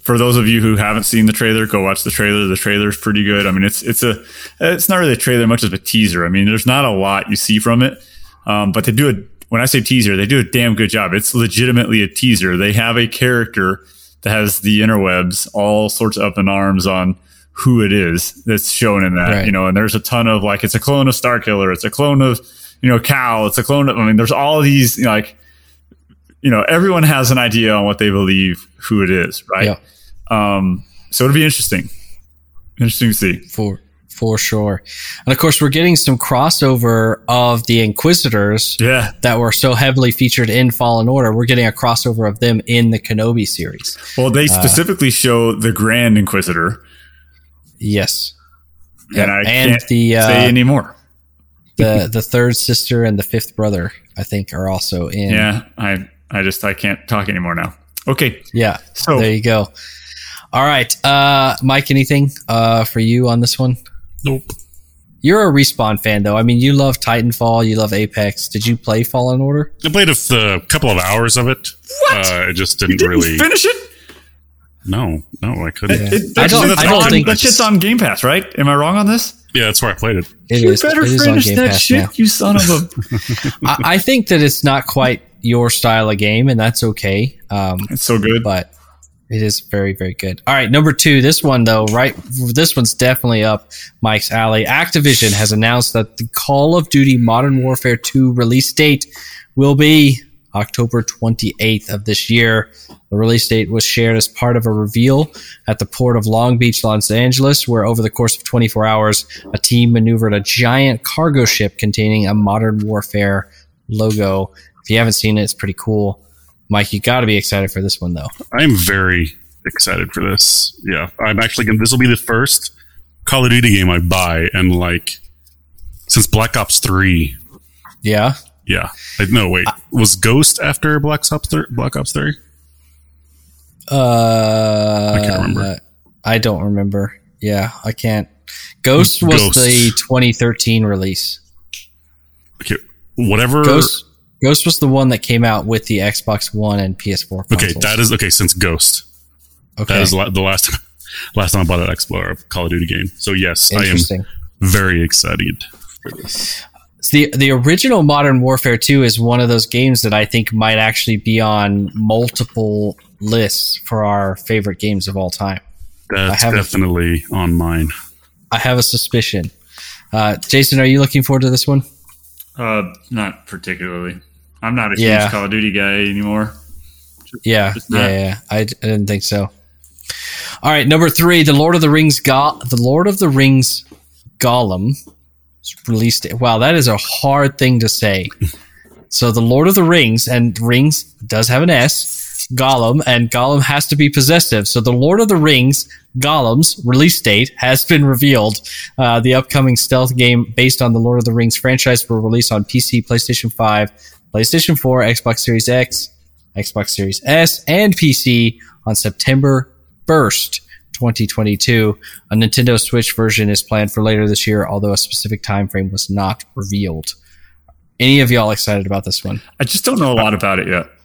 for those of you who haven't seen the trailer, go watch the trailer. The trailer is pretty good. I mean, it's it's a it's not really a trailer much as a teaser. I mean, there's not a lot you see from it, um, but they do a when I say teaser, they do a damn good job. It's legitimately a teaser. They have a character that has the interwebs all sorts of up in arms on who it is that's shown in that, right. you know. And there's a ton of like, it's a clone of Starkiller, it's a clone of you know Cal, it's a clone of. I mean, there's all these you know, like. You know, everyone has an idea on what they believe who it is, right? Yeah. Um, so it'll be interesting. Interesting to see. For for sure. And of course, we're getting some crossover of the Inquisitors yeah. that were so heavily featured in Fallen Order. We're getting a crossover of them in the Kenobi series. Well, they specifically uh, show the Grand Inquisitor. Yes. And yep. I and can't the, uh, say anymore. the the third sister and the fifth brother, I think, are also in. Yeah, I... I just, I can't talk anymore now. Okay. Yeah. So there you go. All right. Uh, Mike, anything uh, for you on this one? Nope. You're a Respawn fan, though. I mean, you love Titanfall. You love Apex. Did you play Fallen Order? I played a uh, couple of hours of it. What? Uh, I just didn't, you didn't really finish it. No, no, I couldn't. It, it, I don't. I don't on, think that shit's on Game Pass, right? Am I wrong on this? Yeah, that's where I played it. It you is, better it finish that Pass shit, now. you son of a. I, I think that it's not quite your style of game, and that's okay. Um, it's so good, but it is very, very good. All right, number two. This one, though, right? This one's definitely up Mike's alley. Activision has announced that the Call of Duty Modern Warfare two release date will be October twenty-eighth of this year. The release date was shared as part of a reveal at the port of Long Beach, Los Angeles, where over the course of twenty-four hours, a team maneuvered a giant cargo ship containing a Modern Warfare logo. If you haven't seen it, it's pretty cool. Mike, you got to be excited for this one, though. I'm very excited for this. Yeah, I'm actually going to, this will be the first Call of Duty game I buy, and like, since Black Ops three. Yeah? Yeah. I, no, wait. Was Ghost after Black Ops three? Black Ops three? Uh, I can't remember. I don't remember. Yeah, I can't. Ghost was Ghost. the twenty thirteen release. Okay, whatever. Ghost, Ghost was the one that came out with the Xbox One and P S four consoles. Okay, that is okay. Since Ghost, okay, that is the last last time I bought an Xbox Call of Duty game. So yes, I am very excited for this. The the original Modern Warfare two is one of those games that I think might actually be on multiple lists for our favorite games of all time. That's definitely a, on mine. I have a suspicion. Uh, Jason, are you looking forward to this one? Uh, not particularly. I'm not a yeah. huge Call of Duty guy anymore. Just, yeah, just yeah, yeah. I, I didn't think so. All right, number three, the Lord of the Rings, Go- the Lord of the Rings, Gollum. Released it. Wow, that is a hard thing to say. So the Lord of the Rings, and Rings does have an S, Gollum, and Gollum has to be possessive. So the Lord of the Rings, Gollum's release date has been revealed. Uh, the upcoming stealth game based on the Lord of the Rings franchise will release on P C, PlayStation five, PlayStation four, Xbox Series X, Xbox Series S, and P C on September first. twenty twenty-two. A Nintendo Switch version is planned for later this year, although a specific time frame was not revealed. Any of y'all excited about this one? I just don't know a lot about it yet.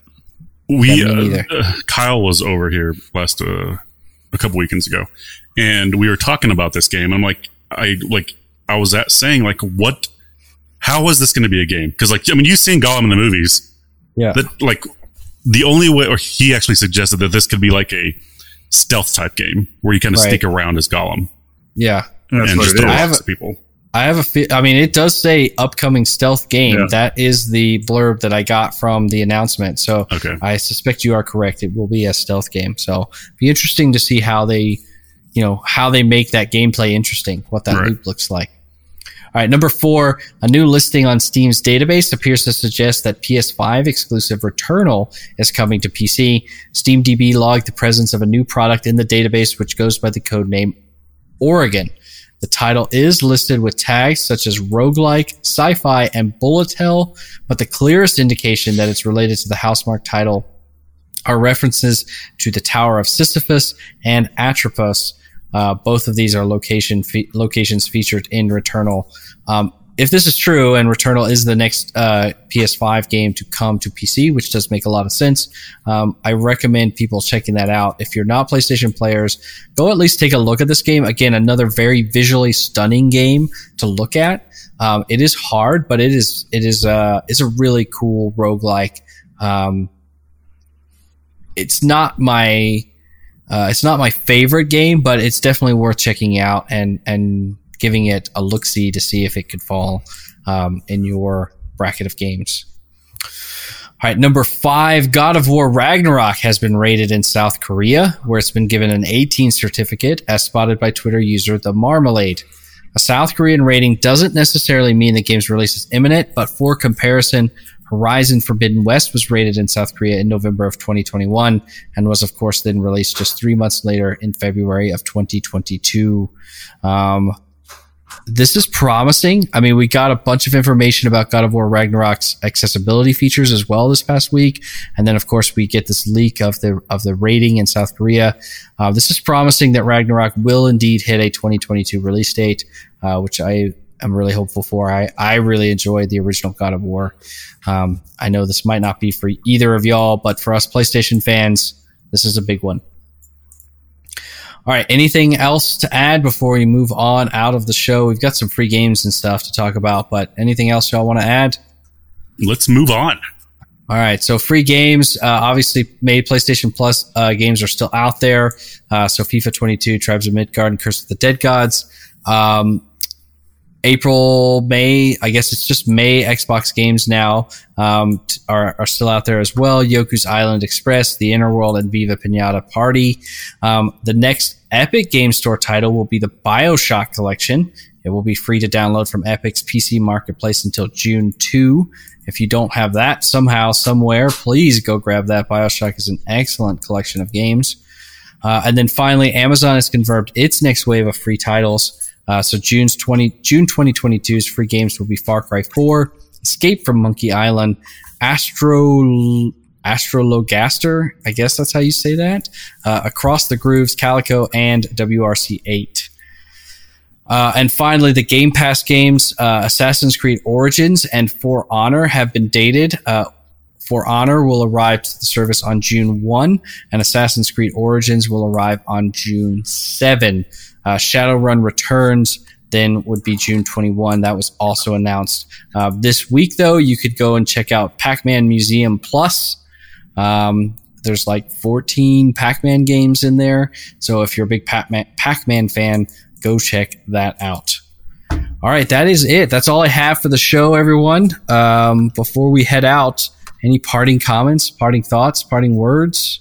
We uh, uh, Kyle was over here last uh, a couple weekends ago, and we were talking about this game. I'm like, I like, I was at saying like, what? How is this going to be a game? Because like, I mean, you've seen Gollum in the movies. Yeah. That like the only way, or he actually suggested that this could be like a stealth type game where you kind of right. stick around as Gollum. Yeah. And, and just throw rocks at people. I have a fi- I mean, it does say upcoming stealth game. Yeah. That is the blurb that I got from the announcement. So okay. I suspect you are correct. It will be a stealth game. So it'll be interesting to see how they, you know, how they make that gameplay interesting, what that right. loop looks like. All right, number four, a new listing on Steam's database appears to suggest that P S five exclusive Returnal is coming to P C. SteamDB logged the presence of a new product in the database, which goes by the codename Oregon. The title is listed with tags such as roguelike, sci-fi, and bullet hell, but the clearest indication that it's related to the Housemarque title are references to the Tower of Sisyphus and Atropos. Uh, both of these are location fe- locations featured in Returnal. Um, if this is true and Returnal is the next uh, P S five game to come to P C, which does make a lot of sense, um, I recommend people checking that out. If you're not PlayStation players, go at least take a look at this game. Again, another very visually stunning game to look at. Um, it is hard, but it is it is uh, it's a really cool roguelike. Um, it's not my uh, it's not my favorite game, but it's definitely worth checking out and and giving it a look-see to see if it could fall um, in your bracket of games. All right, number five, God of War Ragnarok has been rated in South Korea, where it's been given an eighteen certificate, as spotted by Twitter user The Marmalade. A South Korean rating doesn't necessarily mean the game's release is imminent, but for comparison, Horizon Forbidden West was rated in South Korea in November of twenty twenty-one and was, of course, then released just three months later in February of twenty twenty-two. Um, this is promising. I mean, we got a bunch of information about God of War Ragnarok's accessibility features as well this past week, and then, of course, we get this leak of the of the rating in South Korea. Uh, this is promising that Ragnarok will indeed hit a twenty twenty-two release date, uh, which I am really hopeful for. I, I really enjoyed the original God of War. Um, I know this might not be for either of y'all, but for us PlayStation fans, this is a big one. All right, anything else to add before we move on out of the show? We've got some free games and stuff to talk about, but anything else y'all want to add? Let's move on. All right, so free games, uh, obviously made PlayStation Plus uh, games are still out there. Uh, so FIFA twenty-two, Tribes of Midgard, and Curse of the Dead Gods. Um, April, May, I guess it's just May Xbox games now um, t- are, are still out there as well. Yoku's Island Express, The Inner World, and Viva Pinata Party. Um, the next Epic Game Store title will be the BioShock Collection. It will be free to download from Epic's P C Marketplace until June second. If you don't have that somehow, somewhere, please go grab that. BioShock is an excellent collection of games. Uh, and then finally, Amazon has confirmed its next wave of free titles. Uh, so June's twenty, June twenty twenty-two's free games will be Far Cry four, Escape from Monkey Island, Astro Astrologaster, I guess that's how you say that, uh, Across the Grooves, Calico, and W R C eight. Uh, and finally, the Game Pass games, uh, Assassin's Creed Origins and For Honor have been dated. Uh, For Honor will arrive to the service on June first, and Assassin's Creed Origins will arrive on June seventh. Uh, Shadowrun Returns then would be June twenty-first. That was also announced. Uh, this week, though, you could go and check out Pac-Man Museum Plus. Um, there's like fourteen Pac-Man games in there. So if you're a big Pac-Man, Pac-Man fan, go check that out. All right, that is it. That's all I have for the show, everyone. Um, before we head out, any parting comments, parting thoughts, parting words?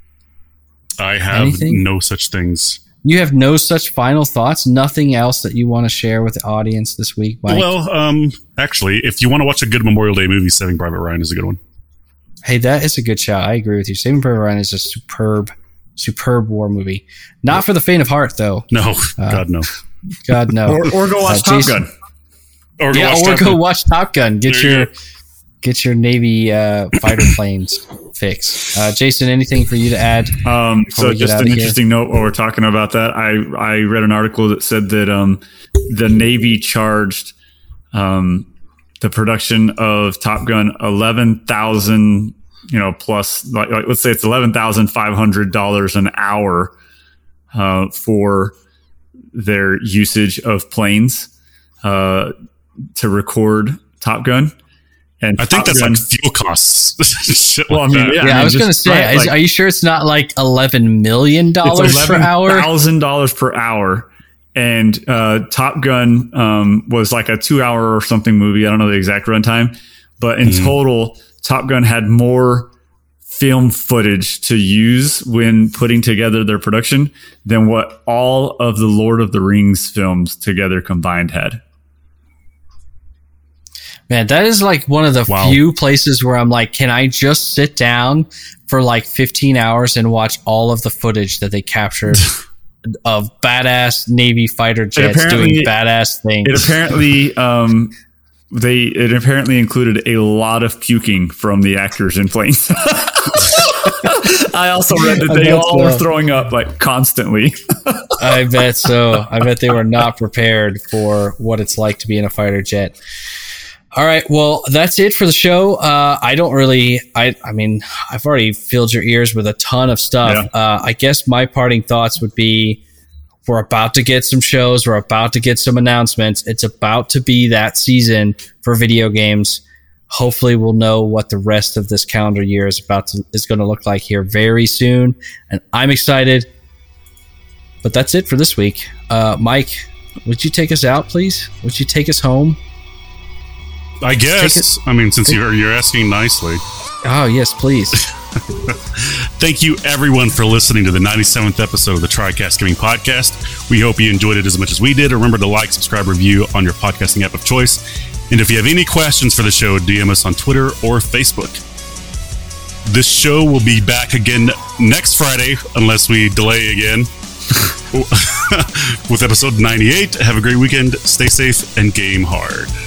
I have Anything? no such things. You have no such final thoughts? Nothing else that you want to share with the audience this week, Mike? Well, um, actually, if you want to watch a good Memorial Day movie, Saving Private Ryan is a good one. Hey, that is a good shot. I agree with you. Saving Private Ryan is a superb, superb war movie. Not yep. for the faint of heart, though. No, uh, God, no. God, no. or, or go watch uh, Top Jason, Gun. Or go yeah, watch or Top go Gun. watch Top Gun. Get there your... You Get your Navy uh, fighter planes fixed. Uh, Jason, anything for you to add? Um, so just an interesting note while we're talking about that, I, I read an article that said that um, the Navy charged um, the production of Top Gun eleven thousand, you know, plus, like, like let's say it's eleven thousand five hundred dollars an hour uh, for their usage of planes uh, to record Top Gun. And I think Top that's Gun, like fuel costs. Shit well, like I mean, that. yeah, yeah, I, mean, I was going to say, right, is, like, are you sure it's not like eleven million dollars per hour? eleven thousand dollars per hour. And uh, Top Gun um, was like a two hour or something movie. I don't know the exact runtime. But in mm. total, Top Gun had more film footage to use when putting together their production than what all of the Lord of the Rings films together combined had. Man, that is like one of the wow. few places where I'm like, can I just sit down for like fifteen hours and watch all of the footage that they captured of badass Navy fighter jets doing badass things? It apparently, um, they it apparently included a lot of puking from the actors in planes. I also read that they all were throwing up like constantly. I bet so. I bet they were not prepared for what it's like to be in a fighter jet. All right. Well, that's it for the show. Uh, I don't really, I, I mean, I've already filled your ears with a ton of stuff. Yeah. Uh, I guess my parting thoughts would be, we're about to get some shows. We're about to get some announcements. It's about to be that season for video games. Hopefully we'll know what the rest of this calendar year is about to, is going to look like here very soon. And I'm excited, but that's it for this week. Uh, Mike, would you take us out, please? Would you take us home? I guess. I mean, since you're you're asking nicely. Oh, yes, please. Thank you, everyone, for listening to the ninety-seventh episode of the TriCast Gaming Podcast. We hope you enjoyed it as much as we did. Remember to like, subscribe, review on your podcasting app of choice. And if you have any questions for the show, D M us on Twitter or Facebook. This show will be back again next Friday, unless we delay again, with episode ninety-eight. Have a great weekend. Stay safe and game hard.